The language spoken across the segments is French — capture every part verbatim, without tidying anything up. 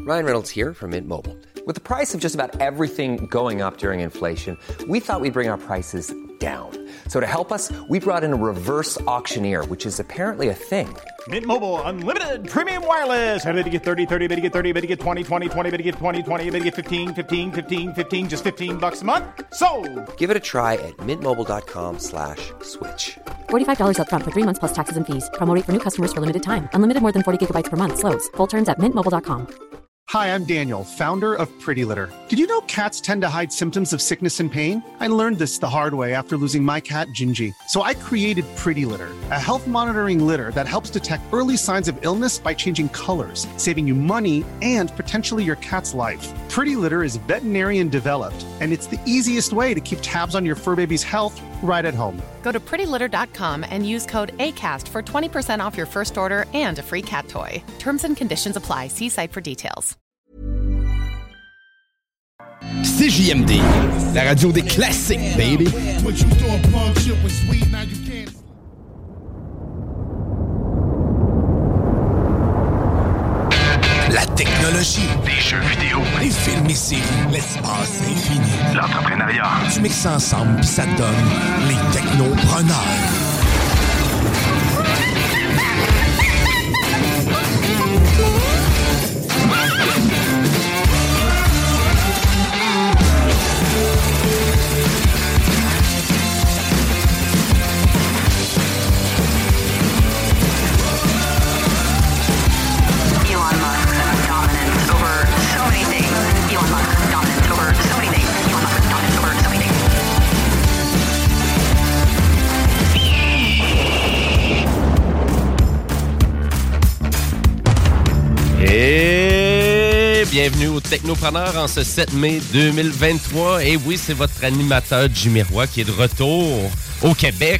Ryan Reynolds here from Mint Mobile. With the price of just about everything going up during inflation, we thought we'd bring our prices down. So to help us, we brought in a reverse auctioneer, which is apparently a thing. Mint Mobile Unlimited Premium Wireless. How to get thirty, thirty, how to get thirty, how to get twenty, twenty, twenty, how to get twenty, twenty, how to get fifteen, fifteen, fifteen, fifteen, just fifteen bucks a month? Sold! Give it a try at mintmobile.com slash switch. forty-five dollars up front for three months plus taxes and fees. Promo rate for new customers for limited time. Unlimited more than forty gigabytes per month. Slows full terms at mint mobile dot com. Hi, I'm Daniel, founder of Pretty Litter. Did you know cats tend to hide symptoms of sickness and pain? I learned this the hard way after losing my cat, Gingy. So I created Pretty Litter, a health monitoring litter that helps detect early signs of illness by changing colors, saving you money and potentially your cat's life. Pretty Litter is veterinarian developed, and it's the easiest way to keep tabs on your fur baby's health right at home. Go to pretty litter dot com and use code ACAST for twenty percent off your first order and a free cat toy. Terms and conditions apply. See site for details. C J M D, la radio des classiques, baby. La technologie, des jeux vidéo, les films et séries, l'espace infini, l'entrepreneuriat. Tu mixes ensemble pis ça donne les technopreneurs. Et bienvenue au Technopreneur en ce sept mai deux mille vingt-trois. Et oui, c'est votre animateur Jimmy Roy qui est de retour au Québec.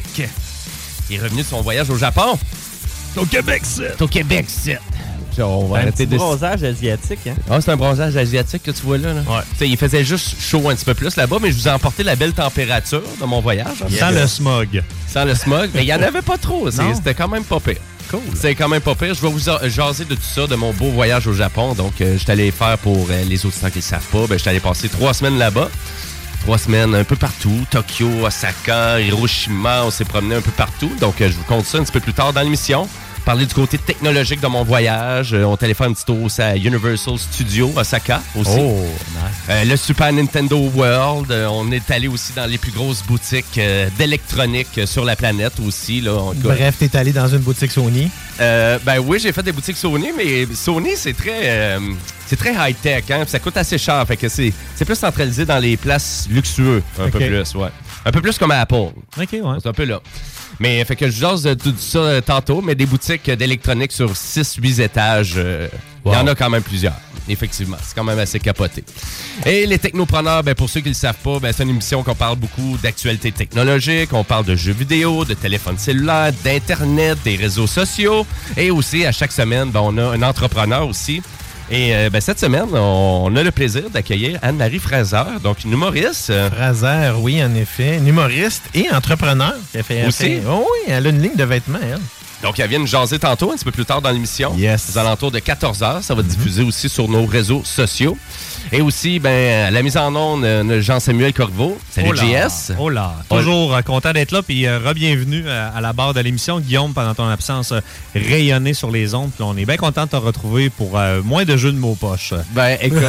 Il est revenu de son voyage au Japon. C'est au Québec, c'est. C'est au Québec, c'est. On va un arrêter petit de... bronzage asiatique. Hein? Ah, c'est un bronzage asiatique que tu vois là. là. Ouais. T'sais, il faisait juste chaud un petit peu plus là-bas, mais je vous ai emporté la belle température de mon voyage. Hein. Sans le smog. Sans le smog. Mais il n'y en avait pas trop. C'est, c'était quand même pas pire. Cool. C'est quand même pas pire. Je vais vous jaser de tout ça, de mon beau voyage au Japon. Donc, euh, je suis allé faire pour euh, les auditeurs qui ne le savent pas. Ben, je suis allé passer trois semaines là-bas. Trois semaines un peu partout. Tokyo, Osaka, Hiroshima. On s'est promené un peu partout. Donc, euh, je vous compte ça un petit peu plus tard dans l'émission. Parler du côté technologique de mon voyage. Euh, on est allé faire un petit tour aussi à Universal Studios, Osaka aussi. Oh, nice. Euh, le Super Nintendo World. Euh, on est allé aussi dans les plus grosses boutiques euh, d'électronique euh, sur la planète aussi. Là. On, Bref, t'es allé dans une boutique Sony? Euh, ben oui, j'ai fait des boutiques Sony, mais Sony, c'est très euh, c'est très high-tech. Hein, ça coûte assez cher. Fait que c'est, c'est plus centralisé dans les places luxueuses, un okay. peu plus, ouais. Un peu plus comme à Apple. OK, ouais. C'est un peu là. Mais fait que je jase de tout ça euh, tantôt, mais des boutiques d'électronique sur six huit étages, euh, il wow. y en a quand même plusieurs. Effectivement, c'est quand même assez capoté. Et les technopreneurs, ben, pour ceux qui ne le savent pas, ben, c'est une émission qu'on parle beaucoup d'actualité technologique, on parle de jeux vidéo, de téléphones cellulaires, d'Internet, des réseaux sociaux. Et aussi, à chaque semaine, ben, on a un entrepreneur aussi. Et euh, ben, cette semaine, on a le plaisir d'accueillir Anne-Marie Fraser, donc une humoriste. Fraser, oui, en effet. Une humoriste et entrepreneur. Qui a fait, aussi? Fait, oh oui, elle a une ligne de vêtements, elle. Donc, elle vient nous jaser tantôt, un petit peu plus tard dans l'émission. Yes. Aux alentours de quatorze heures. Ça va mm-hmm. diffuser aussi sur nos réseaux sociaux. Et aussi, ben, la mise en onde de Jean-Samuel Corriveau. Salut, oh là, J S. Oh là, toujours euh, content d'être là. Puis euh, re-bienvenue à, à la barre de l'émission. Guillaume, pendant ton absence, euh, rayonné sur les ondes. Puis on est bien content de te retrouver pour euh, moins de jeux de mots poche. Ben, écoute.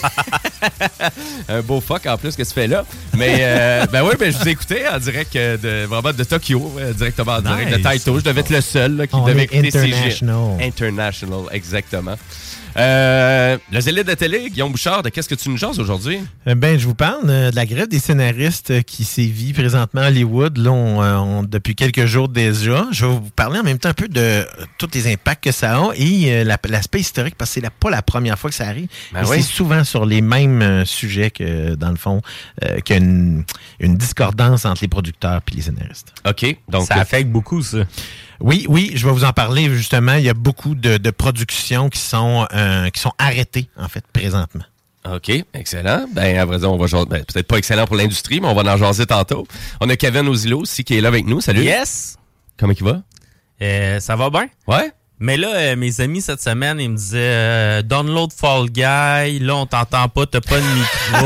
Un beau fuck en plus que tu fais là. Mais, euh, ben oui, ben, je vous ai écouté en direct de, vraiment de Tokyo, directement en direct nice. de Taito. Je devais être le seul là, qui on devait écouter International. International, exactement. Euh, le zélite de télé, Guillaume Bouchard, de qu'est-ce que tu nous jases aujourd'hui? Ben, je vous parle euh, de la grève des scénaristes qui sévit présentement à Hollywood là, on, on, depuis quelques jours déjà. Je vais vous parler en même temps un peu de euh, tous les impacts que ça a et euh, la, l'aspect historique, parce que c'est la, pas la première fois que ça arrive. Ben et oui. C'est souvent sur les mêmes euh, sujets que, dans le fond, euh, qu'il y a une, une discordance entre les producteurs et les scénaristes. OK. Donc, ça affecte beaucoup, ça. Oui, oui, je vais vous en parler justement. Il y a beaucoup de, de productions qui sont euh, qui sont arrêtées, en fait, présentement. OK, excellent. Ben, à vrai dire, on va jaser, ben, peut-être pas excellent pour l'industrie, mais on va en jaser tantôt. On a Kevin Ozilo aussi qui est là avec nous. Salut. Yes! Comment il va? Euh, ça va bien? Ouais? Mais là, euh, mes amis, cette semaine, ils me disaient euh, « Download Fall Guy, là, on t'entend pas, t'as pas de micro. »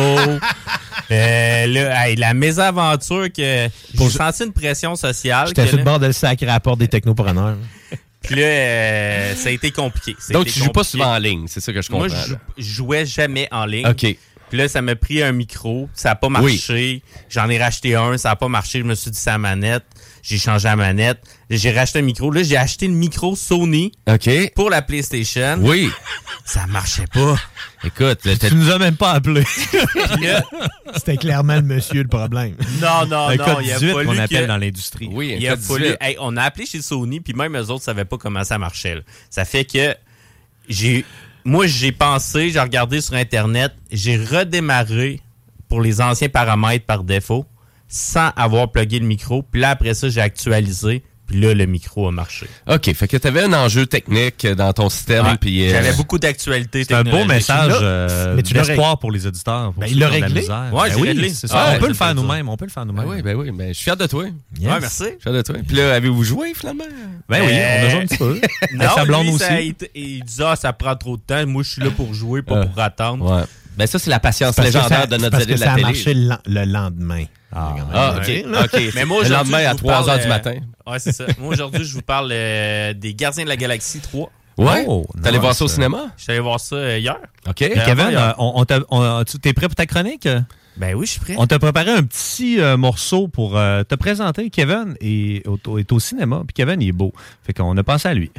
euh, là, hey, la mésaventure que... J'ai senti une pression sociale. J'étais sur le bord de le sacrer à la porte des technopreneurs. Puis là, euh, ça a été compliqué. Ça a Donc, été tu joues compliqué. pas souvent en ligne, c'est ça que je comprends. Moi, je, je jouais jamais en ligne. OK. Puis là, ça m'a pris un micro. Ça n'a pas marché. Oui. J'en ai racheté un. Ça n'a pas marché. Je me suis dit, c'est la manette. J'ai changé la manette. J'ai racheté un micro. Là, j'ai acheté le micro Sony OK. pour la PlayStation. Oui. Ça marchait pas. Écoute, là, tu nous as même pas appelé. là, c'était clairement le monsieur le problème. Non, non, un non. code Il a dix-huit fallu qu'on appelle que... dans l'industrie. Oui, il a fallu... hey, on a appelé chez Sony, puis même eux autres ne savaient pas comment ça marchait. Là. Ça fait que j'ai... Moi, j'ai pensé, j'ai regardé sur Internet, j'ai redémarré pour les anciens paramètres par défaut sans avoir plugué le micro. Puis là, après ça, j'ai actualisé. Puis là, le micro a marché. OK. Fait que tu avais un enjeu technique dans ton système. Ouais, puis euh... j'avais beaucoup d'actualités. C'est un beau message euh, mais tu d'espoir pour les auditeurs. Pour ben, il l'a réglé. Ouais, ben j'ai oui, réglé. C'est ça. Ah, on peut le faire nous-mêmes. On peut le faire nous-mêmes. Ben oui, ben oui. Ben, je suis fier de toi. Yes. Ouais, merci. Je suis fier de toi. Puis là, avez-vous joué finalement? Ben oui, on a joué un petit peu. Non, Avec sa blonde lui, aussi. Ça, il, il dit, ah, ça prend trop de temps. Moi, je suis là pour jouer, pas euh, pour attendre. Ouais. Ben ça, c'est la patience parce légendaire ça, de notre parce zélé que de la ça télé. a marché le, le lendemain. Ah, ah OK. OK. Mais moi, le lendemain à trois heures euh, du matin. Ouais, c'est ça. Moi, aujourd'hui, je vous parle euh, des Gardiens de la Galaxie trois. Ouais. Oh, T'es allé voir ça au cinéma? Je suis allé voir ça euh, hier. OK. Et Kevin, euh, on, on t'a, on, tu es prêt pour ta chronique? Ben oui, je suis prêt. On t'a préparé un petit euh, morceau pour euh, te présenter. Kevin est au, est au cinéma, puis Kevin, il est beau. Fait qu'on a pensé à lui.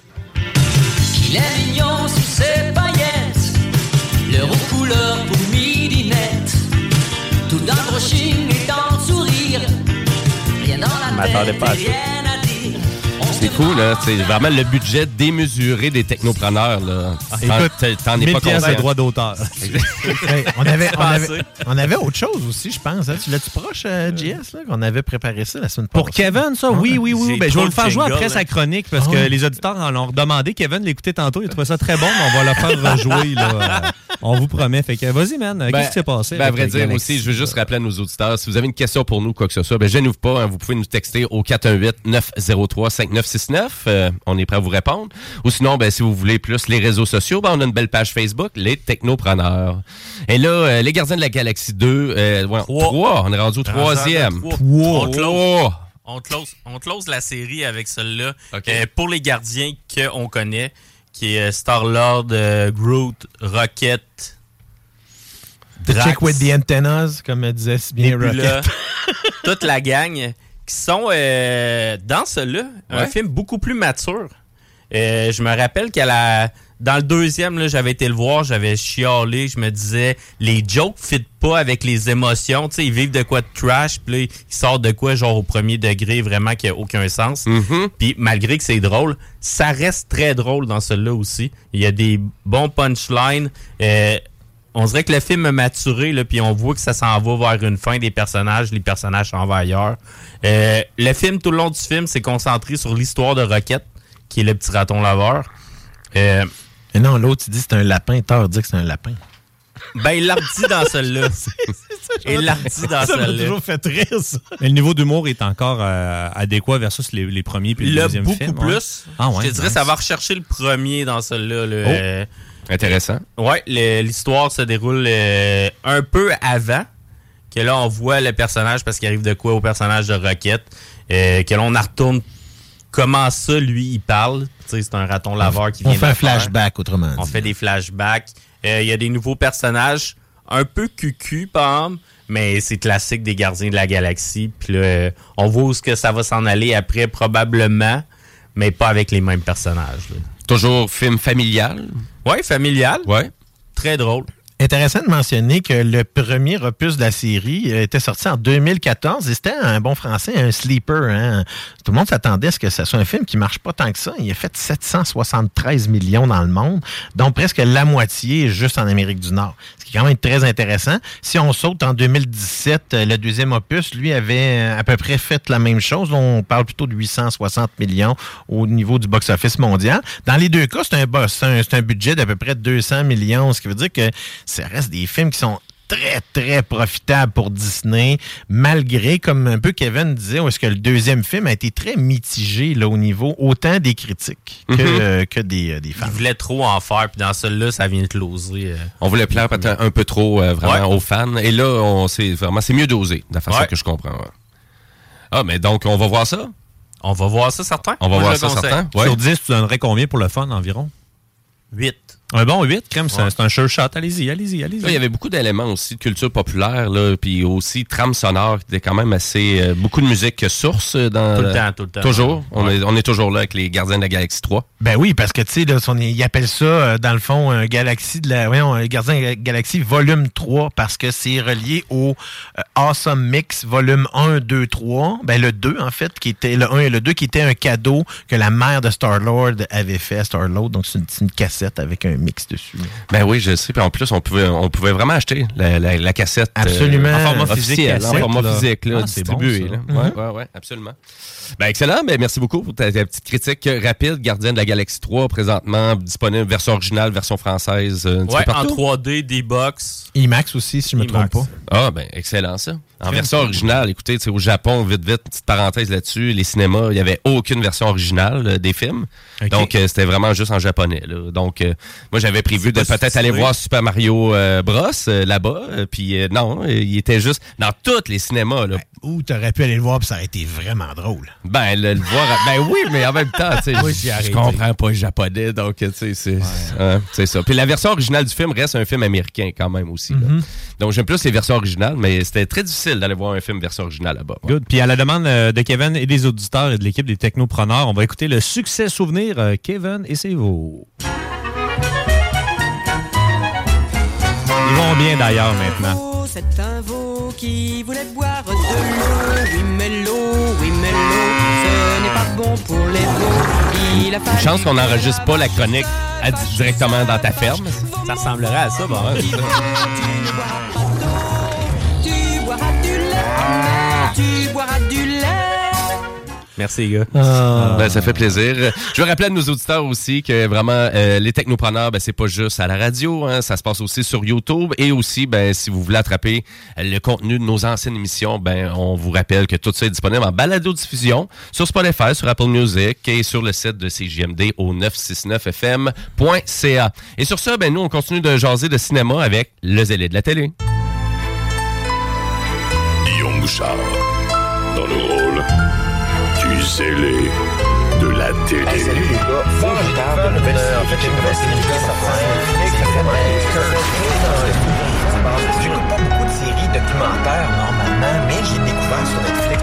Il est mignon sous ses paillettes, l'heure aux couleurs pour midinette, tout d'un brushing et d'un sourire, rien dans la tête et rien à dire. C'est cool, là. C'est vraiment le budget démesuré des technopreneurs, là. Ah, écoute, t'en es pas conscient. Droit d'auteur. hey, on, avait, on, avait, on avait autre chose aussi, je pense. Hein? Tu l'as-tu proche, euh, J S, là, qu'on avait préparé ça la semaine passée? Pour Kevin, ça, oui, oui, oui. Ben, je vais le faire jouer après hein. sa chronique parce ah, que oui. les auditeurs en ont demandé. Kevin l'écoutait tantôt, il a trouvé ça très bon, mais on va le faire rejouer, là. On vous promet. Fait que, vas-y, man. Ben, qu'est-ce qui s'est passé? Ben, à vrai dire, Galaxy, aussi, je veux juste rappeler à nos auditeurs, si vous avez une question pour nous, quoi que ce soit, ben, gênez-vous pas. Hein, vous pouvez nous texter au quatre un huit neuf zéro trois cinq neuf six neuf. Euh, on est prêt à vous répondre. Ou sinon, ben, si vous voulez plus les réseaux sociaux, ben, on a une belle page Facebook, les Technopreneurs. Et là, euh, les Gardiens de la Galaxie deux, euh, ouais, trois. On est rendu au troisième. trois. On close, on, close, on close la série avec celle-là. Okay. Euh, pour les gardiens qu'on connaît, qui est Star-Lord, euh, Groot, Rocket, Drax. The Chick with the antennas, comme disait si bien Rocket. Toute la gang qui sont euh, dans cela un ouais. film beaucoup plus mature. Euh, je me rappelle qu'à la dans le deuxième, là, j'avais été le voir, j'avais chialé, je me disais les jokes fit pas avec les émotions, tu sais, ils vivent de quoi de trash, puis là, ils sortent de quoi genre au premier degré, vraiment qui a aucun sens. Mm-hmm. Puis malgré que c'est drôle, ça reste très drôle dans celui-là aussi. Il y a des bons punchlines. Euh, on dirait que le film a maturé, là, puis on voit que ça s'en va vers une fin des personnages, les personnages s'en vont ailleurs. Euh, le film, tout le long du film, c'est concentré sur l'histoire de Rocket, qui est le petit raton laveur. Euh, Mais non, l'autre, il dit que c'est un lapin. Thor dit que c'est un lapin. Ben, il l'a dit dans celle-là. Il l'a dit dans celle-là. Ça m'a toujours fait rire, ça. Mais le niveau d'humour est encore euh, adéquat versus les, les premiers puis le, le deuxième beaucoup film. Beaucoup plus. Ouais. Ah ouais, je te dirais, nice. Ça va rechercher le premier dans celle-là. Le, oh. euh, Intéressant. Ouais, le, l'histoire se déroule euh, un peu avant que là, on voit le personnage, parce qu'il arrive de quoi au personnage de Rocket, euh, que là, on en retourne comment ça, lui, il parle. Tu sais, c'est un raton laveur qui on vient On fait un faire. flashback, autrement dit. On fait des flashbacks. Il euh, y a des nouveaux personnages, un peu cucu, par exemple, mais c'est classique des Gardiens de la Galaxie. Puis là, euh, on voit où est-ce que ça va s'en aller après, probablement, mais pas avec les mêmes personnages. Là. Toujours film familial? Oui, familial. Ouais. Très drôle. Intéressant de mentionner que le premier opus de la série était sorti en deux mille quatorze et c'était un bon français, un sleeper. Hein? Tout le monde s'attendait à ce que ça soit un film qui ne marche pas tant que ça. Il a fait sept cent soixante-treize millions dans le monde, dont presque la moitié juste en Amérique du Nord. Ce qui est quand même très intéressant. Si on saute en deux mille dix-sept, le deuxième opus, lui, avait à peu près fait la même chose. On parle plutôt de huit cent soixante millions au niveau du box-office mondial. Dans les deux cas, c'est un, c'est un, c'est un budget d'à peu près deux cents millions, ce qui veut dire que ça reste des films qui sont très, très profitable pour Disney, malgré, comme un peu Kevin disait, où est-ce que le deuxième film a été très mitigé là, au niveau autant des critiques que, mm-hmm. euh, que des, euh, des fans. Ils voulaient trop en faire, puis dans celui-là, ça vient de closer. Euh... On voulait plaire peut-être un peu trop euh, vraiment ouais. aux fans, et là, on c'est vraiment c'est mieux dosé, de la façon ouais. que je comprends. Ouais. Ah, mais donc, on va voir ça? On va voir ça, certain. On va Moi, voir ça, certain. Ouais. Sur dix, tu donnerais combien pour le fun, environ? huit. Un bon huit, crème, c'est, ouais. c'est un sure shot. Allez-y, allez-y, allez-y. Là, il y avait beaucoup d'éléments aussi de culture populaire, là, puis aussi trame sonore, qui était quand même assez... Euh, beaucoup de musique source dans... Tout le temps, tout le temps. Toujours. On, ouais. est, on est toujours là avec les Gardiens de la Galaxie trois. Ben oui, parce que, tu sais, ils appellent ça, euh, dans le fond, un Galaxie de la... Voyons, un Gardien de la Galaxie volume trois, parce que c'est relié au euh, Awesome Mix volume un, deux, trois. Ben le deux, en fait, qui était le un et le deux, qui était un cadeau que la mère de Star-Lord avait fait à Star-Lord. Donc, c'est une, c'est une cassette avec un mix dessus. Ben oui, je sais. Puis en plus, on pouvait, on pouvait vraiment acheter la, la, la cassette. Absolument. Euh, en format physique. En format là. physique, là, ah, distribué. Bon, là. Mm-hmm. Ouais, ouais, ouais, absolument. Ben excellent. Ben, merci beaucoup pour ta, ta petite critique rapide. Gardien de la Galaxie trois, présentement disponible, version originale, version française. Un petit ouais, peu partout. En trois D, D-Box. IMAX aussi, si je ne me trompe pas. Ah, ben excellent ça. En version originale, écoutez, au Japon, vite, vite, petite parenthèse là-dessus, les cinémas, il n'y avait aucune version originale euh, des films. Okay. Donc, euh, c'était vraiment juste en japonais. Là. Donc, euh, moi, j'avais prévu de peut-être aller voir Super Mario euh, Bros. Euh, là-bas. Euh, puis, euh, non, euh, il était juste dans tous les cinémas. Là. Ben, ou tu aurais pu aller le voir, puis ça aurait été vraiment drôle. Ben, le, le voir, ben oui, mais en même temps, tu sais, je, je comprends pas le japonais. Donc, tu sais, c'est, ouais. hein, c'est ça. Puis, la version originale du film reste un film américain quand même aussi. Mm-hmm. Là. Donc, j'aime plus les versions originales, mais c'était très difficile d'aller voir un film version originale là-bas. Ouais. Good. Puis à la demande de Kevin et des auditeurs et de l'équipe des Technopreneurs, on va écouter le succès souvenir Kevin et c'est vous. Ils vont bien d'ailleurs maintenant. C'est un veau qui voulait boire de l'eau. Oui mais l'eau, oui mais l'eau, ce n'est pas bon pour les veaux. Il a Une chance qu'on n'enregistre pas la chronique à, directement dans ta ferme. Ça ressemblerait à ça, bon. Ouais, c'est ça. Tu boiras du lait. Merci, les gars. Ah. Ben, ça fait plaisir. Je veux rappeler à nos auditeurs aussi que vraiment, euh, les technopreneurs, ben, c'est pas juste à la radio, hein, ça se passe aussi sur YouTube. Et aussi, ben, si vous voulez attraper le contenu de nos anciennes émissions, ben, on vous rappelle que tout ça est disponible en balado-diffusion sur Spotify, sur Apple Music et sur le site de C J M D au neuf cent soixante-neuf F M point C A. Et sur ça, ben, nous, on continue de jaser de cinéma avec le zélé de la télé. Guillaume Bouchard, dans le rôle du zélé de la télé. Hey, salut les gars, faut que je parle de nouvelles séries. En fait, j'ai une nouvelle série qui s'appelle J'écoute pas beaucoup de séries documentaires normalement, mais j'ai découvert sur Netflix.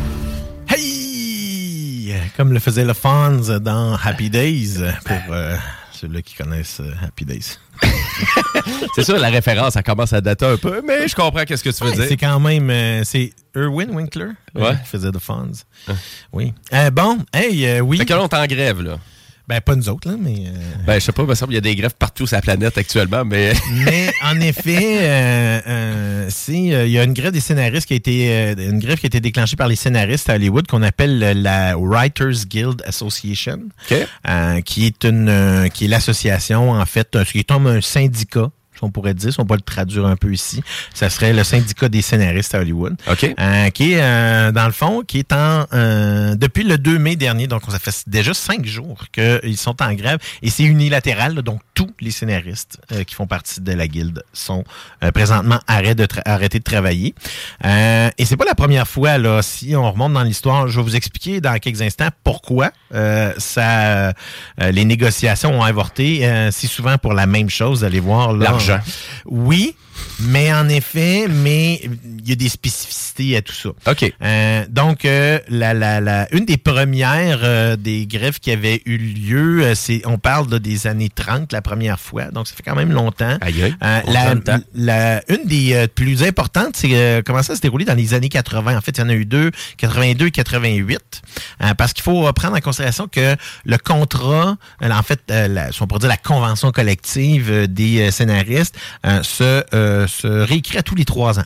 Hey! Comme le faisait le Fonz dans Happy Days, pour euh, ceux-là qui connaissent euh, Happy Days. C'est sûr, la référence, ça commence à dater un peu, mais je comprends qu'est-ce que tu veux ouais, dire. C'est quand même... Euh, c'est Erwin Winkler ouais. qui faisait The Fonz. Ouais. Oui. Euh, bon, hey, euh, oui. Fait que là, on est en grève, là. Ben, pas nous autres, là, mais... Euh... Ben, je sais pas, il me semble qu'il y a des grèves partout sur la planète actuellement, mais... mais, en effet, euh, euh, c'est, euh, il y a une grève des scénaristes qui a été... Euh, une grève qui a été déclenchée par les scénaristes à Hollywood qu'on appelle la Writers Guild Association, okay. euh, qui est une... Euh, qui est l'association, en fait, euh, qui est comme un syndicat, on pourrait dire, si on peut le traduire un peu ici, ça serait le syndicat des scénaristes à Hollywood. OK. Euh, qui est, euh, dans le fond, qui est en... Euh, depuis le deux mai dernier, donc ça fait déjà cinq jours qu'ils sont en grève, et c'est unilatéral, là, donc tous les scénaristes euh, qui font partie de la guilde sont euh, présentement arrêtés de, tra- arrêtés de travailler. Euh, et c'est pas la première fois, là, si on remonte dans l'histoire, je vais vous expliquer dans quelques instants pourquoi euh, ça, euh, les négociations ont avorté euh, si souvent pour la même chose, allez voir là. L'argent. Oui, mais en effet, mais il y a des spécificités à tout ça. OK. Euh, donc, euh, la, la, la, une des premières euh, des grèves qui avait eu lieu, euh, c'est, on parle là, des années trente, la première fois, donc ça fait quand même longtemps. Aïe, aïe. Euh, la, la, une des euh, plus importantes, c'est euh, comment ça s'est déroulé dans les années quatre-vingts. En fait, il y en a eu deux, quatre-vingt-deux et quatre-vingt-huit, euh, parce qu'il faut prendre en considération que le contrat, euh, en fait, euh, la, si on pourrait dire la convention collective euh, des euh, scénaristes, euh, se, euh, se réécrit à tous les trois ans.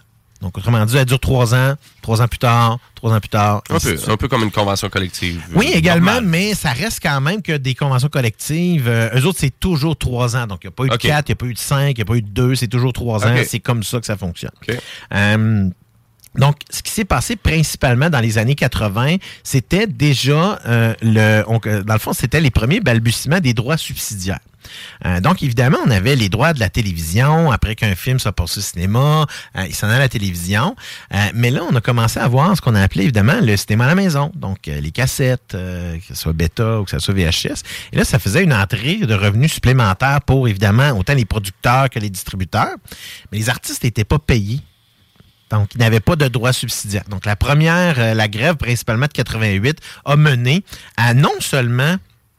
Donc, autrement dit, elle dure trois ans, trois ans plus tard, trois ans plus tard. Un peu, un peu comme une convention collective. Oui, euh, également, normale. mais ça reste quand même que des conventions collectives, euh, eux autres, c'est toujours trois ans. Donc, il n'y a pas eu de Okay. quatre, il n'y a pas eu de cinq, il n'y a pas eu de deux, c'est toujours trois ans. Okay. C'est comme ça que ça fonctionne. Okay. Euh, Donc, ce qui s'est passé principalement dans les années quatre-vingt, c'était déjà, euh, le, on, dans le fond, c'était les premiers balbutiements des droits subsidiaires. Euh, donc, évidemment, on avait les droits de la télévision. Après qu'un film soit passé au cinéma, euh, il s'en allait à la télévision. Euh, mais là, on a commencé à voir ce qu'on a appelé, évidemment, le cinéma à la maison. Donc, euh, les cassettes, euh, que ce soit bêta ou que ce soit V H S. Et là, ça faisait une entrée de revenus supplémentaires pour, évidemment, autant les producteurs que les distributeurs. Mais les artistes n'étaient pas payés. Donc, ils n'avaient pas de droits subsidiaires. Donc, la première, euh, la grève, principalement de quatre-vingt-huit, a mené à non seulement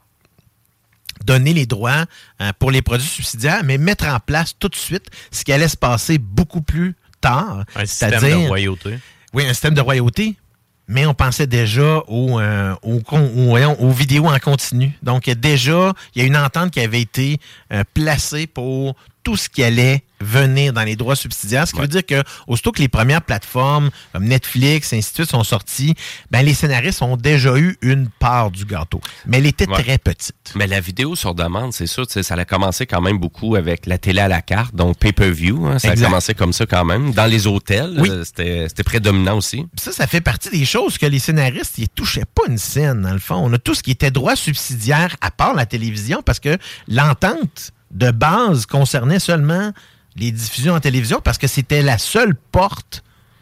donner les droits euh, pour les produits subsidiaires, mais mettre en place tout de suite ce qui allait se passer beaucoup plus tard. Un système de royauté. Oui, un système de royauté. Mais on pensait déjà aux, euh, aux, aux, voyons, aux vidéos en continu. Donc, déjà, il y a une entente qui avait été euh, placée pour tout ce qui allait venir dans les droits subsidiaires. Ce qui ouais. veut dire que, aussitôt que les premières plateformes comme Netflix, ainsi de suite, sont sorties, ben, les scénaristes ont déjà eu une part du gâteau. Mais elle était ouais. très petite. Mais la vidéo sur demande, c'est sûr, ça a commencé quand même beaucoup avec la télé à la carte, donc pay-per-view. Hein, ça exact. a commencé comme ça quand même. Dans les hôtels, oui. euh, c'était, c'était prédominant aussi. Ça, ça fait partie des choses que les scénaristes, ils touchaient pas une scène, dans le fond. On a tout ce qui était droit subsidiaire, à part la télévision, parce que l'entente de base concernait seulement les diffusions en télévision parce que c'était la seule porte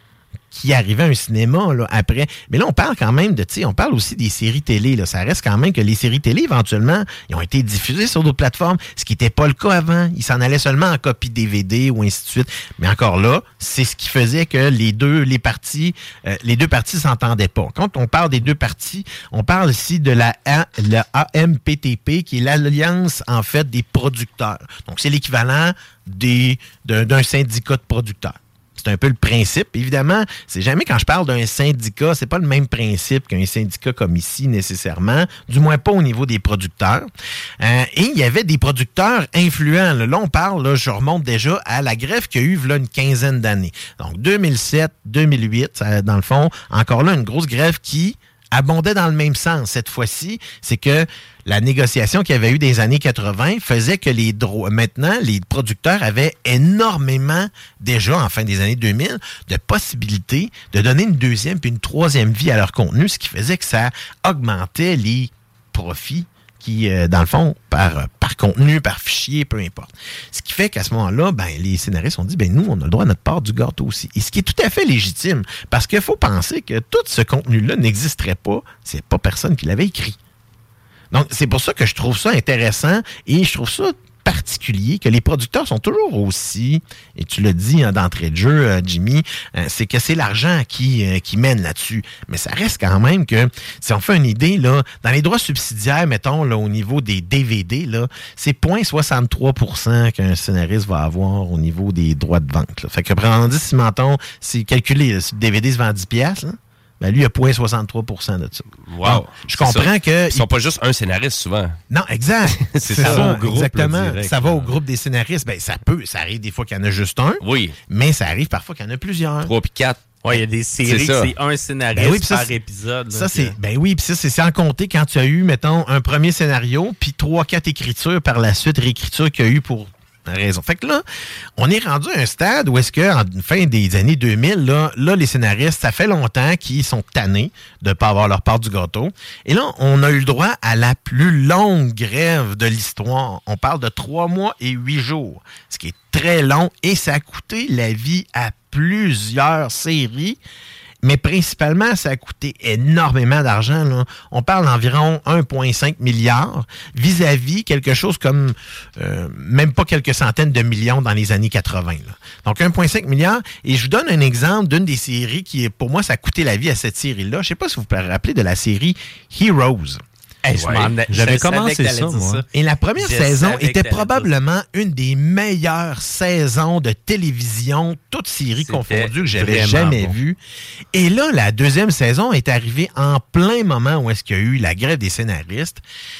qui arrivait à un cinéma là, après. Mais là, on parle quand même de, tu sais, on parle aussi des séries télé. Là. Ça reste quand même que les séries télé, éventuellement, ils ont été diffusées sur d'autres plateformes, ce qui n'était pas le cas avant. Ils s'en allaient seulement en copie D V D ou ainsi de suite. Mais encore là, c'est ce qui faisait que les deux, les parties, euh, les deux parties s'entendaient pas. Quand on parle des deux parties, on parle ici de la, A, la A M P T P, qui est l'alliance, en fait, des producteurs. Donc, c'est l'équivalent des, d'un, d'un syndicat de producteurs. C'est un peu le principe. Évidemment, c'est jamais quand je parle d'un syndicat, c'est pas le même principe qu'un syndicat comme ici, nécessairement, du moins pas au niveau des producteurs. Euh, et il y avait des producteurs influents. Là, là on parle, là, je remonte déjà à la grève qu'il y a eu là, une quinzaine d'années. Donc, deux mille sept, deux mille huit, ça, dans le fond, encore là, une grosse grève qui abondait dans le même sens. Cette fois-ci, c'est que la négociation qu'il y avait eu des années quatre-vingt faisait que les droits, maintenant, les producteurs avaient énormément, déjà en fin des années deux mille, de possibilités de donner une deuxième puis une troisième vie à leur contenu, ce qui faisait que ça augmentait les profits qui, euh, dans le fond, par, par contenu, par fichier, peu importe. Ce qui fait qu'à ce moment-là, ben, les scénaristes ont dit, ben, nous, on a le droit à notre part du gâteau aussi. Et ce qui est tout à fait légitime, parce qu'il faut penser que tout ce contenu-là n'existerait pas, c'est pas personne qui l'avait écrit. Donc, c'est pour ça que je trouve ça intéressant et je trouve ça particulier que les producteurs sont toujours aussi, et tu l'as dit hein, d'entrée de jeu, euh, Jimmy, euh, c'est que c'est l'argent qui, euh, qui mène là-dessus. Mais ça reste quand même que, si on fait une idée, là, dans les droits subsidiaires, mettons, là, au niveau des D V D, là, c'est zéro virgule soixante-trois pour cent qu'un scénariste va avoir au niveau des droits de vente. Là. Fait que, prenons dit, si, mettons, c'est calculé, là, si le D V D se vend dix piastres, hein, ben lui, il a zéro virgule soixante-trois pour cent de ça. Wow. Donc, je comprends que... Ils sont pas juste un scénariste, souvent. Non, exact. c'est ça, ça, au groupe. Exactement. Direct, ça va au groupe des scénaristes. Ben, ça peut. Ça arrive des fois qu'il y en a juste un. Oui. Mais ça arrive parfois qu'il y en a plusieurs. Trois puis quatre. Oui, il y a des séries c'est, c'est un scénariste ben oui, ça, par épisode. Ça, c'est, ben oui, puis ça, c'est sans compter quand tu as eu, mettons, un premier scénario, puis trois, quatre écritures par la suite, réécriture qu'il y a eu pour... raison. Fait que là, on est rendu à un stade où est-ce qu'en fin des années deux mille, là, là, les scénaristes, ça fait longtemps qu'ils sont tannés de ne pas avoir leur part du gâteau. Et là, on a eu le droit à la plus longue grève de l'histoire. On parle de trois mois et huit jours, ce qui est très long et ça a coûté la vie à plusieurs séries. Mais principalement, ça a coûté énormément d'argent. Là. On parle d'environ un virgule cinq milliard vis-à-vis quelque chose comme euh, même pas quelques centaines de millions dans les années quatre-vingt. Là. Donc, un virgule cinq milliard. Et je vous donne un exemple d'une des séries qui, pour moi, ça a coûté la vie à cette série-là. Je ne sais pas si vous vous rappelez de la série Heroes. Hey, je ouais. J'avais commencé ça, moi. Ça. Et la première je saison était probablement une des meilleures saisons de télévision, toutes séries confondues, que j'avais jamais bon. vues. Et là, la deuxième saison est arrivée en plein moment où est-ce qu'il y a eu la grève des scénaristes.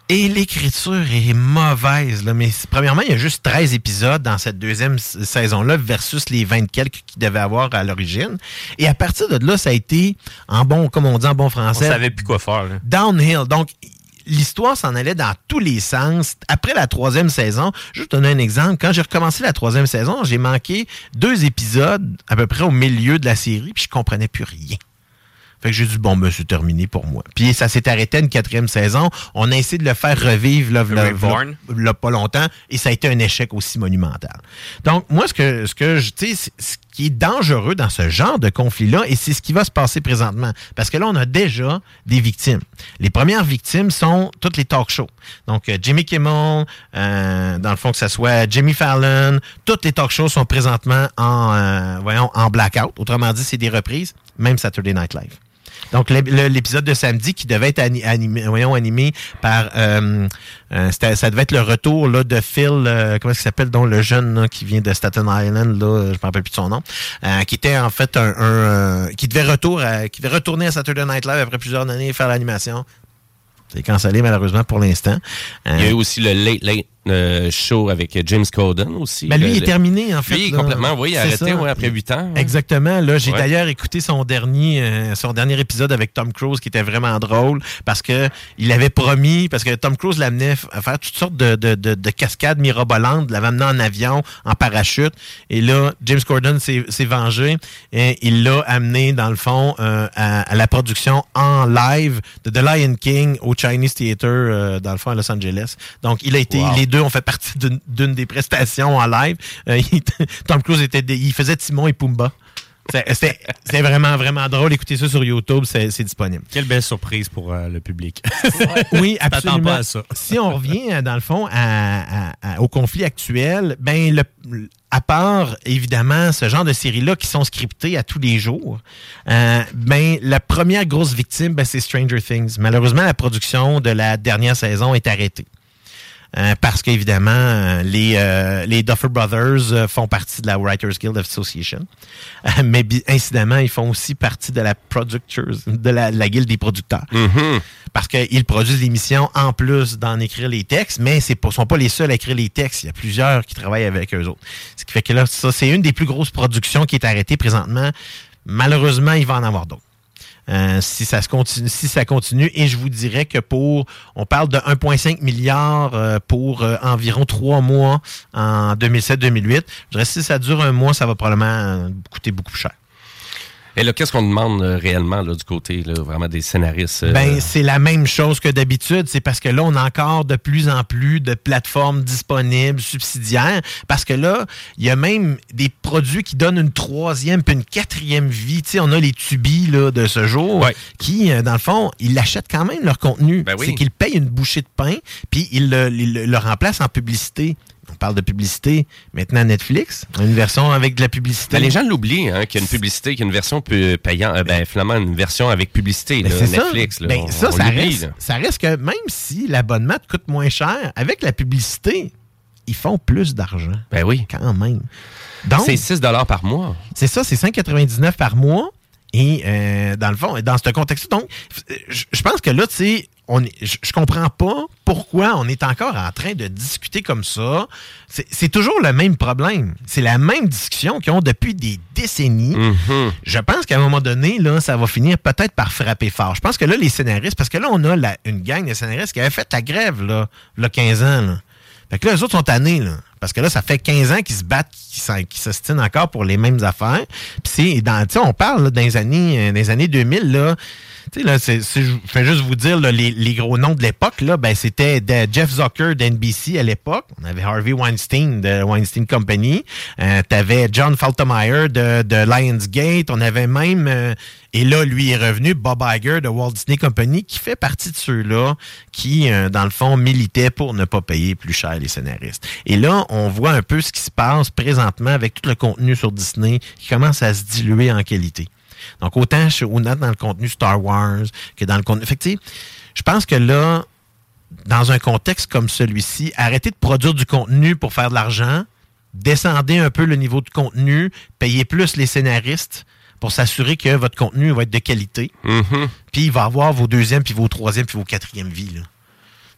Et l'écriture est mauvaise. Là. Mais premièrement, il y a juste treize épisodes dans cette deuxième saison-là versus les vingt quelques qu'il devait avoir à l'origine. Et à partir de là, ça a été, en bon, comme on dit en bon français... On savait plus quoi faire. Là. Downhill. Donc, l'histoire s'en allait dans tous les sens. Après la troisième saison, je vais te donner un exemple. Quand j'ai recommencé la troisième saison, j'ai manqué deux épisodes à peu près au milieu de la série, puis je comprenais plus rien. Fait que j'ai dit, bon, ben, c'est terminé pour moi. Puis ça s'est arrêté à une quatrième saison. On a essayé de le faire revivre là, là, là, là, pas longtemps, et ça a été un échec aussi monumental. Donc, moi, ce que, ce que je, tu sais, ce qui est dangereux dans ce genre de conflit-là, et c'est ce qui va se passer présentement, parce que là, on a déjà des victimes. Les premières victimes sont toutes les talk shows. Donc, euh, Jimmy Kimmel, euh, dans le fond, que ce soit Jimmy Fallon, toutes les talk shows sont présentement en, euh, voyons, en blackout. Autrement dit, c'est des reprises, même Saturday Night Live. Donc, l'épisode de samedi qui devait être animé, voyons, animé par... Euh, euh, ça devait être le retour là, de Phil, euh, comment est-ce qu'il s'appelle, donc le jeune là, qui vient de Staten Island, là, je ne me rappelle plus de son nom, euh, qui était en fait un... un euh, qui, devait retour à, qui devait retourner à Saturday Night Live après plusieurs années et faire l'animation. C'est cancellé malheureusement pour l'instant. Euh, il y a eu aussi le Late Late euh, Show avec James Corden aussi. Ben lui, le, il est terminé, en fait. Lui, là. complètement, oui, il a arrêté ouais, après huit ans. Ouais. Exactement. Là, j'ai ouais. d'ailleurs écouté son dernier, euh, son dernier épisode avec Tom Cruise qui était vraiment drôle parce que il avait promis, parce que Tom Cruise l'amenait à faire toutes sortes de, de, de, de cascades mirobolantes, l'avait amené en avion, en parachute. Et là, James Corden s'est, s'est vengé et il l'a amené, dans le fond, euh, à, à la production en live de The Lion King au Chinese Theater, euh, dans le fond, à Los Angeles. Donc, il a été, wow. les deux ont fait partie d'une, d'une des prestations en live. Euh, il, Tom Cruise était, il faisait Timon et Pumba. C'était, c'était, c'était vraiment, vraiment drôle. Écoutez ça sur YouTube, c'est, c'est disponible. Quelle belle surprise pour euh, le public. Oui, absolument. Pas à ça. Si on revient, dans le fond, à, à, à, au conflit actuel, ben le, à part, évidemment, ce genre de séries-là qui sont scriptées à tous les jours, euh, ben la première grosse victime, ben, c'est Stranger Things. Malheureusement, la production de la dernière saison est arrêtée. Euh, parce qu'évidemment, euh, les, euh, les Duffer Brothers euh, font partie de la Writers Guild Association. Euh, mais incidemment, ils font aussi partie de la Productors, de la, la guilde des producteurs. Mm-hmm. Parce qu'ils produisent l'émission en plus d'en écrire les textes, mais ce ne sont pas les seuls à écrire les textes. Il y a plusieurs qui travaillent avec eux autres. Ce qui fait que là, ça, c'est une des plus grosses productions qui est arrêtée présentement. Malheureusement, il va en avoir d'autres. Euh, si ça se continue, si ça continue, et je vous dirais que pour, on parle de un virgule cinq milliard euh, pour euh, environ trois mois en deux mille sept deux mille huit. Je dirais que si ça dure un mois, ça va probablement euh, coûter beaucoup plus cher. Et là, qu'est-ce qu'on demande euh, réellement là, du côté là, vraiment des scénaristes? Euh... Ben, c'est la même chose que d'habitude. C'est parce que là, on a encore de plus en plus de plateformes disponibles, subsidiaires. Parce que là, il y a même des produits qui donnent une troisième puis une quatrième vie. Tu sais, on a les Tubi là, de ce jour ouais. qui, dans le fond, ils achètent quand même leur contenu. Ben oui. C'est qu'ils payent une bouchée de pain puis ils le, ils le, le remplacent en publicité. On parle de publicité. Maintenant, Netflix, une version avec de la publicité. Ben, les gens l'oublient, hein, qu'il y a une publicité, qu'il y a une version payante. Euh, ben, finalement, une version avec publicité, là, Netflix. Ça, là, ben, on, ça, on ça, l'oublie, reste, ça reste que même si l'abonnement te coûte moins cher, avec la publicité, ils font plus d'argent. Ben oui. Quand même. Donc, c'est six dollars par mois. C'est ça, c'est cinq quatre-vingt-dix-neuf par mois. Et euh, dans le fond, dans ce contexte, donc, je, je pense que là, tu sais, on est, je, je comprends pas pourquoi on est encore en train de discuter comme ça. C'est, c'est toujours le même problème. C'est la même discussion qu'ils ont depuis des décennies. Mm-hmm. Je pense qu'à un moment donné, là, ça va finir peut-être par frapper fort. Je pense que là, les scénaristes, parce que là, on a la, une gang de scénaristes qui avait fait la grève, là, là quinze ans, là. Fait que là, eux autres sont tannés, là. Parce que là, ça fait quinze ans qu'ils se battent, qu'ils, qu'ils s'ostinent encore pour les mêmes affaires. Puis c'est, dans, tu sais, on parle, là, dans les années, dans les années deux mille, là. Tu sais, là, c'est, c'est, je fais juste vous dire, là, les, les gros noms de l'époque, là, ben, c'était de Jeff Zucker d'N B C à l'époque. On avait Harvey Weinstein de Weinstein Company. Euh, t'avais John Faltermeyer de, de Lionsgate. On avait même, euh, et là, lui est revenu, Bob Iger de Walt Disney Company, qui fait partie de ceux-là qui, euh, dans le fond, militaient pour ne pas payer plus cher les scénaristes. Et là, on voit un peu ce qui se passe présentement avec tout le contenu sur Disney qui commence à se diluer en qualité. Donc, autant dans le contenu Star Wars que dans le contenu... Fait que, tu sais, je pense que là, dans un contexte comme celui-ci, arrêtez de produire du contenu pour faire de l'argent, descendez un peu le niveau de contenu, payez plus les scénaristes pour s'assurer que votre contenu va être de qualité. Mm-hmm. Puis il va avoir vos deuxièmes, puis vos troisièmes, puis vos quatrièmes vies, là.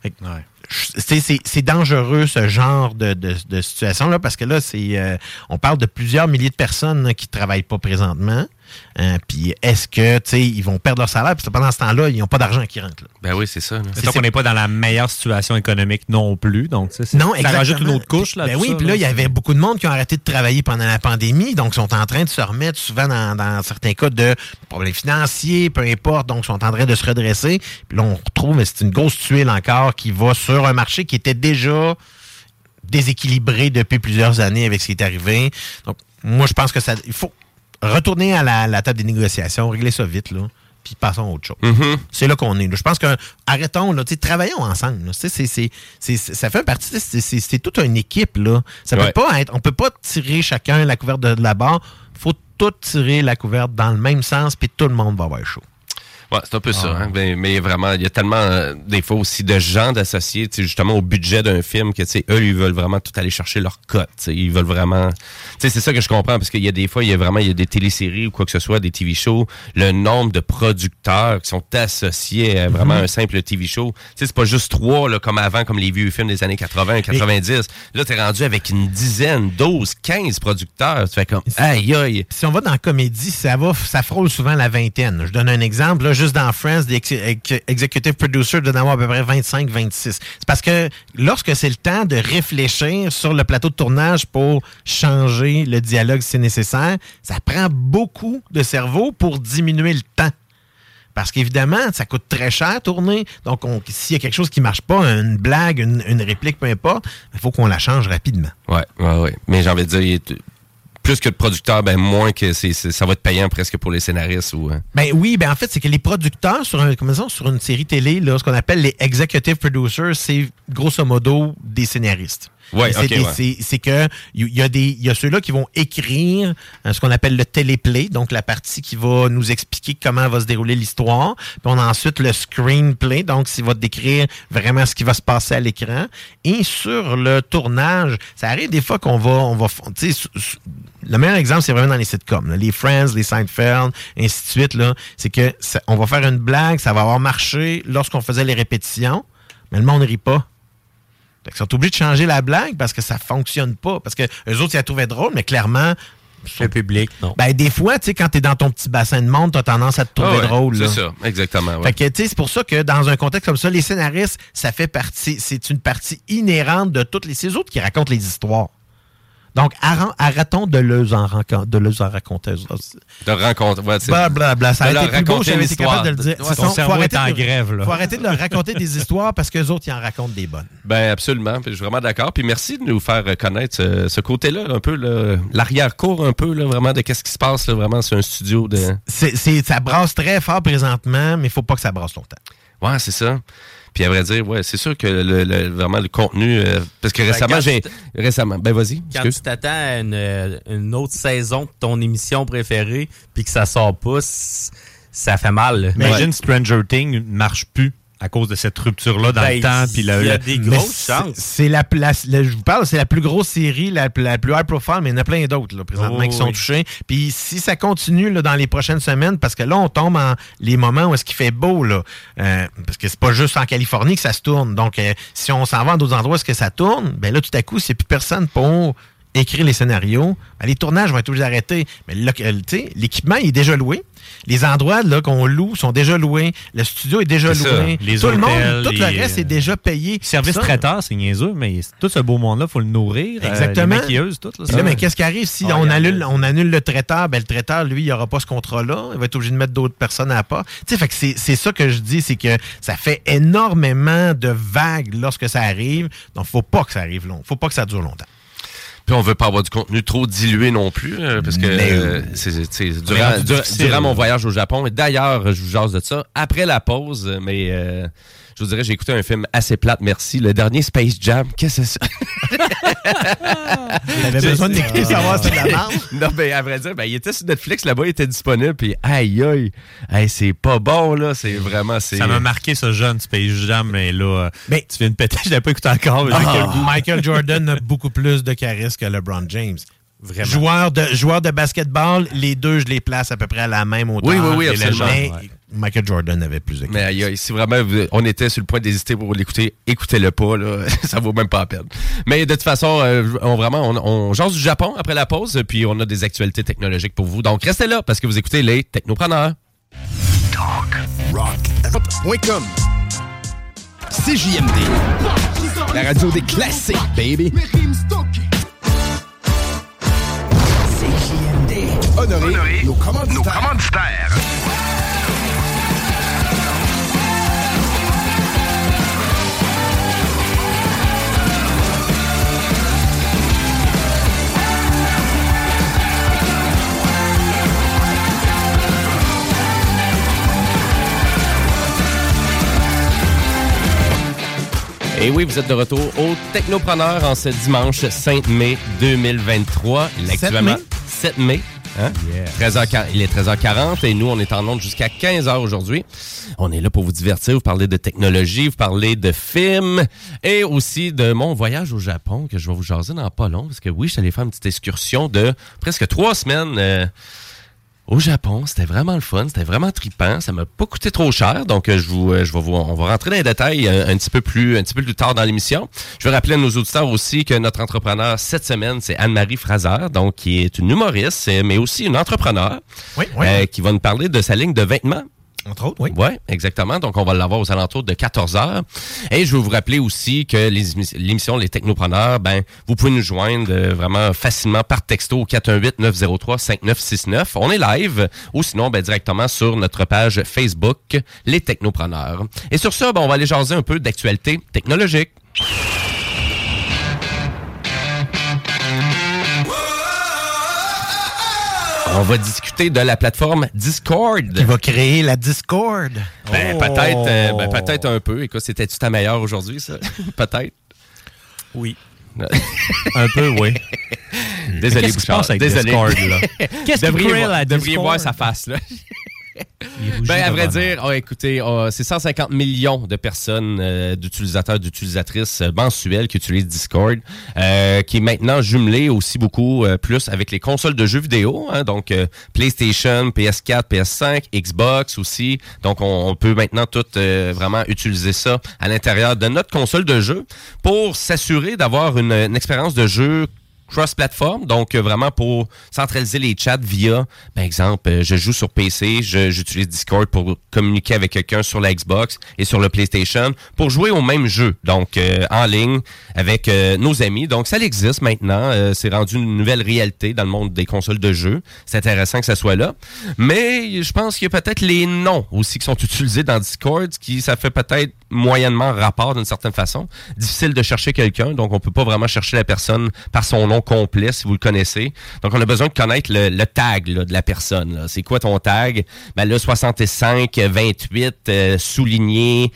Ouais. C'est, c'est, c'est dangereux, ce genre de, de, de situation-là, parce que là, c'est euh, on parle de plusieurs milliers de personnes là, qui ne travaillent pas présentement. Euh, puis est-ce que, tu sais, ils vont perdre leur salaire, puis pendant ce temps-là, ils n'ont pas d'argent qui rentre. Là. Ben oui, c'est ça. Là. C'est qu'on n'est pas dans la meilleure situation économique non plus. Donc, c'est, non, ça exactement. rajoute une autre couche. Là, ben oui, puis là, il y avait beaucoup de monde qui ont arrêté de travailler pendant la pandémie, donc sont en train de se remettre souvent dans, dans certains cas de problèmes financiers, peu importe, donc sont en train de se redresser. Puis là, on retrouve, mais c'est une grosse tuile encore qui va sur un marché qui était déjà déséquilibré depuis plusieurs années avec ce qui est arrivé. Donc, moi, je pense que ça, il faut retourner à la, la table des négociations, régler ça vite, là, puis passons à autre chose. Mm-hmm. C'est là qu'on est. Là. Je pense que, arrêtons, là, travaillons ensemble. Là. C'est, c'est, c'est, c'est, ça fait partie, c'est, c'est, c'est toute une équipe. Là. Ça ouais. peut pas être, on peut pas tirer chacun la couverte de, de la barre. Il faut tout tirer la couverte dans le même sens, puis tout le monde va avoir chaud. Ouais, c'est un peu ah. ça. Hein? Mais, mais vraiment, il y a tellement, euh, des fois aussi, de gens d'associés, justement, au budget d'un film que, tu sais, eux, ils veulent vraiment tout aller chercher leur cote. Ils veulent vraiment... Tu sais, c'est ça que je comprends, parce qu'il y a des fois, il y a vraiment, il y a des téléséries ou quoi que ce soit, des T V shows, le nombre de producteurs qui sont associés à vraiment mm-hmm. un simple T V show. Tu sais, c'est pas juste trois, là, comme avant, comme les vieux films des années quatre-vingts, quatre-vingt-dix. Mais... Là, t'es rendu avec une dizaine, douze, quinze producteurs. Tu fais comme, aïe, aïe. Si on va dans la comédie, ça va, ça frôle souvent la vingtaine. Je donne un exemple, là, juste dans Friends, des ex- ex- executive producers doivent avoir à peu près vingt-cinq vingt-six. C'est parce que lorsque c'est le temps de réfléchir sur le plateau de tournage pour changer le dialogue si c'est nécessaire, ça prend beaucoup de cerveau pour diminuer le temps. Parce qu'évidemment, ça coûte très cher tourner. Donc, on, s'il y a quelque chose qui ne marche pas, une blague, une, une réplique, peu importe, il faut qu'on la change rapidement. Oui, oui, oui. Mais j'ai envie de dire... Il est... Plus que de producteurs, ben moins que c'est, c'est, ça va être payant presque pour les scénaristes. Ou, hein. Ben oui, ben en fait, c'est que les producteurs sur, un, comment disons, sur une série télé, là, ce qu'on appelle les executive producers, c'est grosso modo des scénaristes. Ouais, c'est, okay, des, ouais. c'est, c'est que il y a des il y a ceux-là qui vont écrire euh, ce qu'on appelle le téléplay, donc la partie qui va nous expliquer comment va se dérouler l'histoire. Puis on a ensuite le screenplay, donc il va décrire vraiment ce qui va se passer à l'écran. Et sur le tournage, ça arrive des fois qu'on va on va tu sais le meilleur exemple, c'est vraiment dans les sitcoms, là, les Friends, les Seinfeld, ainsi de suite là, c'est que ça, on va faire une blague, ça va avoir marché lorsqu'on faisait les répétitions, mais le monde ne rit pas. Ils sont obligés de changer la blague parce que ça fonctionne pas. Parce que eux autres, ils la trouvaient drôle, mais clairement... Le public, non. Ben, des fois, tu sais, quand t'es dans ton petit bassin de monde, t'as tendance à te trouver oh ouais, drôle. C'est là. ça, exactement. Ouais. Fait que, tu sais, c'est pour ça que dans un contexte comme ça, les scénaristes, ça fait partie... C'est une partie inhérente de toutes les... C'est eux autres qui racontent les histoires. Donc, arrêtons de leur en, de leur en raconter. De rencontrer, ouais, c'est blablabla. Ça a été plus beau, j'avais été capable de le dire. Ouais, ton cerveau est en grève, là. Faut arrêter de leur raconter des histoires parce qu'eux autres, ils en racontent des bonnes. Ben absolument. Je suis vraiment d'accord. Puis merci de nous faire connaître ce, ce côté-là, un peu, là, l'arrière-cour, un peu, là, vraiment, de qu'est-ce qui se passe, là, vraiment, sur un studio. De... C'est, c'est, ça brasse très fort présentement, mais il faut pas que ça brasse longtemps. Ouais, c'est ça. Puis à vrai dire, ouais, c'est sûr que le, le, vraiment le contenu... Euh, parce que récemment, ben, j'ai... Récemment, ben vas-y. Quand excuse. Tu t'attends à une, une autre saison de ton émission préférée, puis que ça sort pas, ça fait mal. Mais imagine ouais. Stranger Things ne marche plus à cause de cette rupture-là dans ben, le temps. Il y a des grosses chances. C'est, c'est la, la, la, je vous parle, c'est la plus grosse série, la, la plus high profile, mais il y en a plein d'autres là, présentement oh, qui sont oui. touchés. Puis si ça continue là, dans les prochaines semaines, parce que là, on tombe en les moments où est-ce qu'il fait beau, là, euh, parce que c'est pas juste en Californie que ça se tourne. Donc, euh, si on s'en va à d'autres endroits où est-ce que ça tourne, ben là, tout à coup, c'est plus personne pour écrire les scénarios. Ben, les tournages vont être obligés d'arrêter. Mais là, l'équipement il est déjà loué. Les endroits là, qu'on loue sont déjà loués. Le studio est déjà c'est loué. Les tout hôtels, le monde, tout les, le reste est déjà payé. Service traiteur, c'est niaiseux, mais tout ce beau monde-là, il faut le nourrir. Exactement. Euh, les maquilleuses, tout. Là, là, mais qu'est-ce qui arrive si oh, on, annule, on annule le traiteur? Ben, le traiteur, lui, il n'aura pas ce contrat-là. Il va être obligé de mettre d'autres personnes à part. Tu sais, fait que c'est, c'est ça que je dis, c'est que ça fait énormément de vagues lorsque ça arrive. Donc, faut pas que ça arrive long. Faut pas que ça dure longtemps. Puis on veut pas avoir du contenu trop dilué non plus, euh, parce que euh, c'est, c'est, durant, durant, durant mon voyage au Japon, et d'ailleurs, je vous jase de ça, après la pause, mais euh, je vous dirais, j'ai écouté un film assez plate, merci, le dernier Space Jam, qu'est-ce que c'est ça? T'avais besoin de l'écouter, savoir si c'est de la merde? Non, ben à vrai dire, ben, il était sur Netflix, là-bas, il était disponible, puis aïe aïe, aïe, c'est pas bon, là, c'est vraiment... C'est... Ça m'a marqué, ce jeune Space Jam, mais là, mais tu viens de péter, je l'avais pas écouté encore. Oh. Michael Jordan a beaucoup plus de charisme que LeBron James. Vraiment. Joueur de, joueur de basketball, les deux, je les place à peu près à la même hauteur. Oui, oui, oui, absolument. Mais, ouais. Michael Jordan avait plus de Mais euh, si vraiment on était sur le point d'hésiter pour l'écouter, écoutez-le pas, là. Ça vaut même pas la peine. Mais de toute façon, euh, on vraiment, on, on jase du Japon après la pause, puis on a des actualités technologiques pour vous. Donc restez là parce que vous écoutez les Technopreneurs. Talk, rock, point com. C J M D, la radio des classiques, baby. C J M D. Honoré, Honoré nos commanditaires. Nos commanditaires. Et oui, vous êtes de retour au Technopreneur en ce dimanche cinq mai deux mille vingt-trois. sept mai? sept mai. Hein? Yeah. treize heures, il est treize heures quarante et nous, on est en onde jusqu'à quinze heures aujourd'hui. On est là pour vous divertir, vous parler de technologie, vous parler de films et aussi de mon voyage au Japon que je vais vous jaser dans pas long parce que oui, je suis allé faire une petite excursion de presque trois semaines euh, au Japon. C'était vraiment le fun, c'était vraiment trippant, ça m'a pas coûté trop cher, donc je vous, je vais vous, on va rentrer dans les détails un, un petit peu plus, un petit peu plus tard dans l'émission. Je vais rappeler à nos auditeurs aussi que notre entrepreneur cette semaine, c'est Anne-Marie Fraser, donc qui est une humoriste, mais aussi une entrepreneur, oui, oui. Euh, qui va nous parler de sa ligne de vêtements. Entre autres, oui. Oui, exactement. Donc, on va l'avoir aux alentours de quatorze heures. Et je veux vous rappeler aussi que les, l'émission Les Technopreneurs, ben, vous pouvez nous joindre euh, vraiment facilement par texto au quatre un huit neuf zéro trois cinq neuf six neuf. On est live ou sinon, ben, directement sur notre page Facebook, Les Technopreneurs. Et sur ça, ben, on va aller jaser un peu d'actualité technologique. On va discuter de la plateforme Discord. Qui va créer la Discord. Ben, oh. peut-être, euh, ben, peut-être un peu. Écoute, c'était-tu ta meilleure aujourd'hui, ça? Peut-être. Oui. Un peu, oui. Désolé, Qu'est-ce qui se passe avec Désolé. Discord, là? Qu'est-ce qui devriez crée voir, la devriez Discord? voir sa face, là. Ben, à vrai dire, oh, écoutez, oh, c'est cent cinquante millions de personnes, euh, d'utilisateurs, d'utilisatrices euh, mensuels qui utilisent Discord, euh, qui est maintenant jumelé aussi beaucoup euh, plus avec les consoles de jeux vidéo, hein, donc euh, PlayStation, P S quatre, P S cinq, Xbox aussi. Donc, on, on peut maintenant tout euh, vraiment utiliser ça à l'intérieur de notre console de jeu pour s'assurer d'avoir une, une expérience de jeu cross-platform, donc euh, vraiment pour centraliser les chats via, par exemple, euh, je joue sur P C, je, j'utilise Discord pour communiquer avec quelqu'un sur la Xbox et sur le PlayStation pour jouer au même jeu, donc euh, en ligne avec euh, nos amis. Donc ça existe maintenant, euh, c'est rendu une nouvelle réalité dans le monde des consoles de jeux. C'est intéressant que ça soit là, mais je pense qu'il y a peut-être les noms aussi qui sont utilisés dans Discord, qui ça fait peut-être moyennement rapport d'une certaine façon. Difficile de chercher quelqu'un, donc on peut pas vraiment chercher la personne par son nom complet si vous le connaissez. Donc on a besoin de connaître le, le tag là, de la personne. Là. C'est quoi ton tag? Ben là, soixante-cinq, vingt-huit, euh, souligné,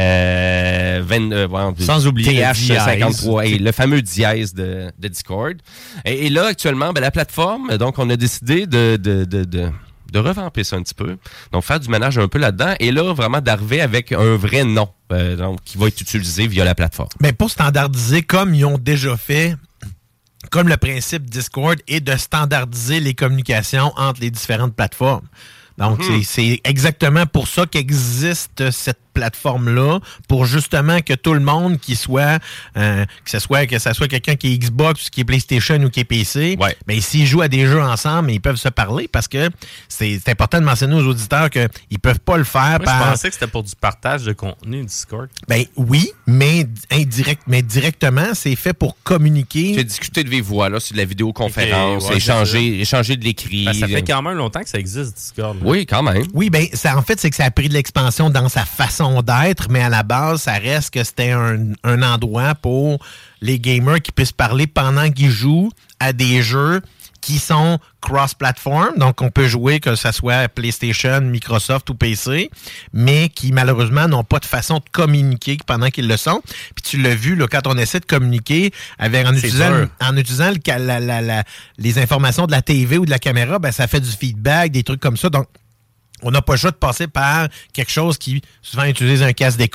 euh, vingt, euh, ouais, sans oublier T H le dièse. cinquante-trois, et le fameux dièse de, de Discord. Et, et là, actuellement, ben, la plateforme, donc on a décidé de... de, de, de de revamper ça un petit peu. Donc, faire du ménage un peu là-dedans. Et là, vraiment d'arriver avec un vrai nom euh, donc, qui va être utilisé via la plateforme. Mais pour standardiser comme ils ont déjà fait, comme le principe Discord, est de standardiser les communications entre les différentes plateformes. Donc, mm-hmm. c'est, c'est exactement pour ça qu'existe cette plateforme-là, pour justement que tout le monde qui soit, euh, que ce soit que ce soit quelqu'un qui est Xbox, qui est PlayStation ou qui est P C, ouais. ben, s'ils jouent à des jeux ensemble, ils peuvent se parler parce que c'est, c'est important de mentionner aux auditeurs qu'ils ne peuvent pas le faire Moi, par... je pensais que c'était pour du partage de contenu Discord. Ben oui, mais indirect, mais directement, c'est fait pour communiquer. C'est discuter de vive voix, là, sur de la vidéoconférence, okay, ouais, échanger, échanger de l'écrit. Ben, ça fait quand même longtemps que ça existe, Discord. Là. Oui, quand même. Oui, ben ça, en fait, c'est que ça a pris de l'expansion dans sa façon d'être, mais à la base, ça reste que c'était un, un endroit pour les gamers qui puissent parler pendant qu'ils jouent à des jeux qui sont cross-platform, donc on peut jouer que ce soit PlayStation, Microsoft ou P C, mais qui malheureusement n'ont pas de façon de communiquer pendant qu'ils le sont. Puis tu l'as vu, là, quand on essaie de communiquer avec, en, utilisant, en utilisant le, la, la, la, les informations de la T V ou de la caméra, ben, ça fait du feedback, des trucs comme ça. Donc, on n'a pas le choix de passer par quelque chose qui souvent utilise un casque d'écoute.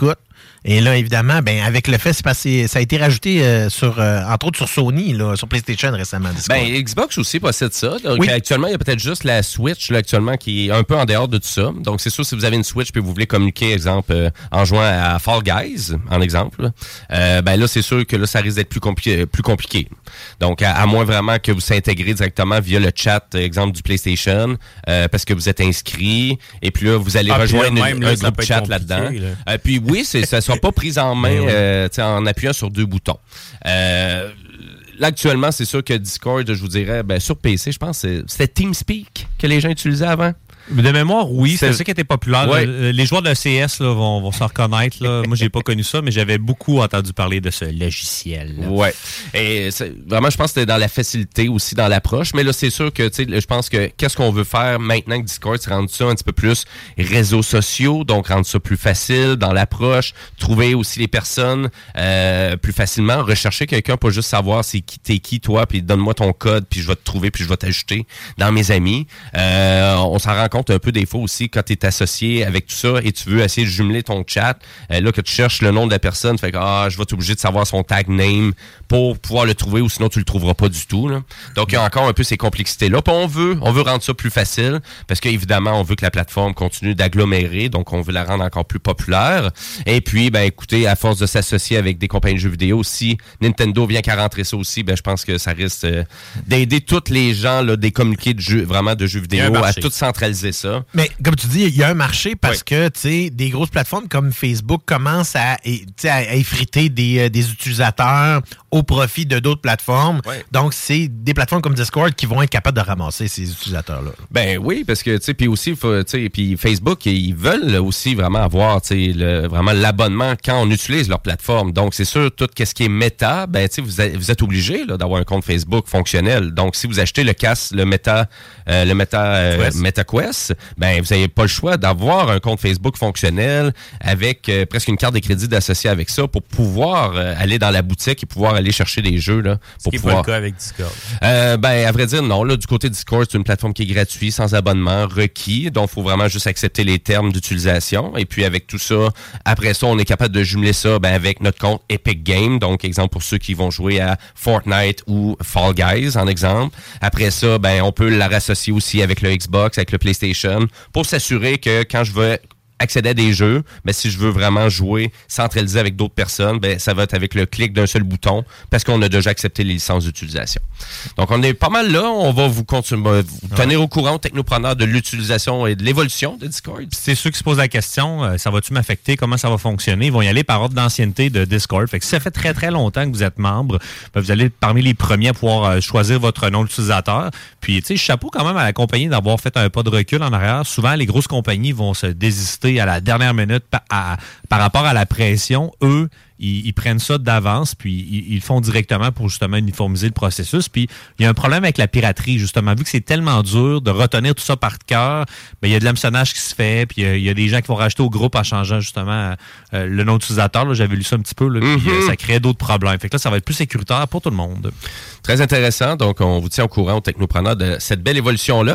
Et là, évidemment, ben avec le fait, c'est passé, ça a été rajouté euh, sur, euh, entre autres sur Sony, là, sur PlayStation récemment. Discord. Ben, Xbox aussi possède ça. Donc, oui. Actuellement, il y a peut-être juste la Switch là, actuellement qui est un peu en dehors de tout ça. Donc, c'est sûr, si vous avez une Switch et vous voulez communiquer, exemple, euh, en jouant à Fall Guys, en exemple, euh, ben là, c'est sûr que là, ça risque d'être plus compliqué. Plus compliqué. Donc, à, à moins vraiment que vous s'intégrez directement via le chat, exemple, du PlayStation, euh, parce que vous êtes inscrit, et puis là, vous allez ah, rejoindre là, même, une, là, un groupe chat là-dedans. là-dedans. Euh, puis oui, c'est, ça ne sera pas pris en main oui. euh, en appuyant sur deux boutons. Euh, là, actuellement, c'est sûr que Discord, je vous dirais, ben, sur P C, je pense que c'était TeamSpeak que les gens utilisaient avant. De mémoire, oui, c'est ça qui était populaire. Ouais. Les joueurs de C S là, vont, vont s'en reconnaître. Là. Moi, j'ai pas connu ça, mais j'avais beaucoup entendu parler de ce logiciel. Là. Ouais. Et c'est, vraiment, je pense que c'était dans la facilité aussi, dans l'approche. Mais là, c'est sûr que, tu sais, je pense que qu'est-ce qu'on veut faire maintenant que Discord, c'est rendre ça un petit peu plus réseaux sociaux, donc rendre ça plus facile dans l'approche, trouver aussi les personnes euh, plus facilement, rechercher quelqu'un, pas juste savoir c'est qui t'es qui, toi, puis donne-moi ton code, puis je vais te trouver, puis je vais t'ajouter dans mes amis. Euh, on s'en rend compte un peu des fois aussi quand tu es associé avec tout ça et tu veux essayer de jumeler ton chat, euh, là que tu cherches le nom de la personne, fait que ah, je vais t'obliger de savoir son tag name pour pouvoir le trouver ou sinon tu le trouveras pas du tout. Là. Donc il y a encore un peu ces complexités-là. Puis on veut, on veut rendre ça plus facile parce qu'évidemment, on veut que la plateforme continue d'agglomérer, donc on veut la rendre encore plus populaire. Et puis, ben écoutez, à force de s'associer avec des compagnies de jeux vidéo, si Nintendo vient qu'à rentrer ça aussi, ben je pense que ça risque euh, d'aider tous les gens là, des communiqués de jeux, vraiment de jeux vidéo à tout centraliser ça. Mais comme tu dis, il y a un marché parce oui. que tu sais, des grosses plateformes comme Facebook commencent à, à effriter des, des utilisateurs au profit de d'autres plateformes. Oui. Donc, c'est des plateformes comme Discord qui vont être capables de ramasser ces utilisateurs-là. Ben oui, parce que, tu sais, puis aussi, tu sais, puis Facebook, ils veulent aussi vraiment avoir, tu sais, le, vraiment l'abonnement quand on utilise leur plateforme. Donc, c'est sûr, tout ce qui est méta, ben, tu sais, vous, êtes, vous êtes obligé là, d'avoir un compte Facebook fonctionnel. Donc, si vous achetez le casque, le Meta, euh, le Meta, euh, MetaQuest, ben, vous n'avez pas le choix d'avoir un compte Facebook fonctionnel avec euh, presque une carte de crédit d'associé avec ça pour pouvoir euh, aller dans la boutique et pouvoir aller chercher des jeux. Là, pour Ce qui pouvoir... n'est pas le cas avec Discord. Euh, ben, à vrai dire, non. Là, du côté de Discord, c'est une plateforme qui est gratuite, sans abonnement, requis. Donc, il faut vraiment juste accepter les termes d'utilisation. Et puis, avec tout ça, après ça, on est capable de jumeler ça ben, avec notre compte Epic Games. Donc, exemple, pour ceux qui vont jouer à Fortnite ou Fall Guys, en exemple. Après ça, ben, on peut la rassocier aussi avec le Xbox, avec le PlayStation, pour s'assurer que quand je veux accéder à des jeux, mais si je veux vraiment jouer centralisé avec d'autres personnes, ben ça va être avec le clic d'un seul bouton parce qu'on a déjà accepté les licences d'utilisation. Donc, on est pas mal là. On va vous, continuer, vous tenir ouais. au courant, technopreneurs, de l'utilisation et de l'évolution de Discord. Puis c'est ceux qui se posent la question, euh, ça va-tu m'affecter? Comment ça va fonctionner? Ils vont y aller par ordre d'ancienneté de Discord. Fait que si ça fait très, très longtemps que vous êtes membre, ben vous allez être parmi les premiers à pouvoir euh, choisir votre nom d'utilisateur. Puis, tu sais, chapeau quand même à la compagnie d'avoir fait un pas de recul en arrière. Souvent, les grosses compagnies vont se désister à la dernière minute par, à, par rapport à la pression. Eux, ils, ils prennent ça d'avance, puis ils, ils le font directement pour justement uniformiser le processus. Puis il y a un problème avec la piraterie, justement. Vu que c'est tellement dur de retenir tout ça par cœur, ben, il y a de l'hameçonnage qui se fait, puis il y, y a des gens qui vont rajouter au groupe en changeant justement euh, le nom d'utilisateur. Là, j'avais lu ça un petit peu, là, puis mm-hmm. euh, ça crée d'autres problèmes. Fait que là, ça va être plus sécuritaire pour tout le monde. Très intéressant. Donc, on vous tient au courant, aux technopreneurs, de cette belle évolution-là.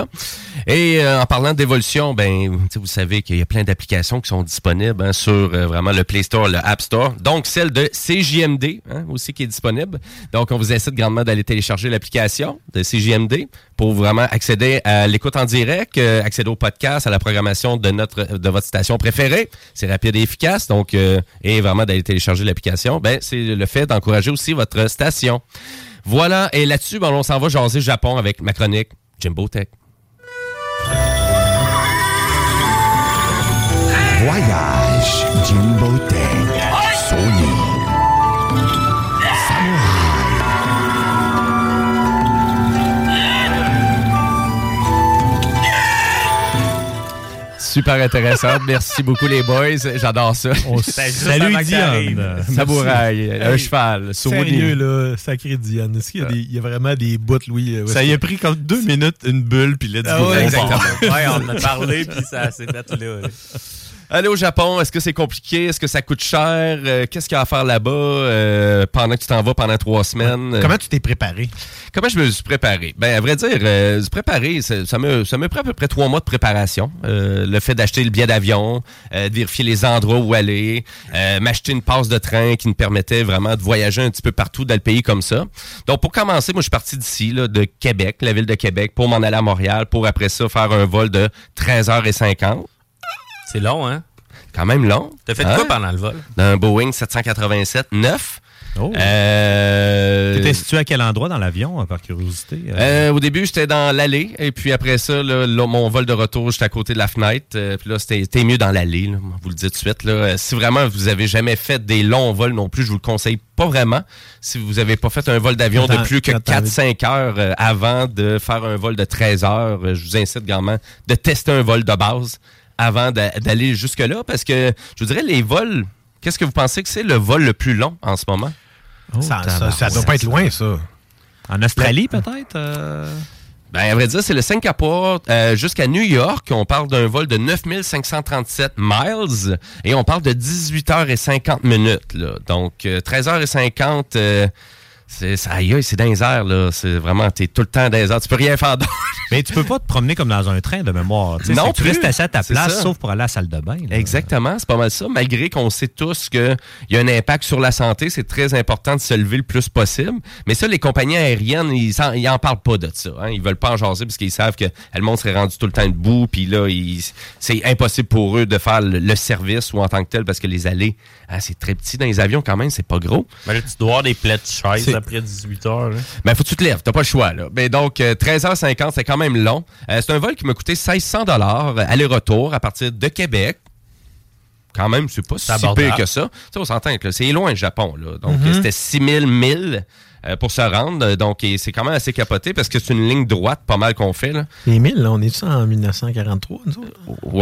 Et euh, en parlant d'évolution, ben, vous savez qu'il y a plein d'applications qui sont disponibles hein, sur euh, vraiment le Play Store, le App Store. Donc, celle de C J M D hein, aussi qui est disponible. Donc, on vous incite grandement d'aller télécharger l'application de C J M D pour vraiment accéder à l'écoute en direct, euh, accéder au podcast, à la programmation de notre de votre station préférée. C'est rapide et efficace. Donc, euh, et vraiment d'aller télécharger l'application, ben, c'est le fait d'encourager aussi votre station. Voilà, et là-dessus, ben, on s'en va jaser Japon avec ma chronique Jimbo Tech. Voyage Jimbo Tech, Sony, Super intéressant. Merci beaucoup, les boys. J'adore ça. On Salut, Diane. Samouraï, un hey, cheval. Sérieux, là, sacré Diane. Est-ce qu'il y a, des, il y a vraiment des bouts, Louis? Ça y a pris comme deux minutes, une bulle, puis là, ah ouais, exactement. Ouais, on en a parlé, puis ça s'est fait là. là. Aller au Japon, est-ce que c'est compliqué? Est-ce que ça coûte cher? Euh, qu'est-ce qu'il y a à faire là-bas euh, pendant que tu t'en vas pendant trois semaines? Ouais. Comment tu t'es préparé? Comment je me suis préparé? Ben, à vrai dire, euh, se préparer, ça, ça me ça me prend à peu près trois mois de préparation. Euh, le fait d'acheter le billet d'avion, euh, de vérifier les endroits où aller, euh, m'acheter une passe de train qui me permettait vraiment de voyager un petit peu partout dans le pays comme ça. Donc, pour commencer, moi, je suis parti d'ici, là, de Québec, la ville de Québec, pour m'en aller à Montréal, pour après ça faire un vol de treize heures cinquante. C'est long, hein? Quand même long. T'as fait hein? quoi pendant le vol? D'un Boeing sept cent quatre-vingt-sept neuf. Oh. Euh... T'étais situé à quel endroit dans l'avion, par curiosité? Euh, au début, j'étais dans l'allée. Et puis après ça, là, là, mon vol de retour, j'étais à côté de la fenêtre. Euh, puis là, c'était, c'était mieux dans l'allée. Là, vous le dites tout de suite. Là. Euh, si vraiment vous avez jamais fait des longs vols non plus, je vous le conseille pas vraiment. Si vous avez pas fait un vol d'avion Attends, de plus que attends, quatre à cinq heures euh, avant de faire un vol de treize heures, euh, je vous incite grandement de tester un vol de base avant d'a- d'aller jusque-là. Parce que, je vous dirais, les vols, qu'est-ce que vous pensez que c'est le vol le plus long en ce moment? Oh, ça, ça, ça doit pas être loin, ça. En Australie, peut-être? Euh... Ben, à vrai dire, c'est le Singapour euh, jusqu'à New York. On parle d'un vol de neuf mille cinq cent trente-sept miles et on parle de dix-huit heures cinquante minutes. Là. Donc, euh, treize heures cinquante, euh, c'est, ça, aïe, c'est dans les airs. Là. C'est vraiment, t'es tout le temps dans les airs. Tu peux rien faire d'autre. Mais tu peux pas te promener comme dans un train de mémoire. T'sais, non, tu restes assis à ta c'est place, ça. sauf pour aller à la salle de bain. Là. Exactement, c'est pas mal ça. Malgré qu'on sait tous qu'il y a un impact sur la santé, c'est très important de se lever le plus possible. Mais ça, les compagnies aériennes, ils en, ils en parlent pas de ça. Hein. Ils veulent pas en jaser parce qu'ils savent que le monde serait rendu tout le temps debout. Puis là, ils, c'est impossible pour eux de faire le, le service ou en tant que tel parce que les allées, hein, c'est très petit dans les avions quand même, c'est pas gros. Mais là, tu dois avoir des plaies de chaise C'est... après dix-huit heures. Là. Ben, faut que tu te lèves, t'as pas le choix, là. Mais donc, euh, treize heures cinquante, c'est quand même long. Euh, c'est un vol qui m'a coûté seize cents dollars euh, aller-retour à partir de Québec. Quand même, c'est pas c'est si pire que ça. Tu sais, on s'entend que là, c'est loin le Japon, là. Donc, Mm-hmm. euh, c'était six mille milles euh, pour se rendre. Donc, et c'est quand même assez capoté parce que c'est une ligne droite, pas mal qu'on fait, là. Les mille, là, on est-tu en dix-neuf cent quarante-trois, nous autres? Ouais.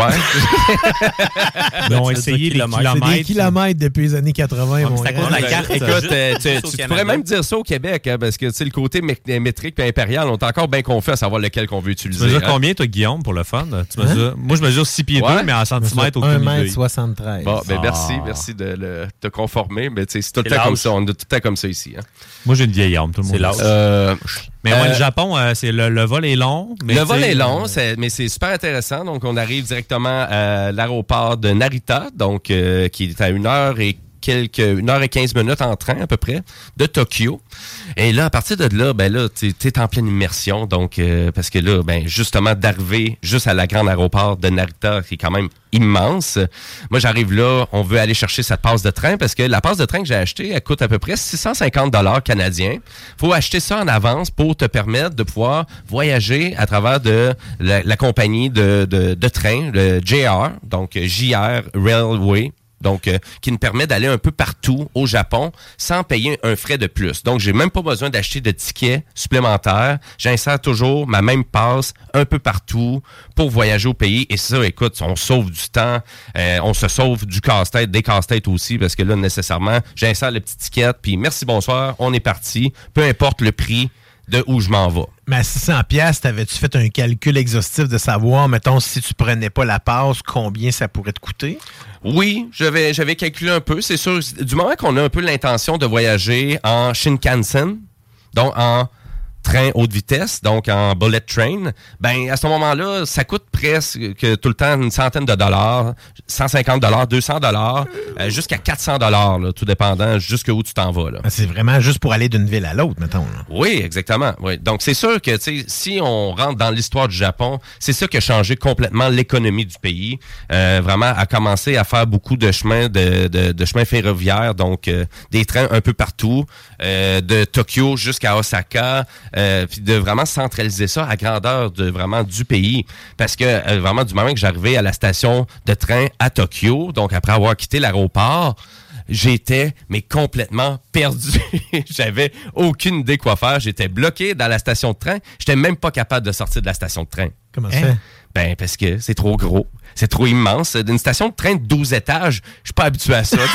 Ils ont essayé les kilomètres. C'est des kilomètres depuis les années quatre-vingts. Ouais, mon c'est à cause de grand. la carte. Écoute, euh, tu, juste tu- au tu Canada. pourrais même dire ça au Québec, hein, parce que tu sais, le côté mé- métrique et impérial, on est encore bien confus à savoir lequel qu'on veut utiliser. Tu mesures hein. combien, toi, Guillaume, pour le fun? Tu Hein? mesures... Moi, je mesure six pieds deux, Ouais. mais en centimètres, un aucune mètre idée. soixante-treize. Bon, ben Ah. merci, merci de le, te conformer, mais tu sais, c'est tout le C'est temps comme l'âge. ça, on est tout le temps comme ça ici. Hein. Moi, j'ai une vieille arme, tout le monde. C'est l'âge. Euh, Mais ouais, euh, le Japon, euh, c'est le, le vol est long. Mais le vol t'sais, est long, euh, c'est- mais c'est super intéressant. Donc, on arrive directement à l'aéroport de Narita, donc euh, qui est à une heure et quelques, une heure et quinze minutes en train à peu près de Tokyo. Et là, à partir de là, ben là, t'es, t'es en pleine immersion. Donc, euh, parce que là, ben justement, d'arriver juste à la grande aéroport de Narita, qui est quand même immense. Moi, j'arrive là, on veut aller chercher cette passe de train parce que la passe de train que j'ai achetée, elle coûte à peu près six cent cinquante dollars canadiens. Faut acheter ça en avance pour te permettre de pouvoir voyager à travers de la, la compagnie de, de, de train, le J R, donc J R Railway. Donc, euh, qui me permet d'aller un peu partout au Japon sans payer un frais de plus. Donc, j'ai même pas besoin d'acheter de tickets supplémentaires. J'insère toujours ma même passe un peu partout pour voyager au pays. Et ça, écoute, on sauve du temps, euh, on se sauve du casse-tête, des casse-têtes aussi, parce que là, nécessairement, j'insère le petit ticket, puis merci, bonsoir, on est parti. Peu importe le prix de où je m'en vais. Mais à six cents piastres, t'avais-tu fait un calcul exhaustif de savoir, mettons, si tu prenais pas la passe, combien ça pourrait te coûter? Oui, j'avais, j'avais calculé un peu. C'est sûr, du moment qu'on a un peu l'intention de voyager en Shinkansen, donc en train haute vitesse, donc en bullet train, ben à ce moment-là, ça coûte presque que tout le temps une centaine de dollars, cent cinquante dollars, deux cents dollars, euh, jusqu'à quatre cents dollars, là, tout dépendant jusqu'où tu t'en vas. Là. C'est vraiment juste pour aller d'une ville à l'autre, mettons. Là. Oui, exactement. Oui. Donc, c'est sûr que tu sais, si on rentre dans l'histoire du Japon, c'est ça qui a changé complètement l'économie du pays. Euh, vraiment, a commencé à faire beaucoup de chemins de, de, de chemins ferroviaires, donc euh, des trains un peu partout, euh, de Tokyo jusqu'à Osaka, euh, puis de vraiment centraliser ça à grandeur de vraiment du pays. Parce que euh, vraiment, du moment que j'arrivais à la station de train à Tokyo, donc après avoir quitté l'aéroport, j'étais, mais complètement perdu. J'avais aucune idée quoi faire. J'étais bloqué dans la station de train. J'étais même pas capable de sortir de la station de train. Comment ça hein? fait? Ben, parce que c'est trop gros. C'est trop immense. D'une station de train de douze étages, je suis pas habitué à ça.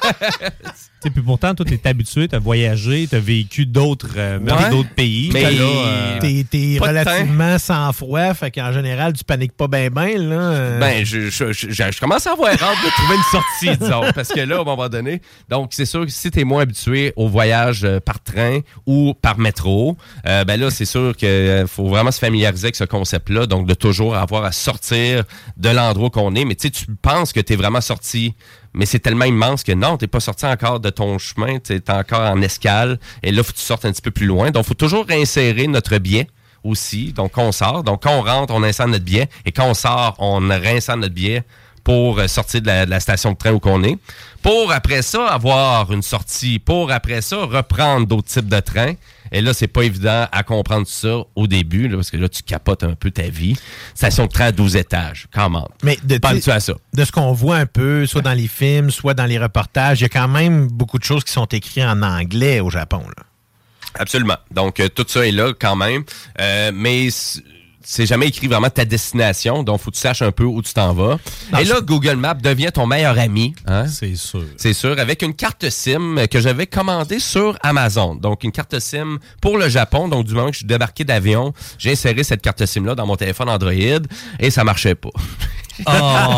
Et puis pourtant, toi, t'es habitué, t'as voyagé, t'as vécu d'autres euh, Ouais. d'autres pays. Mais là, euh, t'es, t'es pas de relativement sans froid, fait qu'en général, tu paniques pas bien, bien, là. euh. Ben, je, je, je, je commence à avoir hâte de trouver une sortie, disons. Parce que là, à un moment donné, donc c'est sûr que si t'es moins habitué au voyage euh, par train ou par métro, euh, ben là, c'est sûr qu'il euh, faut vraiment se familiariser avec ce concept-là. Donc, de toujours avoir à sortir de l'endroit qu'on est. Mais tu sais, tu penses que t'es vraiment sorti. Mais c'est tellement immense que non, t'es pas sorti encore de ton chemin, t'es encore en escale, et là, faut que tu sortes un petit peu plus loin. Donc, faut toujours réinsérer notre billet aussi. Donc, quand on sort, donc quand on rentre, on insère notre billet, et quand on sort, on réinsère notre billet pour sortir de la, de la station de train où qu'on est. Pour, après ça, avoir une sortie. Pour, après ça, reprendre d'autres types de trains. Et là, c'est pas évident à comprendre ça au début, là, parce que là, tu capotes un peu ta vie. Station de train à douze étages, quand même. Mais de, pas habitué à ça. De ce qu'on voit un peu, soit dans les films, soit dans les reportages, il y a quand même beaucoup de choses qui sont écrites en anglais au Japon, là. Absolument. Donc, euh, tout ça est là quand même. Euh, mais c'est jamais écrit vraiment ta destination. Donc, faut que tu saches un peu où tu t'en vas. Non, et là, je... Google Maps devient ton meilleur ami. Hein? C'est sûr. C'est sûr. Avec une carte SIM que j'avais commandée sur Amazon. Donc, une carte SIM pour le Japon. Donc, du moment que je suis débarqué d'avion, j'ai inséré cette carte SIM-là dans mon téléphone Android et ça marchait pas. Oh!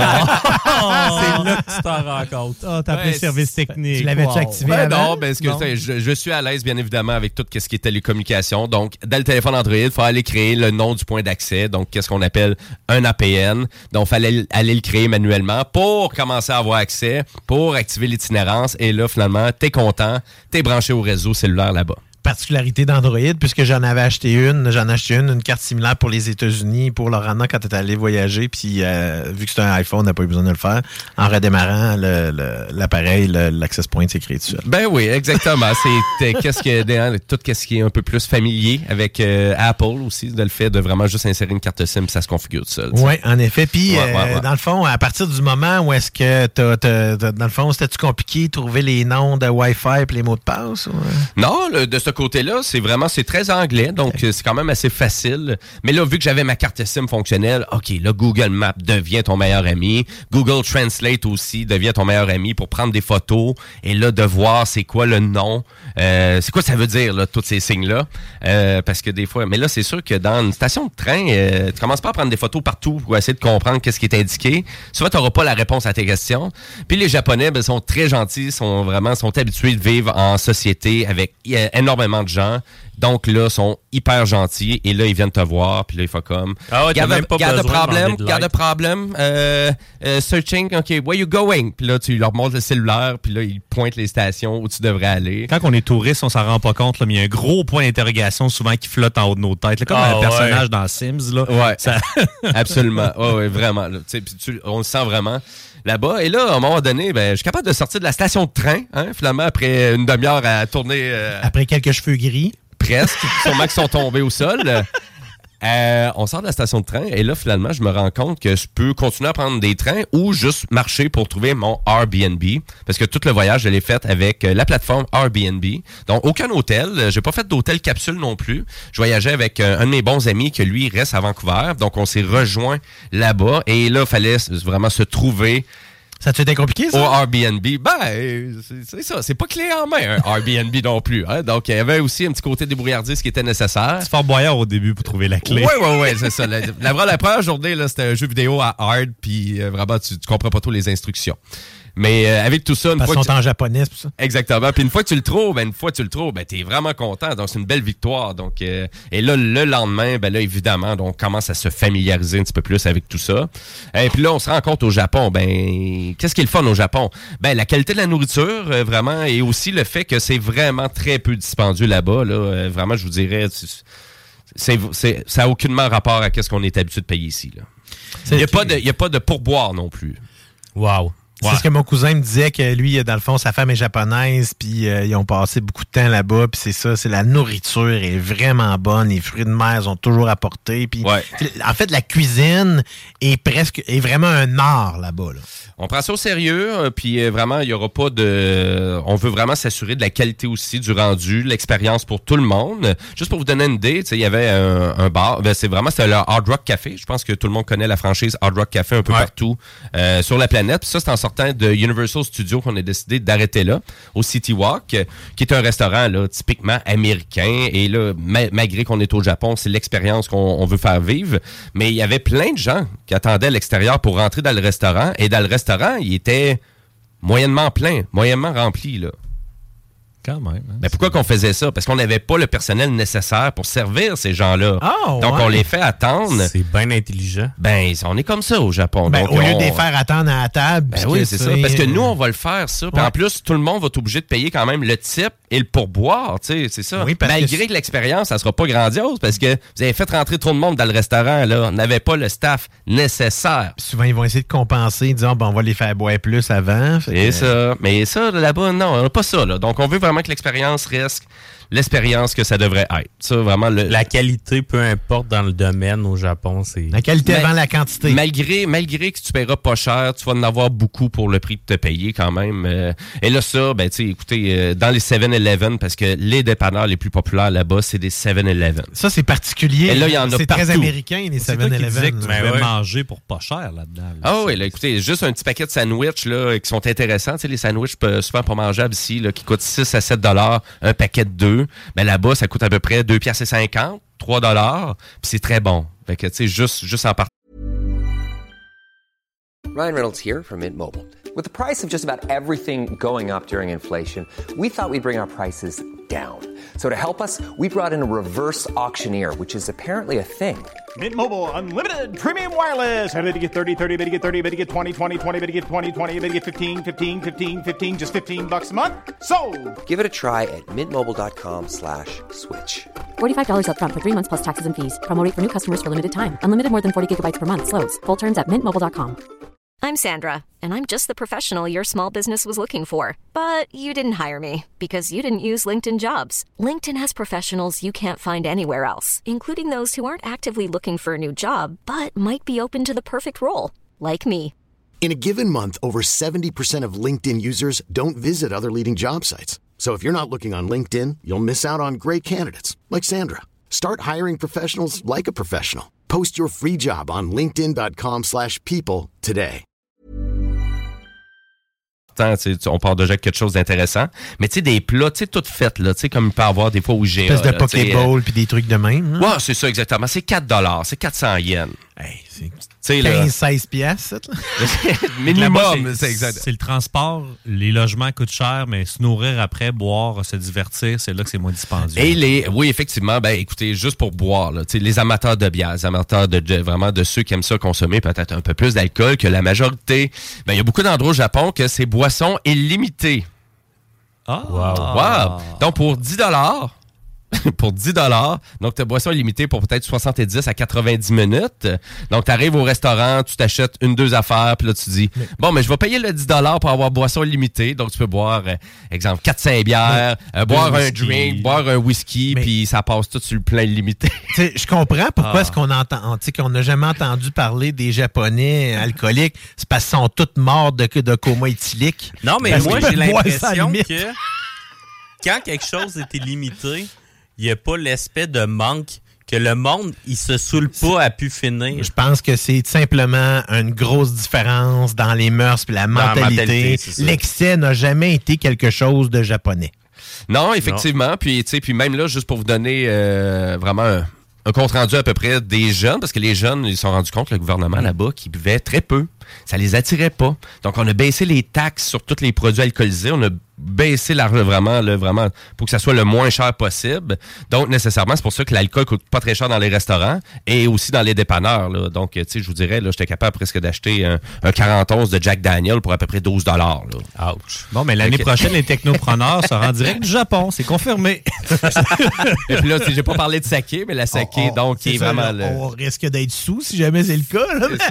C'est là que tu t'en rends compte. Oh, t'as appelé Ouais, service technique. Tu l'avais-tu wow. activé Ben avant? non, ben, ce que je, je, je suis à l'aise, bien évidemment, avec tout ce qui est télécommunication. Donc, dans le téléphone Android, il faut aller créer le nom du point d'accès. Donc, qu'est-ce qu'on appelle un A P N. Donc, il fallait aller le créer manuellement pour commencer à avoir accès, pour activer l'itinérance. Et là, finalement, t'es content, t'es branché au réseau cellulaire là-bas. Particularité d'Android, puisque j'en avais acheté une, j'en ai acheté une, une carte similaire pour les États-Unis, pour Laurent quand tu es allé voyager, puis euh, vu que c'est un iPhone, on n'a pas eu besoin de le faire. En redémarrant le, le, l'appareil, le, l'access point s'est créé tout seul. Ben oui, exactement. C'est qu'est-ce que tout ce qui est un peu plus familier avec euh, Apple aussi, de le fait de vraiment juste insérer une carte SIM, ça se configure tout seul. Oui, en effet. Puis, ouais, ouais, euh, ouais. dans le fond, à partir du moment où est-ce que t'as, t'as, t'as, dans le fond, c'était-tu compliqué de trouver les noms de Wi-Fi et les mots de passe? Ou... Non, le, de ce côté-là, c'est vraiment Vraiment, c'est très anglais, donc okay. c'est quand même assez facile. Mais là, vu que j'avais ma carte SIM fonctionnelle, OK, là, Google Maps devient ton meilleur ami. Google Translate aussi devient ton meilleur ami pour prendre des photos et là, de voir c'est quoi le nom. Euh, c'est quoi ça veut dire, là, tous ces signes-là. Euh, parce que des fois... Mais là, c'est sûr que dans une station de train, euh, tu commences pas à prendre des photos partout pour essayer de comprendre qu'est-ce qui est indiqué. Souvent, tu n'auras pas la réponse à tes questions. Puis les Japonais, ben, sont très gentils, sont vraiment sont habitués de vivre en société avec euh, énormément de gens. Donc là, ils sont hyper gentils et là, ils viennent te voir. Puis là, il faut comme... Ah ouais, garde de problème, garde de problème. Euh, euh, searching, OK, where you going? Puis là, tu leur montres le cellulaire. Puis là, ils pointent les stations où tu devrais aller. Quand on est touriste, on s'en rend pas compte. Là, mais il y a un gros point d'interrogation souvent qui flotte en haut de nos têtes. Là, comme ah, un ouais. personnage dans Sims. Là. Ouais, ça... absolument. Ouais, ouais, vraiment. Là. Tu, tu, on le sent vraiment là-bas. Et là, à un moment donné, ben, je suis capable de sortir de la station de train, hein, finalement, après une demi-heure à tourner... Euh, après quelques cheveux gris. Presque, sûrement qu'ils sont tombés au sol. Euh, on sort de la station de train et là, finalement, je me rends compte que je peux continuer à prendre des trains ou juste marcher pour trouver mon Airbnb. Parce que tout le voyage, je l'ai fait avec la plateforme Airbnb. Donc, aucun hôtel. J'ai pas fait d'hôtel capsule non plus. Je voyageais avec un de mes bons amis qui, lui, reste à Vancouver. Donc, on s'est rejoint là-bas et là, il fallait vraiment se trouver... Ça te fait compliqué, ça? Au Airbnb. Ben, c'est, c'est ça. C'est pas clé en main, un Airbnb non plus. Hein? Donc, il y avait aussi un petit côté débrouillardise qui était nécessaire. C'est fort boyard au début pour trouver la clé. Oui, oui, oui, c'est ça. La, la, la première journée, là, c'était un jeu vidéo à hard, puis euh, vraiment, tu, tu comprends pas trop les instructions. Mais euh, avec tout ça, une Parce fois que sont tu... en japonais, c'est pour ça. Exactement. Puis une fois que tu le trouves, ben une fois que tu le trouves, ben t'es vraiment content. Donc c'est une belle victoire. Donc euh, et là le lendemain, ben là évidemment, donc, on commence à se familiariser un petit peu plus avec tout ça. Et puis là on se rend compte au Japon, ben qu'est-ce qui est le fun au Japon? Ben la qualité de la nourriture euh, vraiment et aussi le fait que c'est vraiment très peu dispendieux là-bas. Là, euh, vraiment, je vous dirais, c'est, c'est ça a aucunement rapport à ce qu'on est habitué de payer ici. Là. Il y a pas de, il y a pas de pourboire non plus. Wow. C'est ce que mon cousin me disait, que lui, dans le fond, sa femme est japonaise, puis euh, ils ont passé beaucoup de temps là-bas, puis c'est ça, c'est la nourriture est vraiment bonne, les fruits de mer sont toujours apportés, puis ouais. en fait, la cuisine est presque, est vraiment un art là-bas. Là. On prend ça au sérieux, puis vraiment, il n'y aura pas de... On veut vraiment s'assurer de la qualité aussi du rendu, l'expérience pour tout le monde. Juste pour vous donner une idée, il y avait un, un bar, ben, c'est vraiment c'était le Hard Rock Café. Je pense que tout le monde connaît la franchise Hard Rock Café un peu ouais. partout euh, sur la planète. Puis ça, c'est en sortant de Universal Studios qu'on a décidé d'arrêter là, au City Walk, qui est un restaurant là, typiquement américain. Et là, ma- malgré qu'on est au Japon, c'est l'expérience qu'on on veut faire vivre. Mais il y avait plein de gens qui attendaient à l'extérieur pour rentrer dans le restaurant. Et dans le restaurant, il était moyennement plein, moyennement rempli, là. Quand même. Hein, mais pourquoi qu'on faisait ça? Parce qu'on n'avait pas le personnel nécessaire pour servir ces gens-là. Oh, donc, ouais. on les fait attendre. C'est bien intelligent. Ben, on est comme ça au Japon. Ben, donc, au lieu on... de les faire attendre à la table. Ben oui, c'est ça. Parce que nous, on va le faire, ça. Puis ouais. en plus, tout le monde va être obligé de payer quand même le type et le pourboire. Tu sais, c'est ça. Oui, malgré que, que l'expérience, ça sera pas grandiose parce que vous avez fait rentrer trop de monde dans le restaurant. Là. On n'avait pas le staff nécessaire. Puis souvent, ils vont essayer de compenser, disant, bon, on va les faire boire plus avant. Et que... ça. Mais ça, là-bas, non, on n'a pas ça. Là. Donc, on veut vraiment que l'expérience reste l'expérience que ça devrait être. Ça, vraiment, le... La qualité, peu importe dans le domaine au Japon, c'est... La qualité Mais, avant la quantité. Malgré, malgré que tu paieras pas cher, tu vas en avoir beaucoup pour le prix de te payer quand même. Euh, et là, ça, ben, tu sais, écoutez, euh, dans les seven eleven, parce que les dépanneurs les plus populaires là-bas, c'est des seven eleven. Ça, c'est particulier. Et là, il y en a c'est partout. très américain, les seven eleven. C'est toi qui disais que tu ben pouvais ouais. manger pour pas cher là-dedans. Là. Ah oui, là, écoutez, juste un petit paquet de sandwichs là, qui sont intéressants. Tu sais, les sandwichs souvent pas mangeables ici, là, qui coûtent six à sept dollars, un paquet de deux. Ben là-bas, ça coûte à peu près deux piastres et cinquante, trois dollars, puis c'est très bon. Fait que, tu sais, juste, juste en partant. Ryan Reynolds here from Mint Mobile. With the price of just about everything going up during inflation, we thought we'd bring our prices down. So to help us, we brought in a reverse auctioneer, which is apparently a thing. Mint Mobile Unlimited Premium Wireless. How to get thirty, thirty, how to get thirty, how to get twenty, twenty, twenty, how to get twenty, twenty, how to get fifteen, fifteen, fifteen, fifteen, just fifteen bucks a month? Sold! Give it a try at mintmobile.com slash switch. forty-five dollars up front for three months plus taxes and fees. Promo rate for new customers for limited time. Unlimited more than forty gigabytes per month. Slows full terms at mint mobile dot com. I'm Sandra, and I'm just the professional your small business was looking for. But you didn't hire me because you didn't use LinkedIn Jobs. LinkedIn has professionals you can't find anywhere else, including those who aren't actively looking for a new job, but might be open to the perfect role, like me. In a given month, over seventy percent of LinkedIn users don't visit other leading job sites. So if you're not looking on LinkedIn, you'll miss out on great candidates like Sandra. Start hiring professionals like a professional. Post your free job on linkedin.com slash people today. On part déjà avec quelque chose d'intéressant. Mais tu sais, des plats, tu sais, toutes faites, là, tu sais, comme il peut y avoir des fois au G A. Espèce de Pokéball euh... puis des trucs de même. Ouais, c'est ça, exactement. C'est quatre dollars, c'est quatre cents yens. Hey, c'est quinze seize piastres, minimum. C'est, c'est, c'est le transport, les logements coûtent cher, mais se nourrir après, boire, se divertir, c'est là que c'est moins dispendieux. Et les, oui, effectivement, ben écoutez, juste pour boire, là, les amateurs de bière, les amateurs de, de vraiment de ceux qui aiment ça consommer peut-être un peu plus d'alcool que la majorité. Ben il y a beaucoup d'endroits au Japon que c'est boissons illimitées. Ah, wow. wow. Donc pour dix dollars. pour dix dollars. Donc, tu as boisson illimitée pour peut-être soixante-dix à quatre-vingt-dix minutes. Donc, tu arrives au restaurant, tu t'achètes une, deux affaires, puis là, tu dis, mais... bon, mais je vais payer le dix dollars pour avoir boisson illimitée. Donc, tu peux boire, euh, exemple, quatre cinq bières, euh, boire un whisky. drink, boire un whisky, mais... puis ça passe tout sur le plein illimité. Je comprends pourquoi ah. est-ce qu'on entend, qu'on n'a jamais entendu parler des Japonais alcooliques. C'est parce qu'ils sont tous morts de, de coma éthylique. Non, mais moi, j'ai l'impression que quand quelque chose est illimité, il n'y a pas l'aspect de manque que le monde, il se saoule pas à pu finir. Je pense que c'est simplement une grosse différence dans les mœurs et la mentalité. La mentalité L'excès n'a jamais été quelque chose de japonais. Non, effectivement. Non. Puis, tu sais, puis même là, juste pour vous donner euh, vraiment un, un compte rendu à peu près des jeunes, parce que les jeunes, ils se sont rendus compte, le gouvernement là-bas, qu'ils buvaient très peu. Ça les attirait pas. Donc, on a baissé les taxes sur tous les produits alcoolisés. On a baissé l'argent vraiment, là, vraiment pour que ça soit le moins cher possible. Donc, nécessairement, c'est pour ça que l'alcool coûte pas très cher dans les restaurants et aussi dans les dépanneurs. Là. Donc, tu sais, je vous dirais, là, j'étais capable presque d'acheter un, un quarante onces de Jack Daniel pour à peu près douze dollars. Ouch. Bon, mais l'année okay. prochaine, les technopreneurs seront en direct du Japon. C'est confirmé. Et puis là, tu sais, j'ai pas parlé de saké, mais la saké, oh, oh, donc, qui est, est ça, vraiment... Là, le... On risque d'être sous si jamais c'est le cas. Là, c'est ça.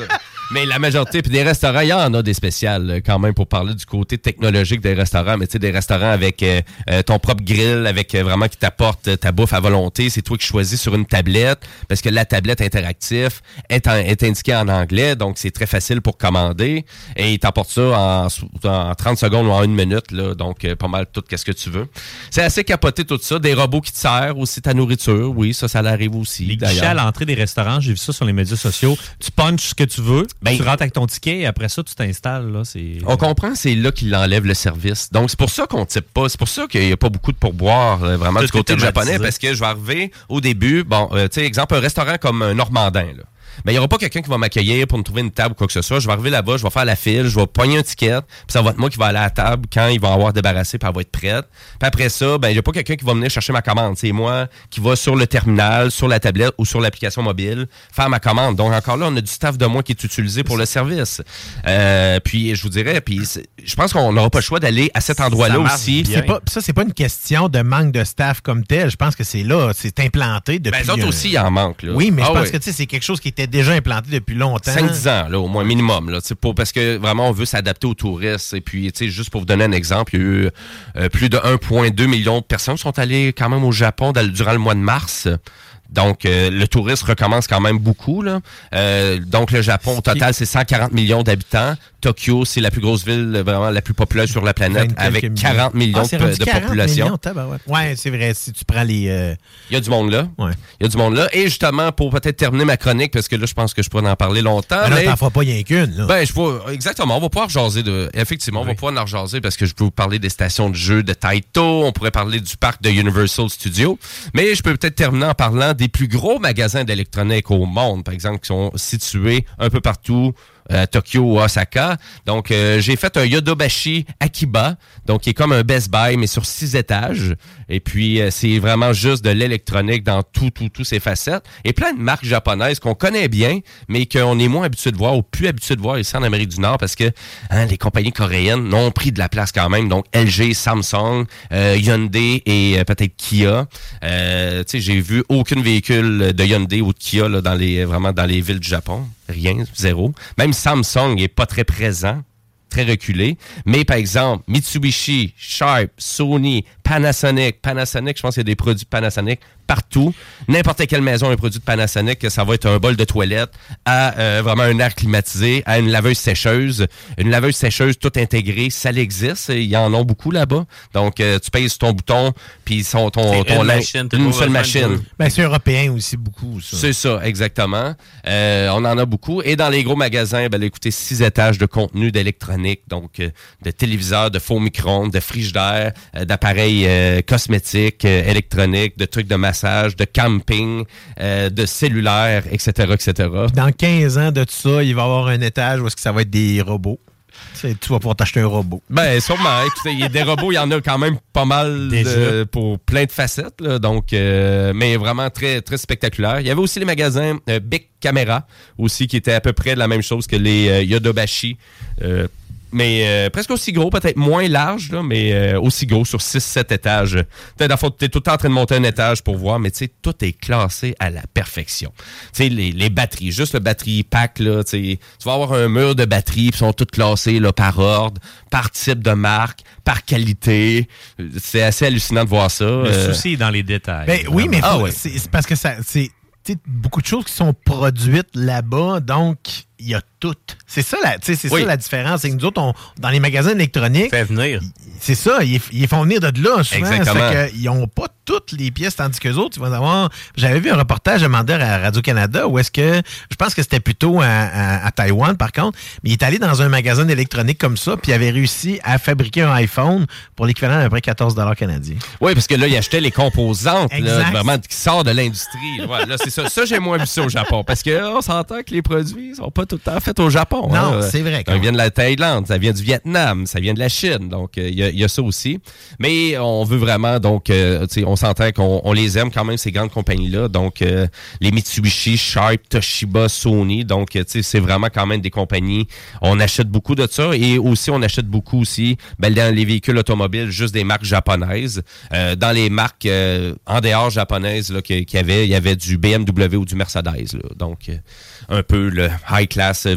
Mais la majorité, puis des restaurants, il y en a des spéciales quand même pour parler du côté technologique des restaurants. Mais tu sais, des restaurants avec euh, ton propre grill, avec euh, vraiment qui t'apporte ta bouffe à volonté. C'est toi qui choisis sur une tablette parce que la tablette interactive est, en, est indiquée en anglais. Donc, c'est très facile pour commander. Et il t'apporte ça en, en trente secondes ou en une minute. Là, donc, euh, pas mal tout qu'est-ce que tu veux. C'est assez capoté tout ça. Des robots qui te servent aussi ta nourriture. Oui, ça, ça arrive aussi. Les guichets à l'entrée des restaurants, j'ai vu ça sur les médias sociaux. Tu punches ce que tu veux, ben, tu rentres avec ton ticket et après ça, tu t'installes. Là, c'est... On comprend, c'est là qu'il enlève le service. Donc, c'est pour ça qu'on ne type pas. C'est pour ça qu'il n'y a pas beaucoup de pourboire euh, vraiment tout du côté japonais parce que je vais arriver au début. Bon, euh, tu sais, exemple, un restaurant comme un Normandin, là. Ben, il n'y aura pas quelqu'un qui va m'accueillir pour me trouver une table ou quoi que ce soit. Je vais arriver là-bas, je vais faire la file, je vais pogner un ticket, puis ça va être moi qui va aller à la table quand ils vont avoir débarrassé, puis elle va être prête. Puis après ça, ben, il n'y a pas quelqu'un qui va venir chercher ma commande. C'est moi qui va sur le terminal, sur la tablette ou sur l'application mobile faire ma commande. Donc, encore là, on a du staff de moi qui est utilisé pour le service. Euh, puis, je vous dirais, puis je pense qu'on n'aura pas le choix d'aller à cet endroit-là aussi. C'est pas, ça, c'est pas une question de manque de staff comme tel. Je pense que c'est là, c'est implanté depuis... Ben, les autres aussi, il en manque, là. Oui, mais ah, je pense oui. que c'est quelque chose qui était déjà implanté depuis longtemps. cinq dix ans, là, au moins minimum. Là, pour, parce que vraiment, on veut s'adapter aux touristes. Et puis, juste pour vous donner un exemple, il y a eu euh, plus de un virgule deux million de personnes qui sont allées quand même au Japon dans, durant le mois de mars. Donc, euh, le tourisme recommence quand même beaucoup. Là. Euh, donc, le Japon, au total, c'est cent quarante millions d'habitants. Tokyo, c'est la plus grosse ville, vraiment la plus populaire sur la planète, avec quarante millions ah, de, de population. Oui, c'est vrai, si tu prends les... Euh... Il y a du monde là. Ouais. Il y a du monde là. Et justement, pour peut-être terminer ma chronique, parce que là, je pense que je pourrais en parler longtemps. Mais mais... là, t'en feras pas rien qu'une. Là. Ben, je peux... Exactement. On va pouvoir jaser de... Effectivement, oui. on va pouvoir en jaser parce que je peux vous parler des stations de jeux de Taito. On pourrait parler du parc de Universal Studios. Mais je peux peut-être terminer en parlant des plus gros magasins d'électronique au monde, par exemple, qui sont situés un peu partout à Tokyo ou Osaka. Donc, euh, j'ai fait un Yodobashi Akiba, donc qui est comme un Best Buy, mais sur six étages. Et puis, euh, c'est vraiment juste de l'électronique dans tout, tout, tout ses facettes. Et plein de marques japonaises qu'on connaît bien, mais qu'on est moins habitué de voir ou plus habitué de voir ici en Amérique du Nord parce que hein, les compagnies coréennes ont pris de la place quand même. Donc, L G, Samsung, euh, Hyundai et euh, peut-être Kia. Euh, tu sais, j'ai vu aucun véhicule de Hyundai ou de Kia là, dans les, vraiment dans les villes du Japon. Rien, zéro. Même Samsung n'est pas très présent, très reculé. Mais par exemple, Mitsubishi, Sharp, Sony, Panasonic. Panasonic, je pense qu'il y a des produits Panasonic partout. N'importe quelle maison a un produit de Panasonic, que ça va être un bol de toilette à euh, vraiment un air climatisé, à une laveuse sécheuse. Une laveuse sécheuse toute intégrée, ça existe. Il y en a beaucoup là-bas. Donc, euh, tu payes sur ton bouton, puis ton, ton, ton une, machine, une seule machine. Ben, c'est européen aussi, beaucoup. Ça. C'est ça, exactement. Euh, on en a beaucoup. Et dans les gros magasins, ben, écoutez, six étages de contenu d'électronique, donc euh, de téléviseurs, de faux micro-ondes, de frigidaires, euh, d'appareils euh, cosmétiques, euh, électroniques, de trucs de massage, de camping, euh, de cellulaire, et cetera, et cetera. Dans quinze ans de tout ça, il va y avoir un étage où est-ce que ça va être des robots. Tu vas pouvoir t'acheter un robot. Ben, sûrement. Écoutez, il y a des robots, il y en a quand même pas mal de, pour plein de facettes. Là, donc, euh, mais vraiment très, très spectaculaire. Il y avait aussi les magasins euh, Big Camera, aussi, qui étaient à peu près la même chose que les euh, Yodobashi. Euh, mais euh, presque aussi gros, peut-être moins large, là, mais euh, aussi gros sur six sept étages. Peut-être tu es tout le temps en train de monter un étage pour voir, mais tu sais, tout est classé à la perfection. Tu sais, les, les batteries, juste le batterie pack, là, tu vas avoir un mur de batteries, puis sont toutes classées là, par ordre, par type de marque, par qualité. C'est assez hallucinant de voir ça. Le euh... souci est dans les détails. Ben, oui, mais ah, faut, ouais. c'est, c'est parce que ça, c'est beaucoup de choses qui sont produites là-bas, donc il y a tout. C'est ça la, c'est oui. ça la différence. C'est que nous autres, on, dans les magasins électroniques, fait venir. C'est ça, ils, ils font venir de là souvent. Exactement. Ça fait qu'ils n'ont pas toutes les pièces, tandis qu'eux autres, ils vont avoir... J'avais vu un reportage demandé à Radio-Canada où est-ce que... Je pense que c'était plutôt à, à, à Taïwan, par contre, mais il est allé dans un magasin d'électronique comme ça, puis il avait réussi à fabriquer un iPhone pour l'équivalent d'à peu près quatorze dollars canadiens. Oui, parce que là, il achetait les composantes, là, vraiment, qui sortent de l'industrie. Ouais, là, c'est ça. Ça, j'ai moins vu ça au Japon, parce qu'on oh, s'entend que les produits sont pas tout le temps faits au Japon. Non, hein. c'est vrai. Ça vient de la Thaïlande, ça vient du Vietnam, ça vient de la Chine. Donc, il euh, y, y a ça aussi. Mais on veut vraiment, donc, euh, on s'entend qu'on on les aime quand même, ces grandes compagnies-là. Donc, euh, les Mitsubishi, Sharp, Toshiba, Sony. Donc, c'est vraiment quand même des compagnies. On achète beaucoup de ça. Et aussi, on achète beaucoup aussi, ben, dans les véhicules automobiles, juste des marques japonaises. Euh, dans les marques euh, en dehors japonaises qu'il y avait, il y avait du B M W ou du Mercedes. Là. Donc, euh, un peu le high class,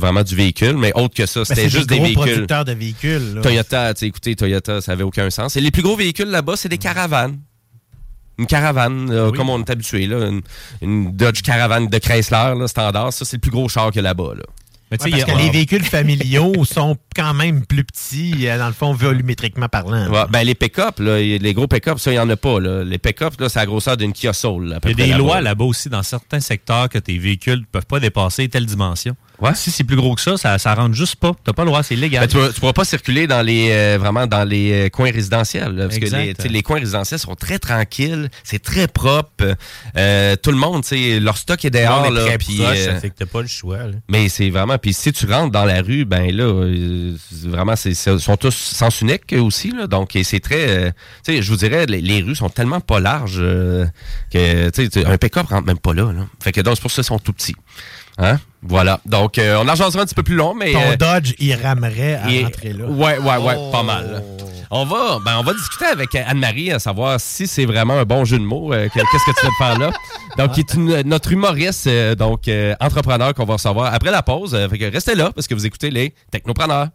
vraiment du véhicule, mais autre que ça, c'était ben, juste des des gros véhicules. producteurs de véhicules. Là. Toyota, tu sais, écoutez, Toyota, ça avait aucun sens. Et les plus gros véhicules là-bas, c'est des caravanes. Une caravane, là, oui. comme on est habitué, là, une, une Dodge Caravane de Chrysler, là, standard, ça, c'est le plus gros char qu'il y a là-bas. Là. Mais ouais, parce que les véhicules familiaux sont quand même plus petits, dans le fond, volumétriquement parlant. Ouais, ben, les pick-up, là, les gros pick-up, ça, il n'y en a pas. Là. Les pick-up, là, c'est la grosseur d'une Kia Soul. Là, il y a des là-bas. lois là-bas aussi dans certains secteurs que tes véhicules ne peuvent pas dépasser telle dimension. Ouais. Si c'est plus gros que ça, ça, ça rentre juste pas. T'as pas le droit, c'est illégal. Ben, tu ne pourras pas circuler dans les euh, vraiment dans les euh, coins résidentiels. Là, parce exact. que les, les coins résidentiels sont très tranquilles, c'est très propre. Euh, tout le monde, leur stock est dehors. Là, très pis, proche, euh, ça fait que t'as pas le choix. Là. Mais c'est vraiment... Puis si tu rentres dans la rue, ben là, euh, vraiment, c'est, c'est, sont tous sens unique aussi. Là, donc, et c'est très... Euh, tu sais, je vous dirais, les, les rues sont tellement pas larges euh, que tu sais, un pick-up rentre même pas là. là. Fait que donc, c'est pour ça qu'ils sont tout petits. Hein? Voilà. Donc, euh, on en jasera un petit peu plus long, mais... Ton euh, Dodge, il ramerait à il... rentrer là. Ouais, ouais, ouais, oh. pas mal. On va, ben, on va discuter avec Anne-Marie à savoir si c'est vraiment un bon jeu de mots. Euh, qu'est-ce que tu veux faire là? Donc, qui est une, notre humoriste, euh, donc euh, entrepreneur qu'on va recevoir après la pause. Euh, fait que restez là parce que vous écoutez les Technopreneurs.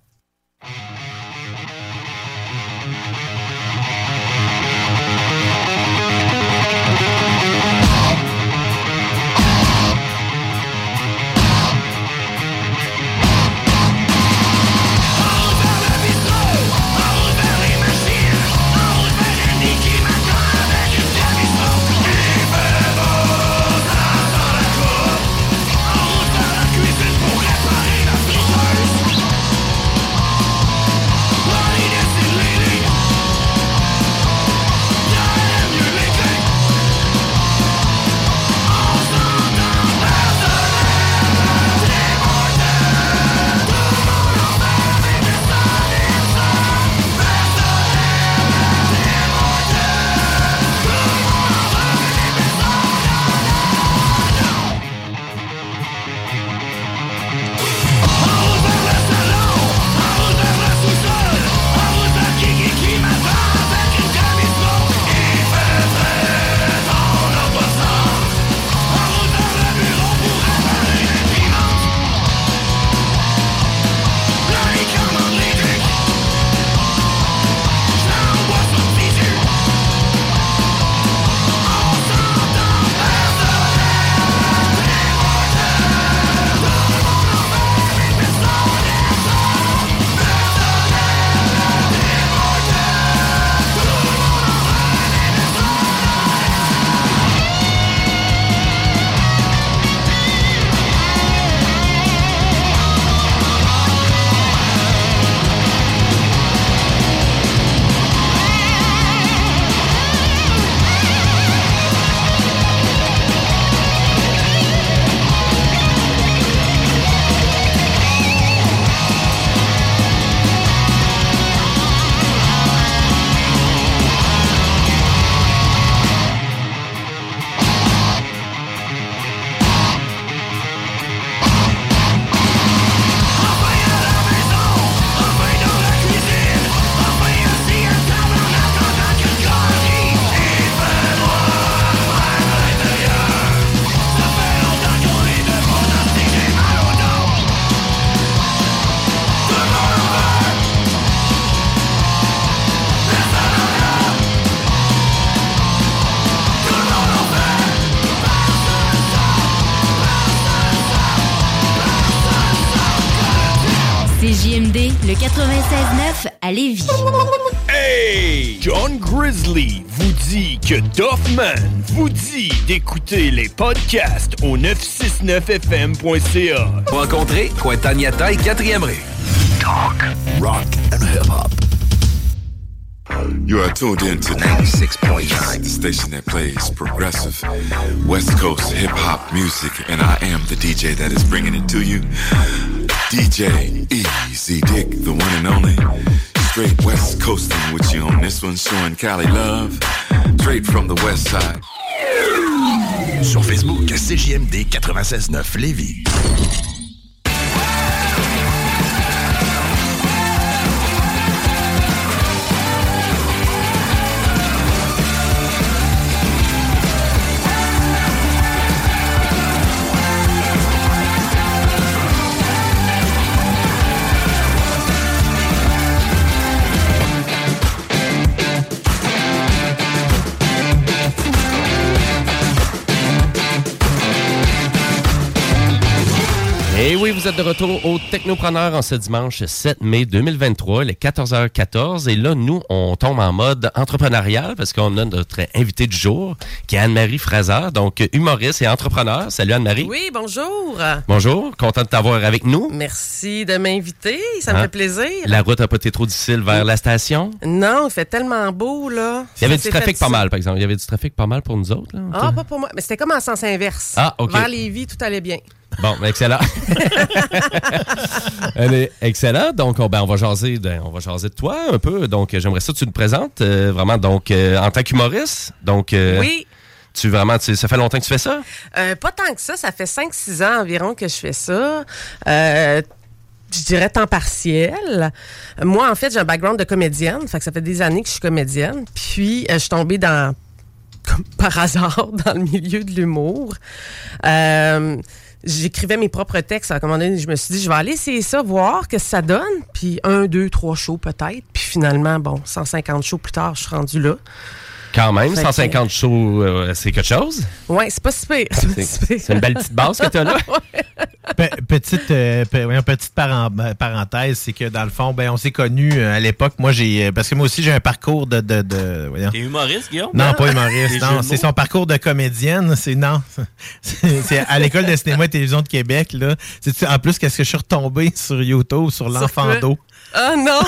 C J M D, le quatre-vingt-seize neuf à Lévis. Hey! John Grizzly vous dit que Doffman vous dit d'écouter les podcasts au neuf cent soixante-neuf F M point C A. Rencontrez Cointagnata et quatrième rue. Talk, rock and hip-hop. You are tuned in to ninety-six point nine, the station that plays progressive West Coast hip-hop music, and I am the D J that is bringing it to you. D J Easy Dick, the one and only. Straight West Coasting with you on this one, showing Cali love. Straight from the West Side. Sur Facebook, C J M D quatre-vingt-seize neuf Lévis. Et oui, vous êtes de retour au Technopreneur en ce dimanche sept mai deux mille vingt-trois, il est quatorze heures quatorze. Et là, nous, on tombe en mode entrepreneurial parce qu'on a notre invité du jour, qui est Anne-Marie Fraser, donc humoriste et entrepreneur. Salut Anne-Marie. Oui, bonjour. Bonjour, content de t'avoir avec nous. Merci de m'inviter, ça me Hein? fait plaisir. La route n'a pas été trop difficile vers la station? Non, il fait tellement beau, là. Il y avait Ça du s'est trafic fait pas mal, par exemple. Il y avait du trafic pas mal pour nous autres. Là. Ah, pas pour moi. Mais c'était comme en sens inverse. Ah, OK. Vers Lévis, tout allait bien. Bon, excellent. Allez, excellent. Donc, on, ben, on va jaser de, on va jaser de toi un peu. Donc, j'aimerais ça que tu te présentes euh, vraiment donc euh, en tant qu'humoriste. Donc, euh, Oui. Tu vraiment, tu, ça fait longtemps que tu fais ça? Euh, pas tant que ça. Ça fait cinq six ans environ que je fais ça. Euh, je dirais temps partiel. Moi, en fait, j'ai un background de comédienne. Fait que ça fait des années que je suis comédienne. Puis, euh, je suis tombée dans, comme par hasard, dans le milieu de l'humour. Euh, J'écrivais mes propres textes. À un moment donné, je me suis dit, je vais aller essayer ça, voir que ça donne. Puis un, deux, trois shows peut-être. Puis finalement, bon, cent cinquante shows plus tard, je suis rendue là. Quand même, Fait cent que- cinquante shows, euh, c'est quelque chose. Oui, c'est pas si pire. C'est pas si pire. C'est une belle petite base que tu as là. Pe- petite euh, pe- voyons, petite paran- euh, parenthèse, c'est que dans le fond, ben on s'est connus euh, à l'époque. Moi, j'ai euh, parce que moi aussi j'ai un parcours de, de, de voyons. T'es humoriste, Guillaume? Non, pas Les humoriste. jeux Non, de c'est mots? son parcours de comédienne. C'est non, c'est c'est à l'école de cinéma et télévision de Québec là. C'est en plus qu'est-ce que je suis retombé sur YouTube sur l'enfant quoi? d'eau. Ah non!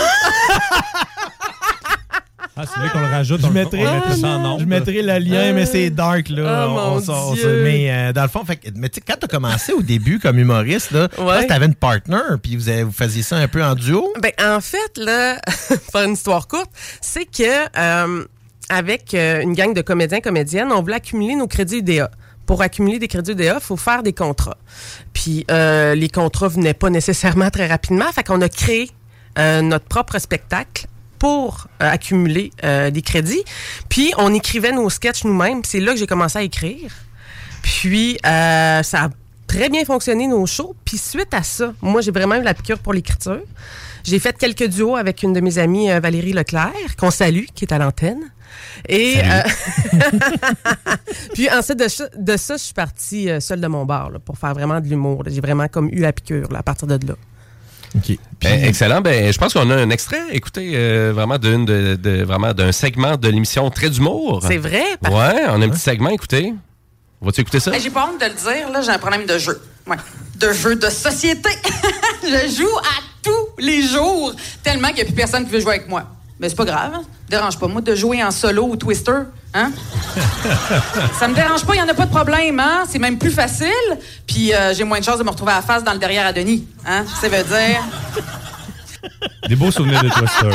Ah, c'est vrai qu'on le rajoute. Je on- mettrai, on mettrait ça en nombre. je mettrai le lien, mais c'est dark, là. Oh, mon sort Dieu. ça. Mais euh, dans le fond, fait, que- mais tu sais, quand tu as commencé au début comme humoriste, là, Ouais. tu avais une partner, puis vous, avez- vous faisiez ça un peu en duo. Ben, en fait, là, pour faire une histoire courte, c'est que euh, avec euh, une gang de comédiens, comédiennes, on voulait accumuler nos crédits U D A. Pour accumuler des crédits U D A, il faut faire des contrats. Puis euh, les contrats venaient pas nécessairement très rapidement, fait qu'on a créé euh, notre propre spectacle pour euh, accumuler euh, des crédits. Puis on écrivait nos sketchs nous-mêmes. C'est là que j'ai commencé à écrire. Puis euh, ça a très bien fonctionné, nos shows. Puis suite à ça, moi, j'ai vraiment eu la piqûre pour l'écriture. J'ai fait quelques duos avec une de mes amies, euh, Valérie Leclerc, qu'on salue, qui est à l'antenne. Et euh, puis ensuite de, ça- de ça, je suis partie euh, seule de mon bar là, pour faire vraiment de l'humour. là. J'ai vraiment comme eu la piqûre là, à partir de là. OK. Ben, excellent. Ben, je pense qu'on a un extrait, écoutez, euh, vraiment d'une de, de- vraiment d'un segment de l'émission Très d'humour. C'est vrai? Ouais, on a un petit segment, écoutez. Vas-tu écouter ça? Hey, j'ai pas honte de le dire, là, j'ai un problème de jeu. Ouais. De jeu de société. Je joue à tous les jours, tellement qu'il n'y a plus personne qui veut jouer avec moi. Mais c'est pas grave, hein? Dérange pas, moi, de jouer en solo ou twister, hein? Ça me dérange pas, il n'y en a pas de problème, hein? C'est même plus facile, puis euh, j'ai moins de chances de me retrouver à la face dans le derrière à Denis, hein? Ça veut dire... Des beaux souvenirs de Twister.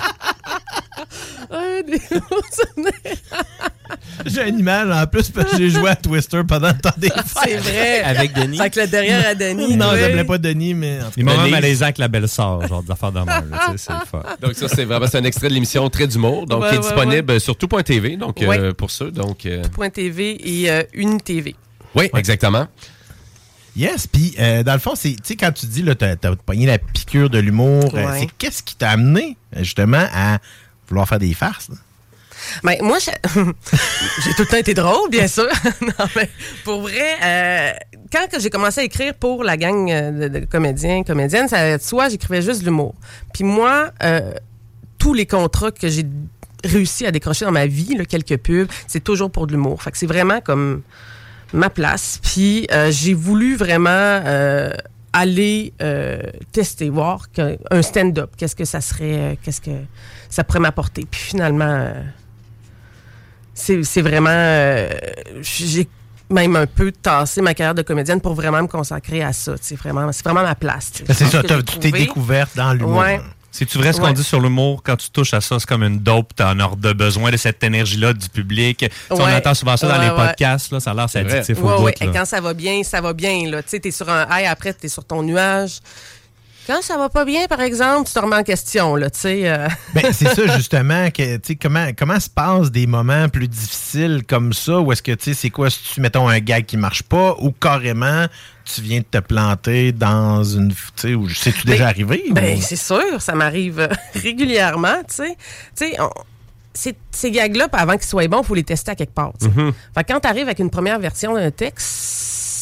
Ouais, des beaux souvenirs. J'ai une image en plus parce que j'ai joué à Twister pendant le temps des fêtes. C'est vrai. Avec Denis. Fait que le derrière à Denis. Non, oui. j'appelais pas Denis, mais en tout Des cas, moments Denise. malaisants avec la belle-sœur, genre des affaires de même. là, tu sais, C'est le fun. Donc ça, c'est vraiment c'est un extrait de l'émission Très d'humour, donc Ouais, qui est ouais, disponible sur tout point T V, donc Ouais. euh, pour ça. Donc, euh, Point T V et euh, UniTV. oui, exactement. Yes, puis euh, dans le fond, c'est, tu sais, quand tu dis, là, t'as, t'as pogné la piqûre de l'humour, euh, Ouais. c'est qu'est-ce qui t'a amené, euh, justement, à vouloir faire des farces? là? Ben, moi, j'ai j'ai tout le temps été drôle, bien sûr. Non, mais pour vrai, euh, quand que j'ai commencé à écrire pour la gang euh, de, de comédiens, comédiennes, ça allait de soi, j'écrivais juste de l'humour. Puis moi, euh, tous les contrats que j'ai réussi à décrocher dans ma vie, là, quelques pubs, c'est toujours pour de l'humour. Fait que c'est vraiment comme ma place. Puis euh, j'ai voulu vraiment euh, aller euh, tester, voir que, un stand-up, qu'est-ce que ça serait, euh, qu'est-ce que ça pourrait m'apporter. Puis finalement, euh, c'est, c'est vraiment... euh, j'ai même un peu tassé ma carrière de comédienne pour vraiment me consacrer à ça. C'est vraiment, c'est vraiment ma place. tu sais. Ben, c'est Je pense ça, que t'as- j'ai tu t'es trouvé- découverte dans l'humour. Ouais. C'est-tu vrai ce qu'on Ouais. dit sur l'humour? Quand tu touches à ça, c'est comme une dope, t'en as de besoin de cette énergie-là du public. Tu sais, On Ouais. entend souvent ça dans Ouais, les ouais. podcasts, là, ça a l'air C'est vrai. addictif au Ouais, bout. ouais. là. Et quand ça va bien, ça va bien. Là. Tu sais, t'es sur un high, après, t'es sur ton nuage. Quand ça va pas bien, par exemple, tu te remets en question. Là, tu sais, euh. Ben, c'est ça, justement, que, tu sais, comment, comment se passent des moments plus difficiles comme ça, ou est-ce que, tu sais, c'est quoi, si tu, mettons, un gag qui marche pas, ou carrément, tu viens de te planter dans une, tu sais, ou c'est-tu déjà arrivé? Ben, ou- c'est sûr, ça m'arrive euh, régulièrement, tu sais. Tu sais, on- ces, ces gags-là, avant qu'ils soient bons, il faut les tester à quelque part. tu sais. Mhm. Fait que quand tu arrives avec une première version d'un texte,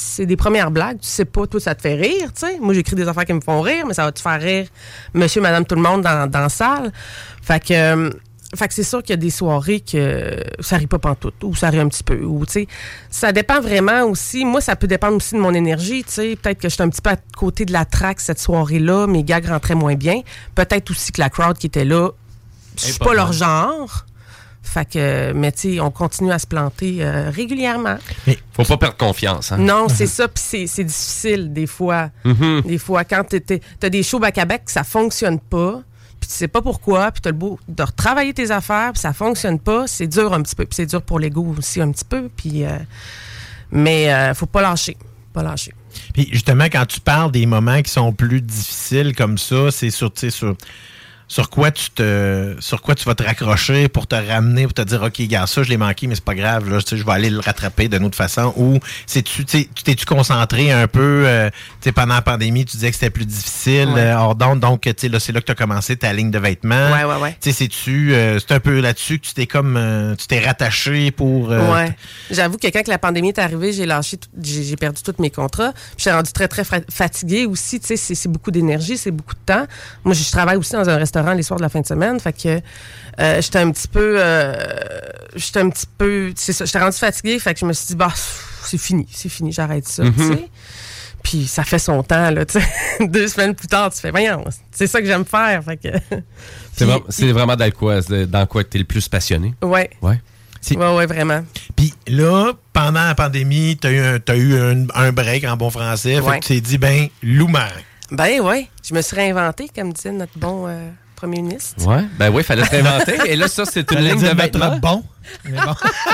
c'est des premières blagues. Tu sais pas, toi, ça te fait rire, tu sais. Moi, j'écris des affaires qui me font rire, mais ça va te faire rire monsieur, madame, tout le monde dans, dans la salle. Fait que... Euh, Fait que c'est sûr qu'il y a des soirées que ça rit pas pantoute, ou ça rit un petit peu, ou tu sais, ça dépend vraiment aussi. Moi, ça peut dépendre aussi de mon énergie, tu sais. Peut-être que je suis un petit peu à côté de la traque cette soirée-là, mes gags rentraient moins bien. Peut-être aussi que la crowd qui était là, c'est pas, pas leur genre. Fait que, mais tu sais, on continue à se planter euh, régulièrement. Mais faut pas perdre confiance, hein? Non, c'est ça, puis c'est, c'est difficile des fois. Mm-hmm. Des fois, quand t'es, t'es, t'as des shows back-à-back, ça fonctionne pas. Puis tu sais pas pourquoi, puis t'as le beau de retravailler tes affaires, puis ça fonctionne pas, c'est dur un petit peu, puis c'est dur pour l'ego aussi un petit peu, puis euh, mais euh, faut pas lâcher, pas lâcher. Puis justement, quand tu parles des moments qui sont plus difficiles comme ça, c'est sur, tu sais, sur sur quoi tu te sur quoi tu vas te raccrocher pour te ramener, pour te dire OK, gars, ça je l'ai manqué, mais c'est pas grave, là, je vais aller le rattraper d'une autre façon. Ou c'est tu tu t'es-tu concentré un peu euh, tu sais, pendant la pandémie, tu disais que c'était plus difficile, ouais. euh, hors d'onde, donc tu sais là c'est là que tu as commencé ta ligne de vêtements. Ouais ouais ouais. Tu sais c'est tu euh, c'est un peu là-dessus que tu t'es comme euh, tu t'es rattaché pour euh, Ouais. J'avoue que quand que la pandémie est arrivée, j'ai lâché tout, j'ai, j'ai perdu tous mes contrats. Puis je suis rendue très très fatiguée aussi, tu sais c'est, c'est beaucoup d'énergie, c'est beaucoup de temps. Moi je travaille aussi dans un restaurant les soirs de la fin de semaine, fait que euh, j'étais un petit peu euh, j'étais un petit peu c'est ça, j'étais rendue fatiguée, fait que je me suis dit bah c'est fini, c'est fini, j'arrête ça, mm-hmm. tu sais. Puis ça fait son temps là, tu sais. Deux semaines plus tard, tu fais voyons, c'est ça que j'aime faire, fait que c'est, vra- c'est vraiment dans quoi dans quoi tu es le plus passionné? Ouais. Ouais. C'est... Ouais, ouais, vraiment. Puis là, pendant la pandémie, t'as eu un, t'as eu un, un break en bon français, fait ouais. que tu t'es dit ben loup-marin. Ben oui, je me suis réinventé, comme disait notre bon euh, premier ministre. Ouais, ben oui, il fallait se réinventer. Et là, ça, c'est une fallait ligne de vêtements. Bon. Mais bon.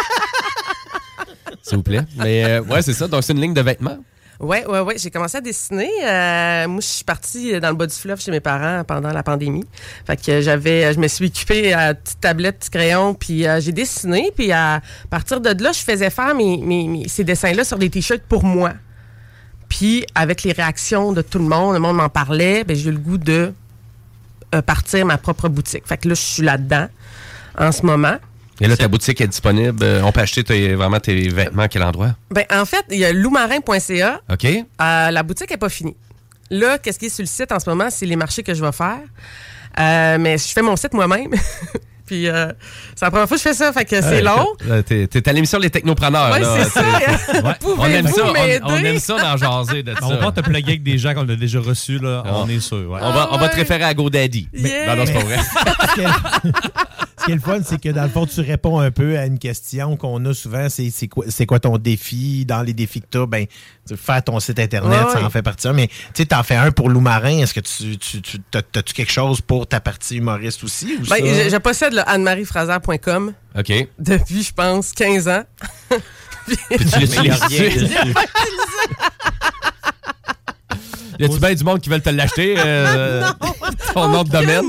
S'il vous plaît. Mais euh, ouais, c'est ça. Donc, c'est une ligne de vêtements. Oui, oui, oui. J'ai commencé à dessiner. Euh, moi, je suis partie dans le bas du fleuve chez mes parents pendant la pandémie. Fait que j'avais, je me suis équipée à petite tablette, petit crayon, puis euh, j'ai dessiné. Puis à partir de là, je faisais faire mes, mes, mes, ces dessins-là sur des t-shirts pour moi. Puis, avec les réactions de tout le monde, le monde m'en parlait, ben j'ai eu le goût de euh, partir ma propre boutique. Fait que là, je suis là-dedans en ce moment. Et là, ta boutique est disponible. On peut acheter tes, vraiment tes vêtements à quel endroit? Ben en fait, il y a loumarin point c a. OK. Euh, la boutique n'est pas finie. Là, qu'est-ce qui est sur le site en ce moment? C'est les marchés que je vais faire. Euh, mais je fais mon site moi-même. Puis, euh, c'est la première fois que je fais ça, fait que c'est euh, long. T'es, t'es à l'émission Les Technopreneurs. Oui, là. c'est ça. Ouais. On aime ça, on, on aime ça dans jaser de ça. On va te plugger avec des gens qu'on a déjà reçus, là. Oh. On est sûr. Ouais. On, va, on va te référer à GoDaddy. Yeah. Non, non, c'est pas vrai. Ce qui est le fun, c'est que dans le fond, tu réponds un peu à une question qu'on a souvent, c'est, c'est, quoi, c'est quoi ton défi? Dans les défis que tu as, ben, faire ton site Internet, ouais, ça en fait partie. Mais tu sais, t'en fais un pour Loup-Marin. Est-ce que tu, tu, tu t'as, t'as-tu quelque chose pour ta partie humoriste aussi? Ou ben, ça? Je, je possède le anne-marie fraser point com OK. Depuis, je pense, quinze ans. Puis tu l'utilises? Y a-tu bien du monde qui veulent te l'acheter? Euh, ton nom de domaine?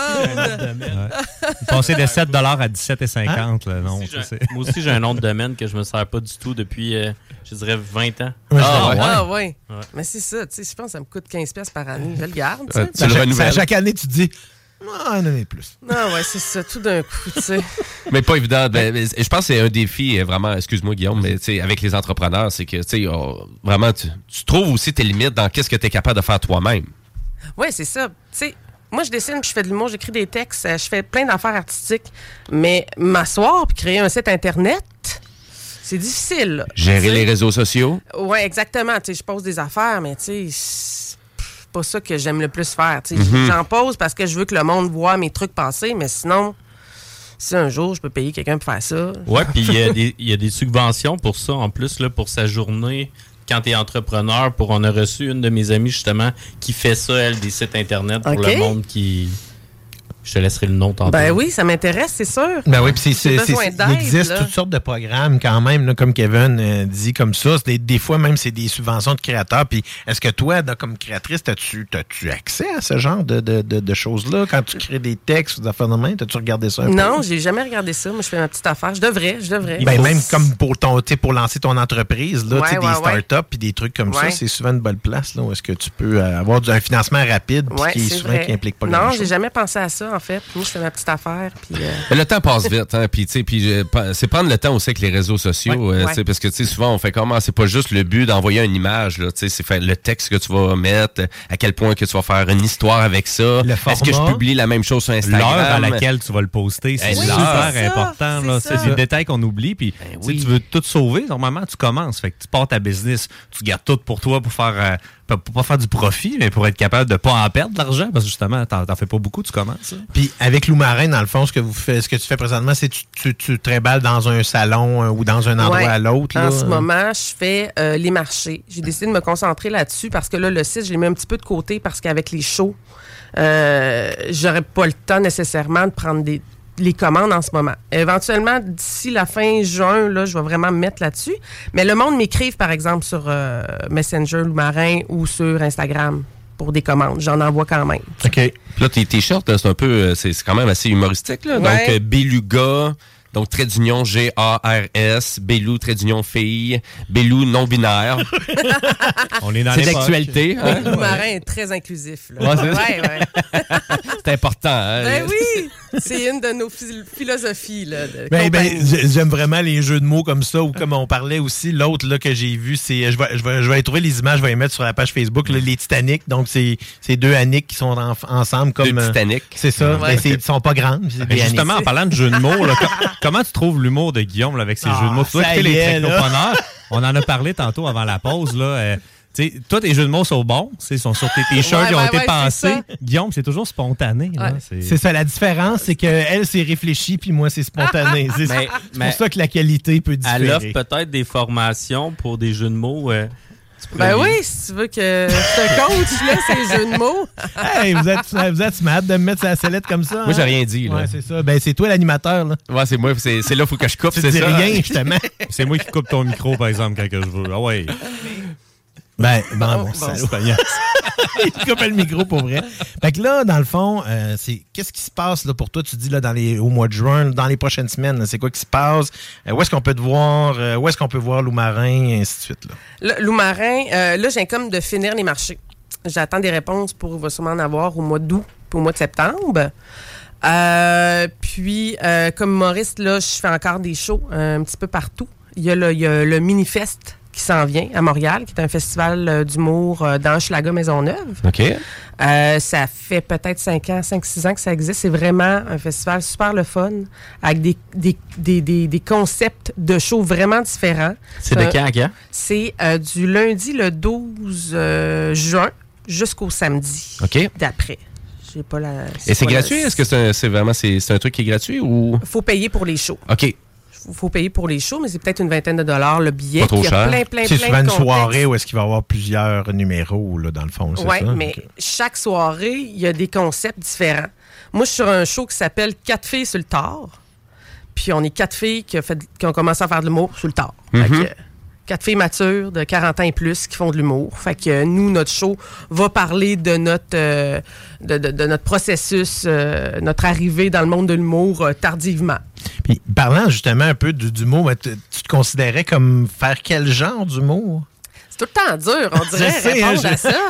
Passer de sept dollars à dix-sept cinquante. Hein? Non, moi, aussi, j'ai, moi aussi, j'ai un nom de domaine que je me sers pas du tout depuis, euh, je dirais, vingt ans. Ah, ouais. Ah, ouais. ouais. Mais c'est ça, tu sais, je pense que ça me coûte quinze dollars par année. Je le garde, tu sais. Euh, tu chaque, ça, chaque année, tu te dis... Ah, en année plus. Non, ouais, c'est ça, tout d'un coup, tu sais. Mais pas évident. Ben, je pense que c'est un défi, vraiment, excuse-moi, Guillaume, mais tu sais, avec les entrepreneurs, c'est que, tu sais, oh, vraiment, tu, tu trouves aussi tes limites dans qu'est-ce que tu es capable de faire toi-même. Oui, c'est ça. Tu sais, moi, je dessine, puis je fais de l'humour, j'écris des textes, je fais plein d'affaires artistiques, mais m'asseoir puis créer un site Internet, c'est difficile. Là, gérer t'sais. Les réseaux sociaux? Oui, exactement. Tu sais, je pose des affaires, mais tu sais... pas ça que j'aime le plus faire. Mm-hmm. J'en pose parce que je veux que le monde voit mes trucs passer, mais sinon, si un jour je peux payer quelqu'un pour faire ça. Oui, puis il y, y a des subventions pour ça en plus, là, pour sa journée. Quand tu es entrepreneur, pour, on a reçu une de mes amies justement qui fait ça, elle, des sites Internet pour okay. le monde qui... Je te laisserai le nom tantôt. Ben oui, ça m'intéresse, c'est sûr. Ben oui, puis c'est, c'est, c'est, il existe là. Toutes sortes de programmes quand même, là, comme Kevin euh, dit comme ça. Des, des fois même, c'est des subventions de créateurs. Puis est-ce que toi, là, comme créatrice, as-tu, as-tu accès à ce genre de, de, de, de choses-là? Quand tu crées des textes ou des affaires de main, as-tu regardé ça un non, peu? Non, j'ai jamais regardé ça. Moi, je fais ma petite affaire. Je devrais, je devrais. Ben faut... même comme pour, ton, pour lancer ton entreprise, là, ouais, ouais, des startups ouais. puis des trucs comme ouais. ça, c'est souvent une bonne place là, où est-ce que tu peux avoir un financement rapide ouais, qui est souvent vrai. qui implique pas non, grand-chose. Non, j'ai jamais pensé à ça. En en fait. Moi, c'est ma petite affaire. Puis, euh... Le temps passe vite, hein. Puis, tu sais, puis euh, c'est prendre le temps aussi avec les réseaux sociaux. Ouais, euh, ouais. Parce que, tu sais, souvent, on fait comment? C'est pas juste le but d'envoyer une image, là. Tu sais, c'est faire le texte que tu vas mettre, à quel point que tu vas faire une histoire avec ça. Le Est-ce que je format. publie la même chose sur Instagram? L'heure à laquelle tu vas le poster, c'est Oui, super c'est ça, important. c'est là. ça. C'est des détails qu'on oublie. Puis, tu sais, tu veux tout sauver, normalement, tu commences. Fait que tu pars ta business, tu gardes tout pour toi pour faire, euh, pour pas faire du profit, mais pour être capable de pas en perdre de l'argent, parce que justement, t'en, t'en fais pas beaucoup, tu commences. Hein. Puis avec Lou Marin, dans le fond, ce que vous faites, ce que tu fais présentement, c'est tu, tu, tu trimbales dans un salon euh, ou dans un endroit Ouais. à l'autre. En là. ce moment, je fais euh, les marchés. J'ai décidé de me concentrer là-dessus parce que là, le site, je l'ai mis un petit peu de côté parce qu'avec les shows, euh, j'aurais pas le temps nécessairement de prendre des les commandes en ce moment. Éventuellement, d'ici la fin juin, là, je vais vraiment me mettre là-dessus. Mais le monde m'écrive, par exemple, sur euh, Messenger, Lou Marin ou sur Instagram pour des commandes. J'en envoie quand même. OK. Puis là, tes t-shirts, c'est un peu, euh, c'est c'est quand même assez humoristique, là. Ouais. Donc, euh, Beluga, donc trait d'union G A R S, Bélou, trait d'union fille, Bélou non-binaire. On est dans C'est l'époque. d'actualité. Hein? Lou Marin est très inclusif. Là. Ouais, c'est ça. ouais, ouais. C'est important. Hein? Ben oui, c'est une de nos phil- philosophies. Là, de Ben, ben, compagnie. j'ai- j'aime vraiment les jeux de mots comme ça, ou comme on parlait aussi, l'autre là, que j'ai vu, c'est, je vais, je, vais, je vais trouver les images, je vais les mettre sur la page Facebook, là, les Titanic. Donc, c'est, c'est deux Annick qui sont en- ensemble comme. Deux euh, Titanic. C'est ça. Ouais. Ben, c'est- ils sont pas grandes. c'est Ben, des justement, en Annick. parlant de jeux de mots, là, co- comment tu trouves l'humour de Guillaume là, avec ses Ah, jeux de mots? Tu dois ça écouter y les est, là. technopreneurs. On en a parlé tantôt avant la pause. Là, euh, tu sais, toi, tes jeux de mots sont bons. Ils sont sur tes t-shirts, Ouais, ils ont ouais, été ouais, pensés. c'est Guillaume, c'est toujours spontané. là. Ouais. C'est- C'est ça, la différence, c'est qu'elle, c'est réfléchi, puis moi, c'est spontané. C'est Mais- c'est mais- pour ça que la qualité peut différer. Elle offre peut-être des formations pour des jeux de mots. euh, tu pourrais Ben les- oui, si tu veux que je te coach, là, ces jeux de mots. Hey, vous êtes, vous êtes smart de me mettre sur la sellette comme ça. Moi, j'ai hein? rien dit. Là. Ouais, c'est ça. Ben, c'est toi l'animateur, là. Ouais, c'est moi. C'est c'est là qu'il faut que je coupe, Tu c'est dis ça. rien, justement. C'est moi qui coupe ton micro, par exemple, quand que je veux. Ah ouais. Ben, bon, Oh, bon, bon, salaud. Il coupe le micro pour vrai. Fait que là, dans le fond, euh, c'est qu'est-ce qui se passe là, pour toi? Tu dis là, dans les, au mois de juin, dans les prochaines semaines, là, c'est quoi qui se passe? Euh, où est-ce qu'on peut te voir? Euh, où est-ce qu'on peut voir Lou Marin? Et ainsi de suite. Là. Là, Lou Marin, euh, là, j'ai comme de finir les marchés. J'attends des réponses pour, il va sûrement en avoir au mois d'août puis au mois de septembre. Euh, puis, euh, comme humoriste, là, je fais encore des shows euh, un petit peu partout. Il y a le, il y a le Minifest qui s'en vient à Montréal, qui est un festival euh, d'humour euh, dans Hochelaga Maisonneuve. OK. Euh, ça fait peut-être cinq ans, cinq six ans que ça existe. C'est vraiment un festival super le fun, avec des, des, des, des, des concepts de shows vraiment différents. C'est de Euh, quand à quand? C'est euh, du lundi le douze euh, juin jusqu'au samedi OK. d'après. J'ai pas la. Et c'est pas la- gratuit? Est-ce que c'est un- c'est vraiment c'est c'est un truc qui est gratuit ou. Faut payer pour les shows. OK. Faut, faut payer pour les shows, mais c'est peut-être une vingtaine de dollars le billet. Pas trop puis il y a cher. plein, plein, C'est plein souvent de une contextes. soirée où est-ce qu'il va y avoir plusieurs numéros, là, dans le fond, c'est Oui, ça? mais Ok. chaque soirée, il y a des concepts différents. Moi, je suis sur un show qui s'appelle Quatre filles sur le tard. Puis on est quatre filles qui, a fait, qui ont commencé à faire de l'humour sur le tard. Fait Mhm. que, quatre filles matures de quarante ans et plus qui font de l'humour. Fait que euh, nous, notre show va parler de notre, euh, de, de- de notre processus, euh, notre arrivée dans le monde de l'humour euh, tardivement. Puis, parlant justement un peu du- d'humour, mais tu tu te considérais comme faire quel genre d'humour? C'est tout le temps dur, on dirait, Je sais, répondre hein, je- à ça.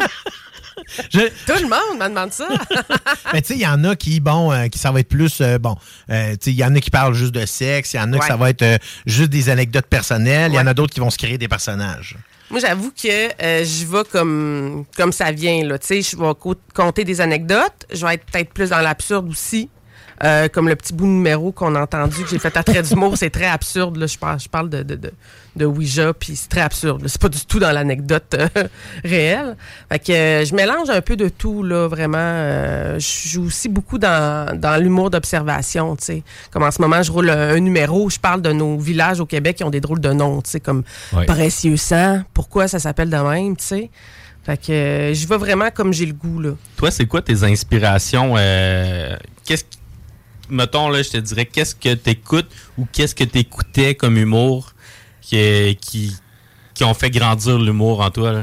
Je- Tout le monde me demande ça. Mais tu sais, il y en a qui, bon, euh, qui ça va être plus, euh, bon, euh, tu sais, il y en a qui parlent juste de sexe, il y en a Ouais. que ça va être euh, juste des anecdotes personnelles, il y en Ouais. a d'autres qui vont se créer des personnages. Moi, j'avoue que euh, j'y vais comme, comme ça vient. Là. Tu sais, je vais co- compter des anecdotes. Je vais être peut-être plus dans l'absurde aussi. Euh, comme le petit bout de numéro qu'on a entendu, que j'ai fait à trait d'humour, c'est très absurde. Là. Je, parle, je parle de, de, de, de Ouija, puis c'est très absurde. là. C'est pas du tout dans l'anecdote euh, réelle. Fait que euh, je mélange un peu de tout, là, vraiment. Euh, je joue aussi beaucoup dans, dans l'humour d'observation, tu sais. Comme en ce moment, je roule un, un numéro, je parle de nos villages au Québec qui ont des drôles de noms, tu sais, comme Ouais. Précieux Sang. Pourquoi ça s'appelle de même, tu sais. Fait que euh, je vais vraiment comme j'ai le goût, là. Toi, c'est quoi tes inspirations? euh, qu'est-ce qui- Mettons, là, je te dirais, qu'est-ce que t'écoutes ou qu'est-ce que t'écoutais comme humour qui, qui, qui ont fait grandir l'humour en toi, là?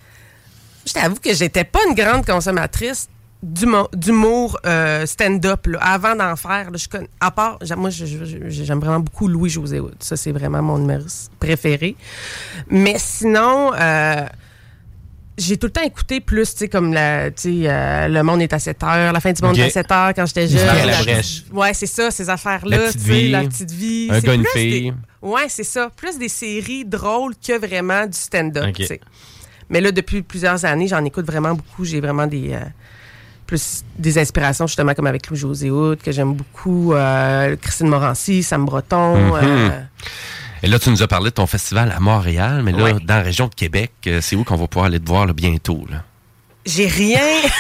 Je t'avoue que j'étais pas une grande consommatrice d'humo- d'humour euh, stand-up, là, avant d'en faire. Là, je connais, à part, j'a- moi, je- je- je- j'aime vraiment beaucoup Louis-José Hood. Ça, c'est vraiment mon humoriste préféré. Mais sinon, euh, j'ai tout le temps écouté plus, tu sais, comme la, tu sais, euh, Le Monde est à sept heures, La fin du monde okay. est à sept heures quand j'étais jeune. À la brèche. Ouais, c'est ça, ces affaires-là, tu sais, La petite vie. Un c'est gars, une plus fille. des- Ouais, c'est ça. Plus des séries drôles que vraiment du stand-up, Okay. tu sais. Mais là, depuis plusieurs années, j'en écoute vraiment beaucoup. J'ai vraiment des... Euh, plus des inspirations, justement, comme avec Louis-José Hood, que j'aime beaucoup. Euh, Christine Morancy, Sam Breton. Mm-hmm. euh, Et là, tu nous as parlé de ton festival à Montréal, mais là, Ouais. dans la région de Québec, euh, c'est où qu'on va pouvoir aller te voir là, bientôt? Là? J'ai rien...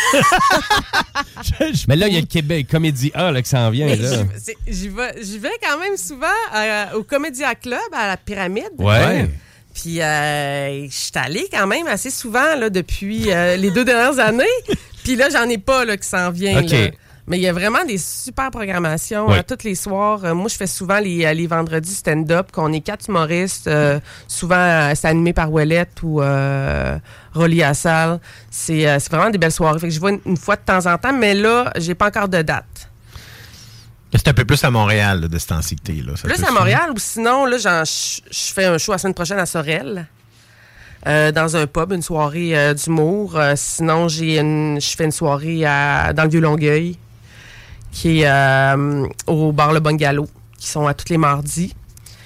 Mais là, il y a le Québec Comédie A là, qui s'en vient. Mais Là. j'y- c'est- J'y vais, j'y vais quand même souvent euh, au Comédia Club, à la Pyramide. Ouais. Puis, euh, je suis allée quand même assez souvent là, depuis euh, les deux dernières années. Puis là, j'en ai pas là, qui s'en vient. OK. Là. Mais il y a vraiment des super programmations Ouais. euh, tous les soirs. Euh, moi, je fais souvent les, euh, les vendredis stand-up, qu'on est quatre humoristes. euh, souvent, euh, c'est animé par Ouellette ou euh, Rolly Assal. C'est euh, c'est vraiment des belles soirées. Fait que je vais une, une fois de temps en temps, mais là, j'ai pas encore de date. C'est un peu plus à Montréal, là, de ce temps-ci que t'es, là. Ça Plus peut à se- Montréal, ou sinon, là, j'en- je je fais un show la semaine prochaine à Sorel, euh, dans un pub, une soirée euh, d'humour. Euh, sinon, j'ai une, je fais une soirée à, dans le Vieux-Longueuil, qui est euh, au bar Le Bungalow, qui sont à tous les mardis.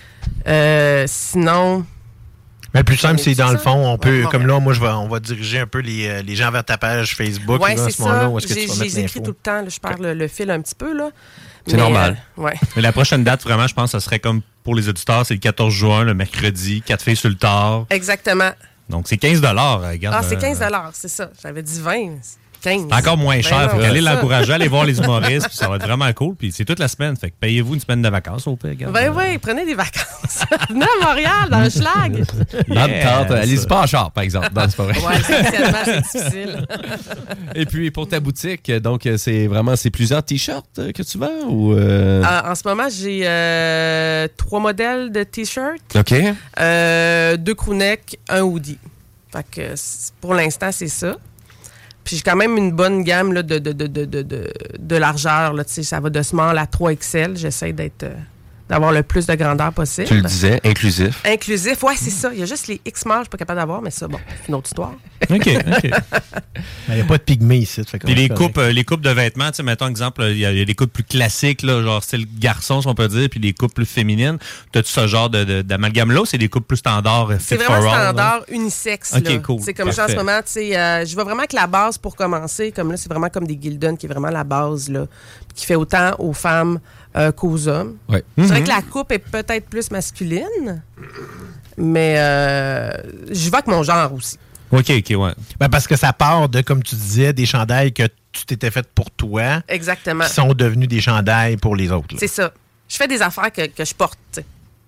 Euh, sinon... Mais le plus simple, c'est C'est dans le ça? fond, on peut, Ouais, comme Montréal. là, moi, je vais, on va diriger un peu les, euh, les gens vers ta page Facebook. Ouais, là, à c'est ce moment-là, ça. où est-ce que J'ai tu vas j'ai mettre écrit l'info? tout le temps. Là, je perds le, le fil un petit peu, là. C'est Mais, normal. euh, ouais. Mais la prochaine date, vraiment, je pense que ça serait comme pour les auditeurs, c'est le quatorze juin, le mercredi, quatre filles sur le tard. Exactement. Donc, c'est quinze dollars. Regarde, Ah, c'est euh, quinze dollars, c'est ça. J'avais dit vingt. quinze. C'est encore moins Ben cher. non, Faut aller c'est ça. l'encourager, aller voir les humoristes, puis ça va être vraiment cool. Puis c'est toute la semaine. Fait que payez-vous une semaine de vacances au pire. regarde. Ben oui, prenez des vacances. Venez à Montréal, dans le schlag. Dans le tente, Yes. allez-y pas en char, par exemple. Dans, c'est pas vrai. Ouais, essentiellement, c'est difficile. Et puis, pour ta boutique, donc, c'est vraiment, c'est plusieurs t-shirts euh, que tu vends ou... euh? Ah, en ce moment, j'ai euh, trois modèles de T-shirts. OK. Euh, deux crewnecks, un hoodie. Fait que c'est- pour l'instant, c'est ça. Puis j'ai quand même une bonne gamme là, de, de, de, de, de, de, de largeur. Là, tu sais, ça va de small à trois X L. J'essaie d'être, euh, d'avoir le plus de grandeur possible. Tu le disais, inclusif. Inclusif, ouais, c'est ça. Il y a juste les X-Mall, je suis pas capable d'avoir, mais ça, bon, c'est une autre histoire. OK, OK. Il n'y a pas de pygmée ici. fait qu'on Puis les est correct. coupes, euh, les coupes de vêtements, tu sais, mettons exemple, il y, a il y a des coupes plus classiques, là, genre style garçon, si on peut dire, puis des coupes plus féminines. T'as-tu ce genre de, de, d'amalgame-là ou c'est des coupes plus standards, euh, fit C'est for vraiment all? standard, là? unisexe. Ok, là. cool. C'est comme ça en ce Parfait. moment, tu sais, euh, je vois vraiment que la base pour commencer, comme là, c'est vraiment comme des Gildan, qui est vraiment la base, là, qui fait autant aux femmes euh, qu'aux hommes. Ouais. C'est vrai Mhm. que la coupe est peut-être plus masculine, mais euh, je vais avec mon genre aussi. OK, OK, ouais. Ben, parce que ça part de, comme tu disais, des chandails que tu t'étais fait pour toi, Exactement. qui sont devenus des chandails pour les autres. là. C'est ça. Je fais des affaires que, que je porte, tu sais.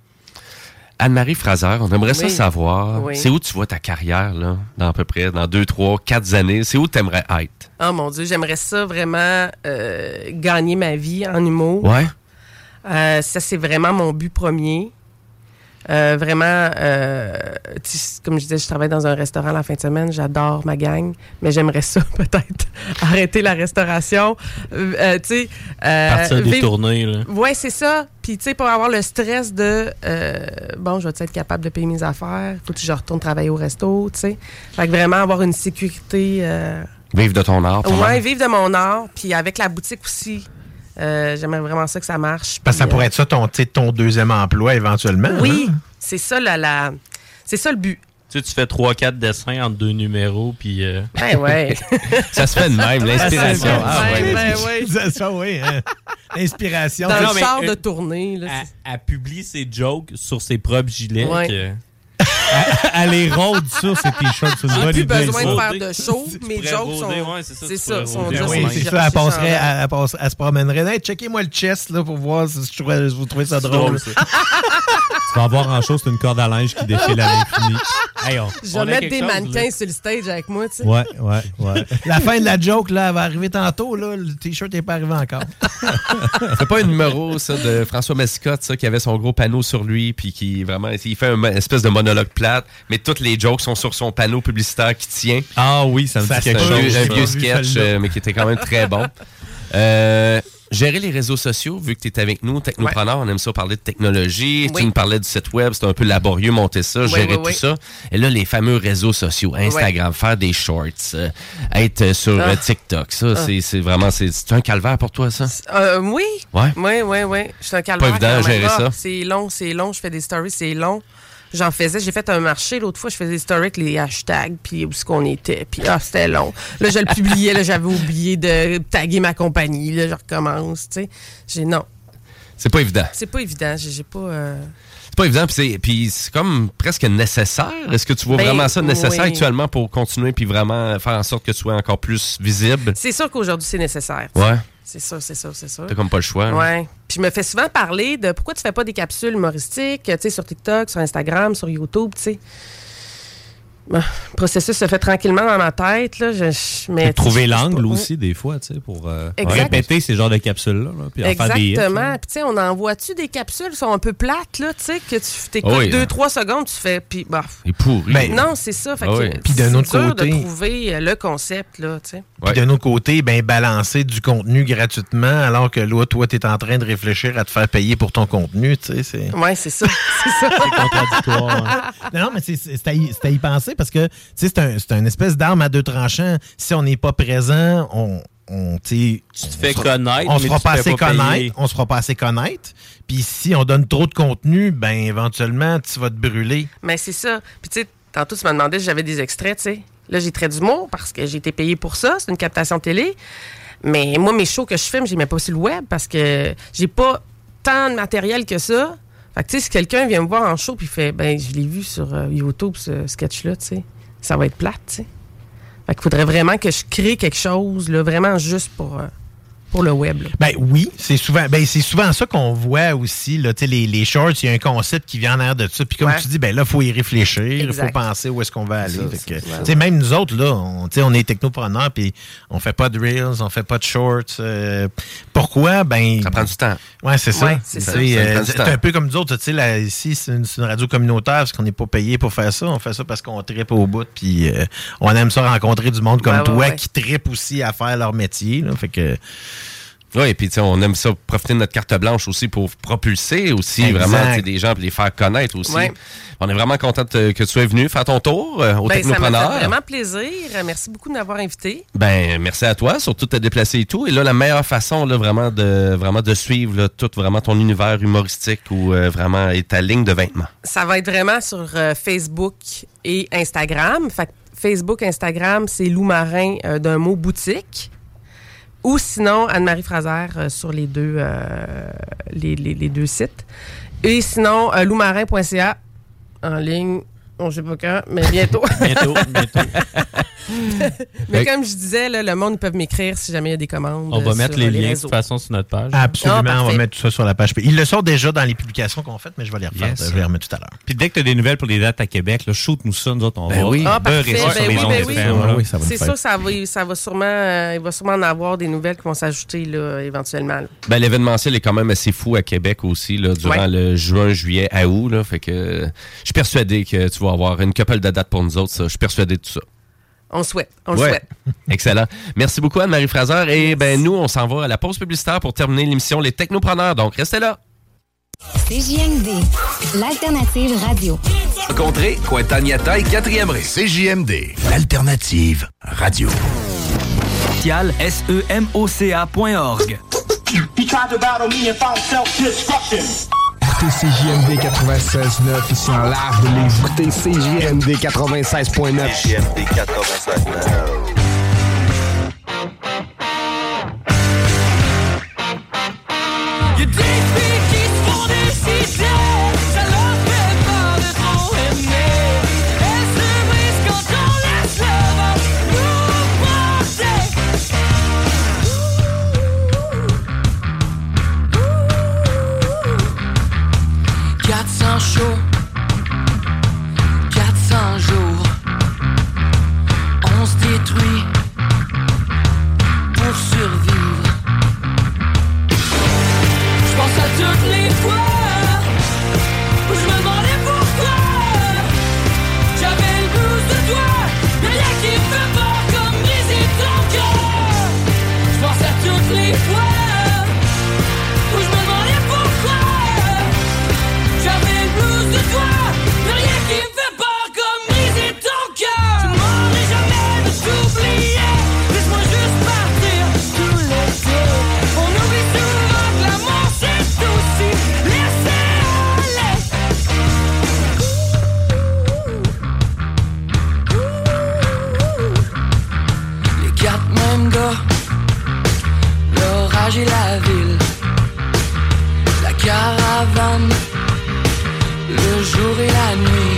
Anne-Marie Fraser, on aimerait ça Oui. savoir. Oui. C'est où tu vois ta carrière, là, dans à peu près, dans deux, trois, quatre années? C'est où tu aimerais être? Oh mon Dieu, j'aimerais ça vraiment euh, gagner ma vie en humour. Ouais. Euh, ça, c'est vraiment mon but premier. Euh, vraiment, euh, tu sais, comme je disais, je travaille dans un restaurant la fin de semaine. J'adore ma gang, mais j'aimerais ça peut-être arrêter la restauration. Euh, euh, tu sais, euh, Partir des vivre- tournées, là. Ouais, c'est ça. Puis, tu sais, pour avoir le stress de, euh, bon, je vais être capable de payer mes affaires. Faut que je retourne travailler au resto, tu sais. Fait que vraiment avoir une sécurité. Euh, Vivre de ton art. ton ouais, art. vivre de mon art. Puis avec la boutique aussi. Euh, j'aimerais vraiment ça que ça marche. Parce que ça Puis, pourrait euh, être ça ton, tu sais, ton deuxième emploi éventuellement. Oui, hein? c'est ça la, la c'est ça le but. Tu sais, tu fais trois quatre dessins entre deux numéros, puis... Euh... Ben ouais. Ça se fait de même, l'inspiration. Ben, Ah, ouais. ben ouais. Ça, ça, oui. Hein? Inspiration. Dans Non, le mais, char euh, de tournée. Là, Elle, elle publie ses jokes sur ses propres gilets. Ouais. que- Elle les rôde sur ces t-shirts. C'est une j'ai bonne plus idée. besoin ça. de faire de show. Tu Mes pourrais jokes rôder, sont. ouais, c'est ça, c'est tu ça, pourrais sont rôder. juste Oui, c'est chercher ça. Elle, passerait, chandail. elle, elle passe- elle se promènerait. Hey, checkez-moi le chest là, pour voir si je trouvais- vous trouvez ça C'est drôle. drôle, ça. Tu vas avoir en chose, c'est une corde à linge qui défile à l'infini. Hey, on- Je On a vais mettre quelque des chose, mannequins là. sur le stage avec moi, tu sais. Ouais, ouais, ouais. La fin de la joke, là, elle va arriver tantôt. Là, le t-shirt n'est pas arrivé encore. C'est pas un numéro, ça, de François Mascotte, ça, qui avait son gros panneau sur lui, puis qui vraiment, il fait une espèce de monologue plate, mais toutes les jokes sont sur son panneau publicitaire qui tient. Ah oui, ça me Ça dit quelque C'est un chose. vieux, un ça. vieux J'ai vu sketch, celle-là. euh, mais qui était quand même très bon. Euh, gérer les réseaux sociaux, vu que tu es avec nous, Technopreneur, ouais. on aime ça parler de technologie. Oui. Tu nous parlais du site web, c'est un peu laborieux monter ça, oui, gérer oui, tout oui. ça. Et là, les fameux réseaux sociaux, Instagram, ouais. faire des shorts, euh, être sur ah. TikTok, ça, ah. c'est, c'est vraiment, c'est, c'est un calvaire pour toi, ça? Euh, oui. Ouais. Oui, oui, oui. Je suis un calvaire. Pas évident à gérer ah, ça. C'est long, c'est long. Je fais des stories, c'est long. J'en faisais, j'ai fait un marché l'autre fois, je faisais des stories avec les hashtags, puis où est-ce qu'on était, puis ah, c'était long. Là, je le publiais, là, j'avais oublié de taguer ma compagnie, là, je recommence, tu sais. J'ai non. C'est pas évident. C'est pas évident, j'ai, j'ai pas... Euh... C'est pas évident, puis c'est, puis c'est comme presque nécessaire. Est-ce que tu vois ben, vraiment ça nécessaire oui. actuellement pour continuer, puis vraiment faire en sorte que tu sois encore plus visible? C'est sûr qu'aujourd'hui, c'est nécessaire. T'sais. Ouais. C'est sûr, c'est sûr, c'est sûr. T'as comme pas le choix. Ouais. Puis je me fais souvent parler de pourquoi tu fais pas des capsules humoristiques, tu sais, sur TikTok, sur Instagram, sur YouTube, tu sais. Bon, le processus se fait tranquillement dans ma tête, là. Je, je, mais, trouver l'angle aussi, des fois, tu sais, pour euh, répéter ces genres de capsules-là. Là, puis en faire des hits, exactement. Puis, tu sais, on envoie-tu des capsules qui sont un peu plates, là, tu sais, que tu t'écoutes oh oui, deux, hein. trois secondes, tu fais, puis, bah. Il est pourri. Ben, non, c'est ça. Fait oh que oui. Puis d'un autre dur côté. de trouver le concept, là, tu sais. Puis d'un autre côté, ben, balancer du contenu gratuitement, alors que là, toi, t'es en train de réfléchir à te faire payer pour ton contenu, tu sais. C'est... Ouais, c'est ça. C'est ça. C'est contradictoire. Hein. Non, mais c'est, c'est, à y, c'est à y penser parce que, tu sais, c'est un, c'est une espèce d'arme à deux tranchants. Si on n'est pas présent, on, on tu te fais connaître, on se fera pas assez pas connaître, on se fera pas assez connaître. Puis si on donne trop de contenu, ben éventuellement tu vas te brûler. Mais c'est ça. Puis tu sais, tantôt tu m'as demandé si j'avais des extraits, tu sais. Là, j'ai trait d'humour parce que j'ai été payé pour ça, c'est une captation télé. Mais moi, mes shows que je filme, je les mets pas sur le web parce que j'ai pas tant de matériel que ça. Fait que tu sais, si quelqu'un vient me voir en show puis fait, ben je l'ai vu sur euh, YouTube ce sketch-là, tu sais. Ça va être plate, tu sais. Fait qu'il faudrait vraiment que je crée quelque chose, là, vraiment juste pour, euh, pour le web. Là. Ben oui, c'est souvent, ben c'est souvent ça qu'on voit aussi, là, tu sais, les, les shorts, il y a un concept qui vient en arrière de ça. Puis comme ouais. tu dis, ben là, il faut y réfléchir, il faut penser où est-ce qu'on va aller. Tu sais, même nous autres, là, on, on est technopreneurs, puis on fait pas de reels, on fait pas de shorts. Euh, pourquoi? Ben... Ça prend du temps. Ouais, c'est ça. Ouais, c'est ça. Euh, c'est un peu comme nous autres, tu sais, là, ici, c'est une, c'est une radio communautaire, parce qu'on n'est pas payé pour faire ça. On fait ça parce qu'on trippe au bout, puis euh, on aime ça rencontrer du monde comme ouais, toi, ouais, ouais. qui trippe aussi à faire leur métier, là. Fait que... Oui, et puis on aime ça, profiter de notre carte blanche aussi pour propulser aussi exact. Vraiment des gens, pour les faire connaître aussi. Ouais. On est vraiment content que tu sois venu faire ton tour euh, au ben, Technopreneur. Ça m'a fait vraiment plaisir. Merci beaucoup de m'avoir invité. Ben merci à toi, surtout de te déplacer et tout. Et là, la meilleure façon là, vraiment, de, vraiment de suivre là, tout vraiment ton univers humoristique ou euh, vraiment et ta ligne de vêtements. Ça va être vraiment sur euh, Facebook et Instagram. Fait que Facebook, Instagram, c'est Lou Marin euh, d'un mot boutique. Ou sinon, Anne-Marie Fraser euh, sur les deux, euh, les, les, les deux sites. Et sinon, euh, loumarin point c a en ligne. On ne sait pas quand, mais bientôt. bientôt, bientôt. Mais ouais. Comme je disais, là, le monde, ils peuvent m'écrire si jamais il y a des commandes. On va mettre les, les liens réseaux. de toute façon sur notre page. Absolument, oh, on va mettre tout ça sur la page. Ils le sont déjà dans les publications qu'on fait, mais je vais les refaire. Yes. Je vais les remettre tout à l'heure. Puis dès que tu as des nouvelles pour les dates à Québec, là, shoot-nous ça, nous autres, on ben va oui. ah, beurrer ça ben sur oui, les ondes ben F oui. M. Là. Oui, ça va c'est sûr, ça va, ça va sûrement, euh, il va sûrement en avoir des nouvelles qui vont s'ajouter là, éventuellement. Là. Ben, l'événementiel est quand même assez fou à Québec aussi, là, durant ouais. le juin, juillet, à août. Là, fait que je suis persuadé que tu vas avoir une couple de dates pour nous autres. Ça. Je suis persuadé de tout ça. On le souhaite. On ouais. le souhaite. Excellent. Merci beaucoup, Anne-Marie Fraser. Et ben nous, on s'en va à la pause publicitaire pour terminer l'émission Les Technopreneurs. Donc, restez là. C J M D, l'alternative radio. Rencontrez Cointagnata et quatrième ré. C J M D, l'alternative radio. S E M O C A point org. He tried to battle me and found self-destruction. Écoutez C J M D quatre-vingt-seize neuf ici en live de Lévis. Écoutez C J M D quatre-vingt-seize point neuf. C J M D quatre-vingt-seize neuf. Chaud, quatre cents jours, on se détruit pour survivre. Je pense à toutes les fois où je me demandais pourquoi j'avais le blues de toi, mais rien qui me fait peur comme briser ton cœur. Je pense à toutes les fois j'ai la ville, la caravane, le jour et la nuit.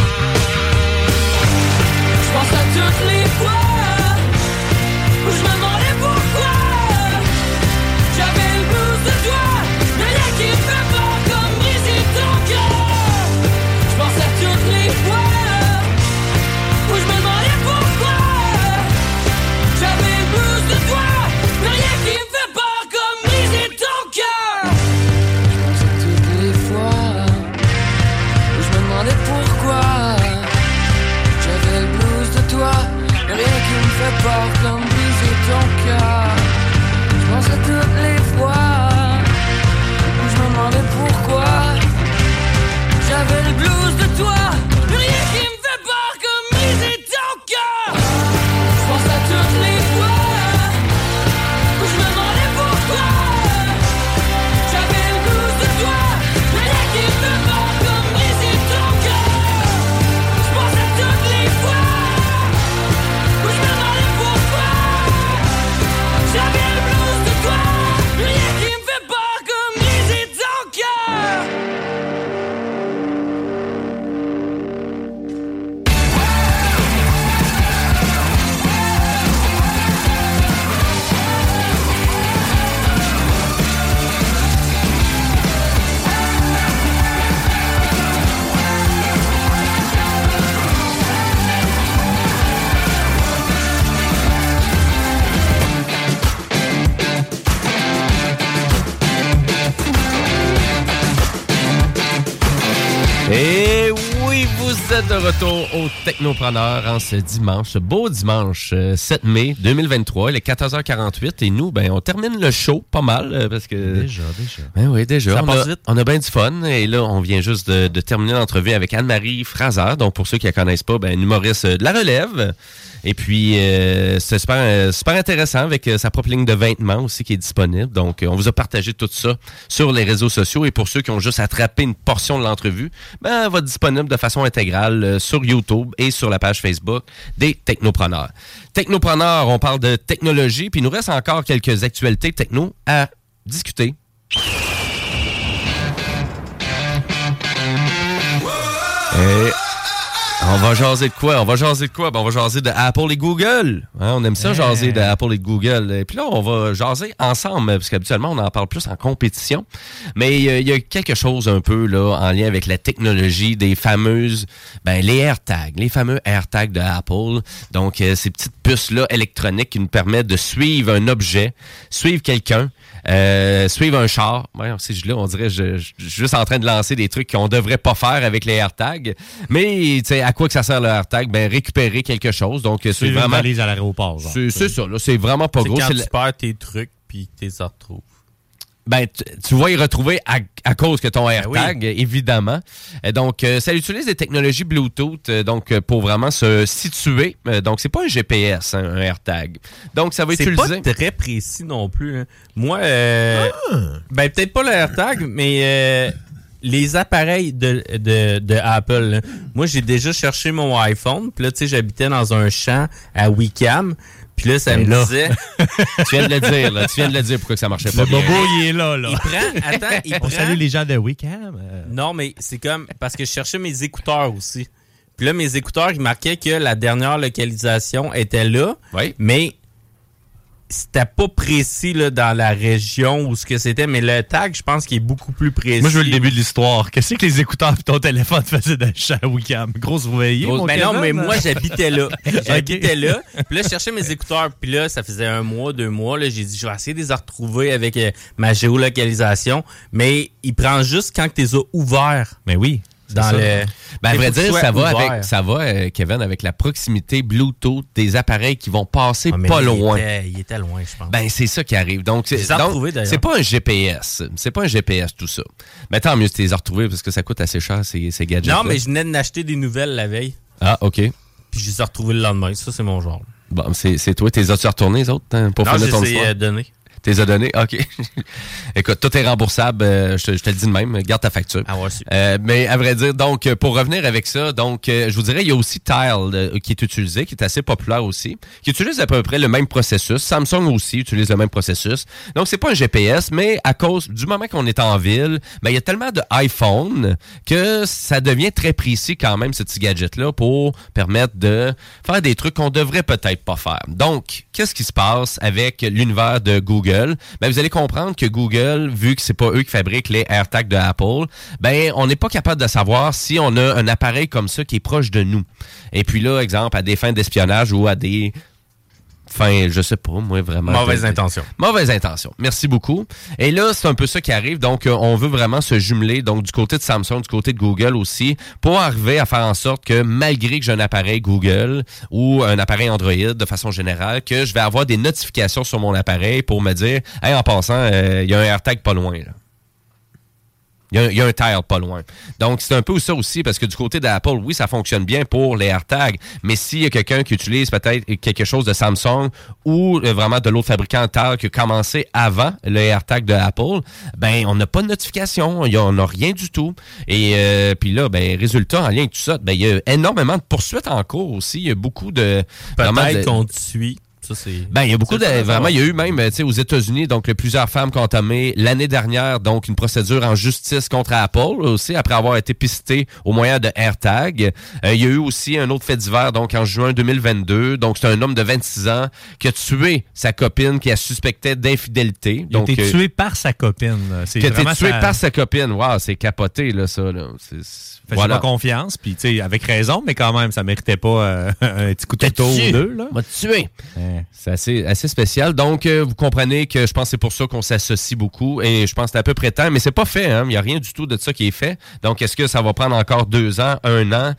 Je pense à toutes les fois où je me demandais pourquoi j'avais le blues de toi, mais rien qui me fait peur comme briser ton cœur. Je pense à toutes les fois où je me demandais pourquoi j'avais le blues de toi, mais rien qui me fait peur comme briser ton cœur. Je pense à toutes les fois où je me demandais pourquoi j'avais le blues de toi, mais rien qui me fait peur comme briser ton cœur. Je pense à toutes les fois où je me demandais pourquoi j'avais le blues de toi, mais rien qui me fait peur comme briser ton cœur. Je pense à toutes les fois où je me demandais pourquoi j'avais le blues de toi, mais rien qui me fait peur comme briser ton cœur. Je pense à toutes les fois où je me demandais pourquoi j'avais le blues de toi, mais rien qui me fait peur comme briser ton cœur. Et oui, vous êtes de retour au Technopreneur en ce dimanche, ce beau dimanche euh, sept mai deux mille vingt-trois, il est quatorze heures quarante-huit et nous, ben, on termine le show pas mal euh, parce que... Déjà, déjà. Ben oui, déjà. Ça on, passe a, vite. on a bien du fun et là, on vient juste de, de terminer l'entrevue avec Anne-Marie Fraser. Donc, pour ceux qui la connaissent pas, ben, une humoriste de la relève. Et puis, euh, c'est super, euh, super intéressant avec euh, sa propre ligne de vêtements aussi qui est disponible. Donc, euh, on vous a partagé tout ça sur les réseaux sociaux. Et pour ceux qui ont juste attrapé une portion de l'entrevue, ben, elle va être disponible de façon intégrale euh, sur YouTube et sur la page Facebook des Technopreneurs. Technopreneurs, on parle de technologie, puis il nous reste encore quelques actualités techno à discuter. Et... on va jaser de quoi? On va jaser de quoi? Ben, on va jaser de Apple et Google. Hein, on aime ça, Hey. jaser de Apple et de Google. Et puis là, on va jaser ensemble, parce qu'habituellement, on en parle plus en compétition. Mais il y, y a quelque chose un peu là en lien avec la technologie des fameuses, ben les AirTags, les fameux AirTags de Apple. Donc, euh, ces petites puces-là électroniques qui nous permettent de suivre un objet, suivre quelqu'un, euh, suivre un char. Ouais, si je là, on dirait je, je, je suis juste en train de lancer des trucs qu'on devrait pas faire avec les AirTags. Mais, tu sais, à quoi que ça sert le AirTag? Ben, récupérer quelque chose. Donc, c'est Suivre vraiment... une valise à l'aéroport, genre. C'est, c'est ça, là. C'est vraiment pas C'est gros. quand C'est tu le- perds tes trucs puis que tu les retrouves. Ben, tu, tu vas y retrouver à, à cause que ton AirTag, oui. évidemment. Euh, Donc, euh, ça utilise des technologies Bluetooth euh, donc euh, pour vraiment se situer. Euh, donc, c'est pas un G P S, hein, un AirTag. Donc, ça va C'est utiliser... pas très précis non plus. Hein. Moi, euh, ben peut-être pas le AirTag, mais euh, les appareils de, de, de Apple. Là. Moi, j'ai déjà cherché mon iPhone. Puis là, tu sais, j'habitais dans un champ à Wickham. Puis là, ça Ben me là. disait... Tu viens de le dire, là. Tu viens de le dire pourquoi que ça marchait pas Le bien. bobo, il est là, là. Il prend... Attends, il On prend... salue les gens de Wickham. euh. Non, mais c'est comme... Parce que je cherchais mes écouteurs aussi. Puis là, mes écouteurs, ils marquaient que la dernière localisation était là. Oui. Mais c'était pas précis là, dans la région où ce que c'était. Mais le tag, je pense qu'il est beaucoup plus précis. Moi, je veux le début de l'histoire. Qu'est-ce que les écouteurs et ton téléphone faisaient dans le champ à Wickham? Grosse veillée, mon Mais non, Kevin? mais moi, j'habitais là. J'habitais Ok. là. Puis là, je cherchais mes écouteurs. Puis là, ça faisait un mois, deux mois. Là, j'ai dit, je vais essayer de les retrouver avec euh, ma géolocalisation. Mais il prend juste quand tu les as ouverts. Mais oui. Dans ça. le... Ben, à Il vrai faut que dire, ce ça soit va, ouvert. avec, ça va euh, Kevin, avec la proximité Bluetooth des appareils qui vont passer Ah, mais pas il loin. était- il était loin, je pense. Ben, c'est ça qui arrive. Donc, c'est, Je les ai donc, retrouvés, d'ailleurs. c'est pas un G P S. C'est pas un G P S, tout ça. Mais tant mieux si tu les as retrouvés parce que ça coûte assez cher, ces, ces gadgets. Non, mais je venais d'acheter des nouvelles la veille. Ah, OK. Puis je les ai retrouvées le lendemain. Ça, c'est mon genre. Bon, c'est, c'est toi. T'es as-tu retourné, les autres, hein, pour Non, finir je ton les ai histoire? euh, donnés. T'es as donné? OK. Écoute, tout est remboursable. Euh, je, te, je te le dis de même. Garde ta facture. Ah ouais, super. Euh, mais à vrai dire, donc, pour revenir avec ça, donc, euh, je vous dirais, il y a aussi Tile euh, qui est utilisé, qui est assez populaire aussi, qui utilise à peu près le même processus. Samsung aussi utilise le même processus. Donc, c'est pas un G P S, mais à cause du moment qu'on est en ville, ben, il y a tellement de iPhone que ça devient très précis quand même, ce petit gadget-là, pour permettre de faire des trucs qu'on devrait peut-être pas faire. Donc, qu'est-ce qui se passe avec l'univers de Google? Ben, vous allez comprendre que Google, vu que c'est pas eux qui fabriquent les AirTags de Apple, ben, on n'est pas capable de savoir si on a un appareil comme ça qui est proche de nous. Et puis là, exemple, à des fins d'espionnage ou à des Enfin, je sais pas, moi, vraiment. Mauvaise intention. Mauvaise intention. Merci beaucoup. Et là, c'est un peu ça qui arrive. Donc, euh, on veut vraiment se jumeler, donc, du côté de Samsung, du côté de Google aussi, pour arriver à faire en sorte que, malgré que j'ai un appareil Google ou un appareil Android, de façon générale, que je vais avoir des notifications sur mon appareil pour me dire, hey, en passant, il euh, y a un AirTag pas loin, là. Il y, a, il y a un Tile pas loin. Donc, c'est un peu ça aussi, parce que du côté d'Apple, oui, ça fonctionne bien pour les AirTags, mais s'il y a quelqu'un qui utilise peut-être quelque chose de Samsung ou euh, vraiment de l'autre fabricant Tile qui a commencé avant le AirTag de Apple, ben, on n'a pas de notification, il y a, on n'a rien du tout. Et euh, puis là, ben, résultat, en lien avec tout ça, ben, il y a énormément de poursuites en cours aussi. Il y a beaucoup de... Peut-être de, qu'on te suit. Ça, c'est, ben, il y a beaucoup de, vraiment, il y a eu même, tu sais, aux États-Unis, donc, plusieurs femmes qui ont entamé l'année dernière, donc, une procédure en justice contre Apple aussi, après avoir été pistées au moyen de AirTag. Euh, il y a eu aussi un autre fait divers, donc, en juin deux mille vingt-deux. Donc, c'est un homme de vingt-six ans qui a tué sa copine, qui a suspecté d'infidélité. Il a été euh, tué par sa copine. C'est qui a été tué sa... par sa copine. Wow, c'est capoté, là, ça, là. C'est, c'est... Fait voilà. J'ai pas confiance, puis tu sais, avec raison, mais quand même, ça méritait pas euh, un petit coup de couteau ou deux, là. M'a tué. Ouais. C'est assez, assez spécial. Donc, euh, vous comprenez que je pense que c'est pour ça qu'on s'associe beaucoup, et je pense que c'est à peu près temps, mais c'est pas fait, hein. Il n'y a rien du tout de ça qui est fait. Donc, est-ce que ça va prendre encore deux ans, un an?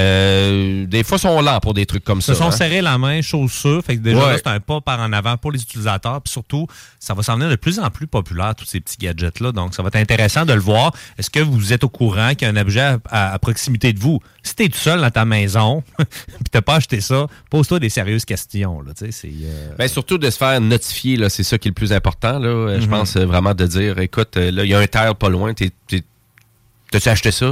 Euh, des fois, ils sont lents pour des trucs comme ça. Ils se sont hein. serrés la main, chose sûre. Fait que déjà, ouais. là, c'est un pas par en avant pour les utilisateurs, puis surtout, ça va s'en venir de plus en plus populaire, tous ces petits gadgets-là. Donc, ça va être intéressant de le voir. Est-ce que vous êtes au courant qu'il y a un objet à, à, à proximité de vous? Si t'es tout seul dans ta maison, puis t'as pas acheté ça, pose-toi des sérieuses questions. Là, c'est, euh... ben, surtout de se faire notifier, là, c'est ça qui est le plus important. Là. Mm-hmm. Je pense euh, vraiment de dire, écoute, là, il y a un Tile pas loin, t'es, t'es, t'as-tu acheté ça?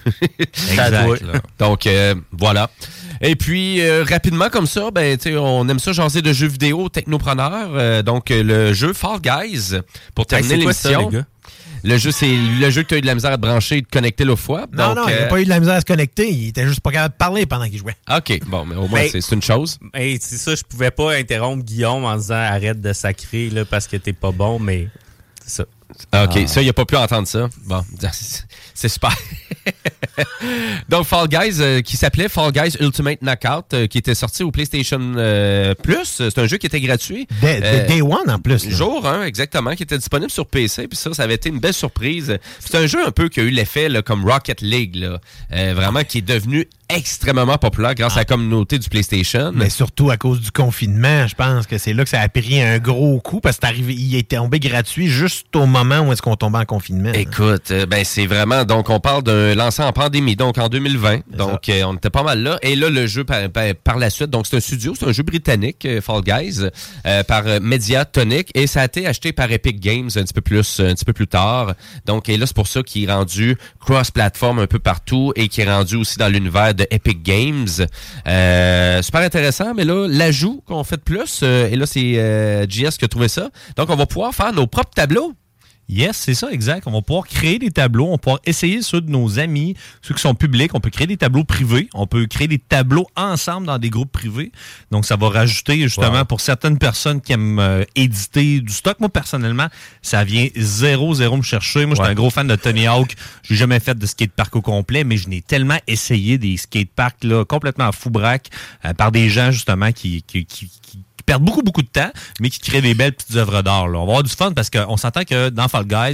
Exact. Donc, euh, voilà. Et puis, euh, rapidement comme ça, ben, on aime ça jaser de jeux vidéo technopreneurs. Euh, donc, euh, le jeu Fall Guys, pour terminer hey, l'émission. Quoi, ça, les gars? Le jeu, c'est le jeu que tu as eu de la misère à te brancher et de connecter l'autre fois. Non, donc, non, il n'a euh... pas eu de la misère à se connecter. Il était juste pas capable de parler pendant qu'il jouait. OK, bon, mais au moins, ben, c'est, c'est une chose. Hey, c'est ça, je pouvais pas interrompre Guillaume en disant arrête de sacrer là, parce que t'es pas bon, mais c'est ça. OK, ah. ça, il n'a pas pu entendre ça. Bon, c'est super. Donc, Fall Guys, euh, qui s'appelait Fall Guys Ultimate Knockout, euh, qui était sorti au PlayStation euh, Plus. C'est un jeu qui était gratuit. Day, euh, Day One, en plus. Là. Jour un, exactement, qui était disponible sur P C. Puis ça, ça avait été une belle surprise. C'est un jeu un peu qui a eu l'effet là, comme Rocket League, là, euh, vraiment, qui est devenu extrêmement populaire grâce ah. à la communauté du PlayStation. Mais surtout à cause du confinement, je pense que c'est là que ça a pris un gros coup parce qu'il est tombé gratuit juste au moment où est-ce qu'on tombait en confinement. Écoute, euh, ben c'est vraiment, donc on parle d'un lancé en pandémie, donc en deux mille vingt. C'est donc euh, on était pas mal là. Et là, le jeu par, par, par la suite, donc c'est un studio, c'est un jeu britannique, euh, Fall Guys, euh, par euh, Mediatonic, et ça a été acheté par Epic Games un petit peu plus, un petit peu plus tard. Donc, et là, c'est pour ça qu'il est rendu cross-platform un peu partout et qu'il est rendu aussi dans l'univers de Epic Games. Euh, super intéressant, mais là, l'ajout qu'on fait de plus, euh, et là, c'est euh, J S qui a trouvé ça. Donc, on va pouvoir faire nos propres tableaux. Yes, c'est ça, exact. On va pouvoir créer des tableaux, on va pouvoir essayer ceux de nos amis, ceux qui sont publics. On peut créer des tableaux privés, on peut créer des tableaux ensemble dans des groupes privés. Donc, ça va rajouter justement wow. pour certaines personnes qui aiment euh, éditer du stock. Moi, personnellement, ça vient zéro, zéro me chercher. Moi, je suis ouais. un gros fan de Tony Hawk. J'ai jamais fait de skatepark au complet, mais je n'ai tellement essayé des skateparks là, complètement fou-braque euh, par des gens justement qui... qui, qui, qui perdent beaucoup, beaucoup de temps, mais qui créent des belles petites œuvres d'art. Là. On va avoir du fun parce qu'on s'entend que dans Fall Guys,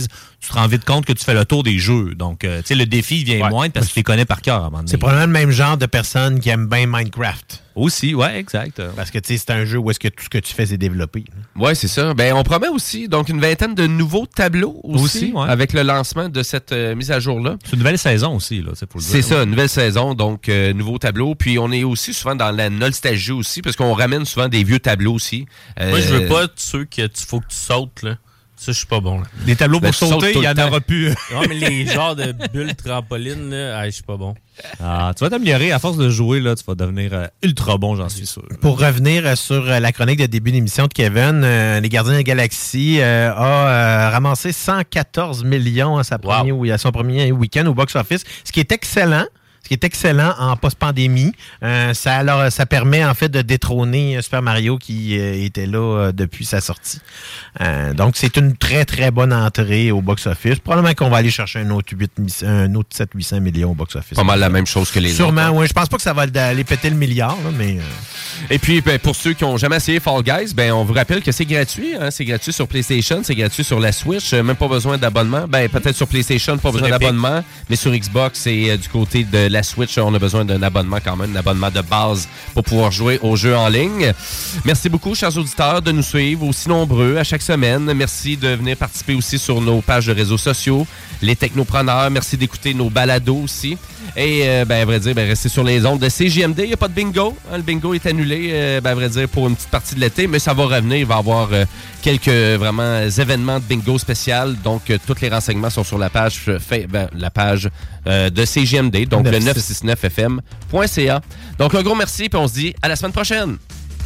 tu te rends vite compte que tu fais le tour des jeux. Donc, euh, tu sais, le défi vient Ouais. moindre parce que tu les connais par cœur à un moment donné. C'est probablement le même genre de personnes qui aiment bien Minecraft. Aussi, ouais, exact. Parce que, tu sais, c'est un jeu où est-ce que tout ce que tu fais, c'est développé. Oui, c'est ça. Ben, on promet aussi donc une vingtaine de nouveaux tableaux aussi, Aussi, ouais. avec le lancement de cette euh, mise à jour-là. C'est une nouvelle saison aussi, là. C'est, pour le C'est dire. ça, une nouvelle saison, donc euh, nouveau tableau. Puis on est aussi souvent dans la nostalgie aussi, parce qu'on ramène souvent des vieux tableaux aussi. Euh, Moi, je veux pas de ceux que tu faut que tu sautes, là. Ça, je suis pas bon. Là. Les tableaux Ben, pour tu sautes sauter, tout il y le en temps. aura plus. Non, mais les genres de bulles trampoline, là, ah, je suis pas bon. Ah, tu vas t'améliorer. À force de jouer, là, tu vas devenir euh, ultra bon, j'en suis sûr. Pour revenir euh, sur euh, la chronique de début d'émission de Kevin, euh, les Gardiens de la Galaxie euh, a euh, ramassé cent quatorze millions à, sa premier, oui, à son premier week-end au box-office, ce qui est excellent. Ce qui est excellent en post-pandémie. Euh, ça, alors, ça permet en fait de détrôner Super Mario qui euh, était là euh, depuis sa sortie. Euh, donc, c'est une très, très bonne entrée au box-office. Probablement qu'on va aller chercher un autre, huit, un autre sept cents à huit cents millions au box-office. Pas mal la même chose que les Sûrement, autres. oui. Je pense pas que ça va aller péter le milliard, là, mais... Euh... Et puis, ben, pour ceux qui n'ont jamais essayé Fall Guys, ben, on vous rappelle que c'est gratuit. Hein? C'est gratuit sur PlayStation, c'est gratuit sur la Switch. Euh, même pas besoin d'abonnement. Ben, peut-être sur PlayStation, pas besoin Epic. d'abonnement. Mais sur Xbox et euh, du côté de la Switch, on a besoin d'un abonnement quand même, un abonnement de base pour pouvoir jouer aux jeux en ligne. Merci beaucoup, chers auditeurs, de nous suivre aussi nombreux à chaque semaine. Merci de venir participer aussi sur nos pages de réseaux sociaux, les technopreneurs. Merci d'écouter nos balados aussi. Et, euh, ben, à vrai dire, ben, restez sur les ondes de C J M D. Il n'y a pas de bingo. Hein, le bingo est annulé, euh, ben, à vrai dire, pour une petite partie de l'été, mais ça va revenir. Il va y avoir euh, quelques euh, vraiment événements de bingo spécial. Donc, euh, tous les renseignements sont sur la page, euh, fait, ben, la page euh, de C J M D, donc le neuf six neuf F M point C A. Donc, un gros merci, puis on se dit à la semaine prochaine.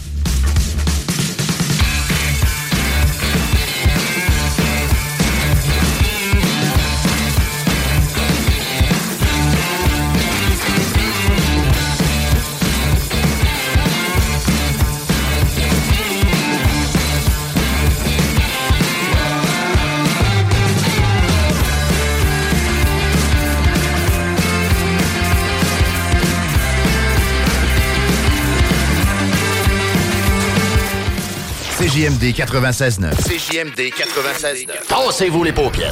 C J M D quatre-vingt-seize neuf. C J M D quatre-vingt-seize neuf. Tassez-vous les paupières.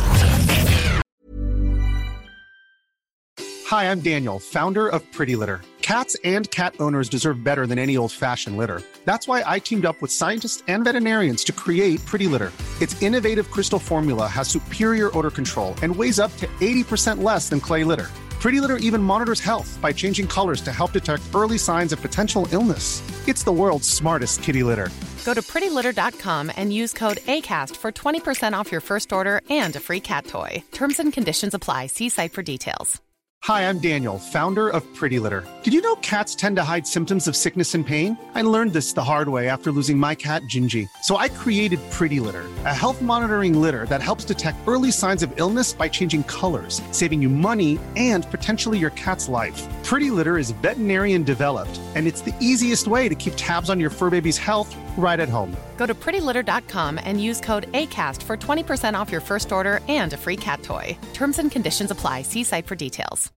Hi, I'm Daniel, founder of Pretty Litter. Cats and cat owners deserve better than any old-fashioned litter. That's why I teamed up with scientists and veterinarians to create Pretty Litter. Its innovative crystal formula has superior odor control and weighs up to eighty percent less than clay litter. Pretty Litter even monitors health by changing colors to help detect early signs of potential illness. It's the world's smartest kitty litter. Go to pretty litter dot com and use code ACAST for twenty percent off your first order and a free cat toy. Terms and conditions apply. See site for details. Hi, I'm Daniel, founder of Pretty Litter. Did you know cats tend to hide symptoms of sickness and pain? I learned this the hard way after losing my cat, Gingy. So I created Pretty Litter, a health monitoring litter that helps detect early signs of illness by changing colors, saving you money and potentially your cat's life. Pretty Litter is veterinarian developed, and it's the easiest way to keep tabs on your fur baby's health right at home. Go to pretty litter dot com and use code ACAST for twenty percent off your first order and a free cat toy. Terms and conditions apply. See site for details.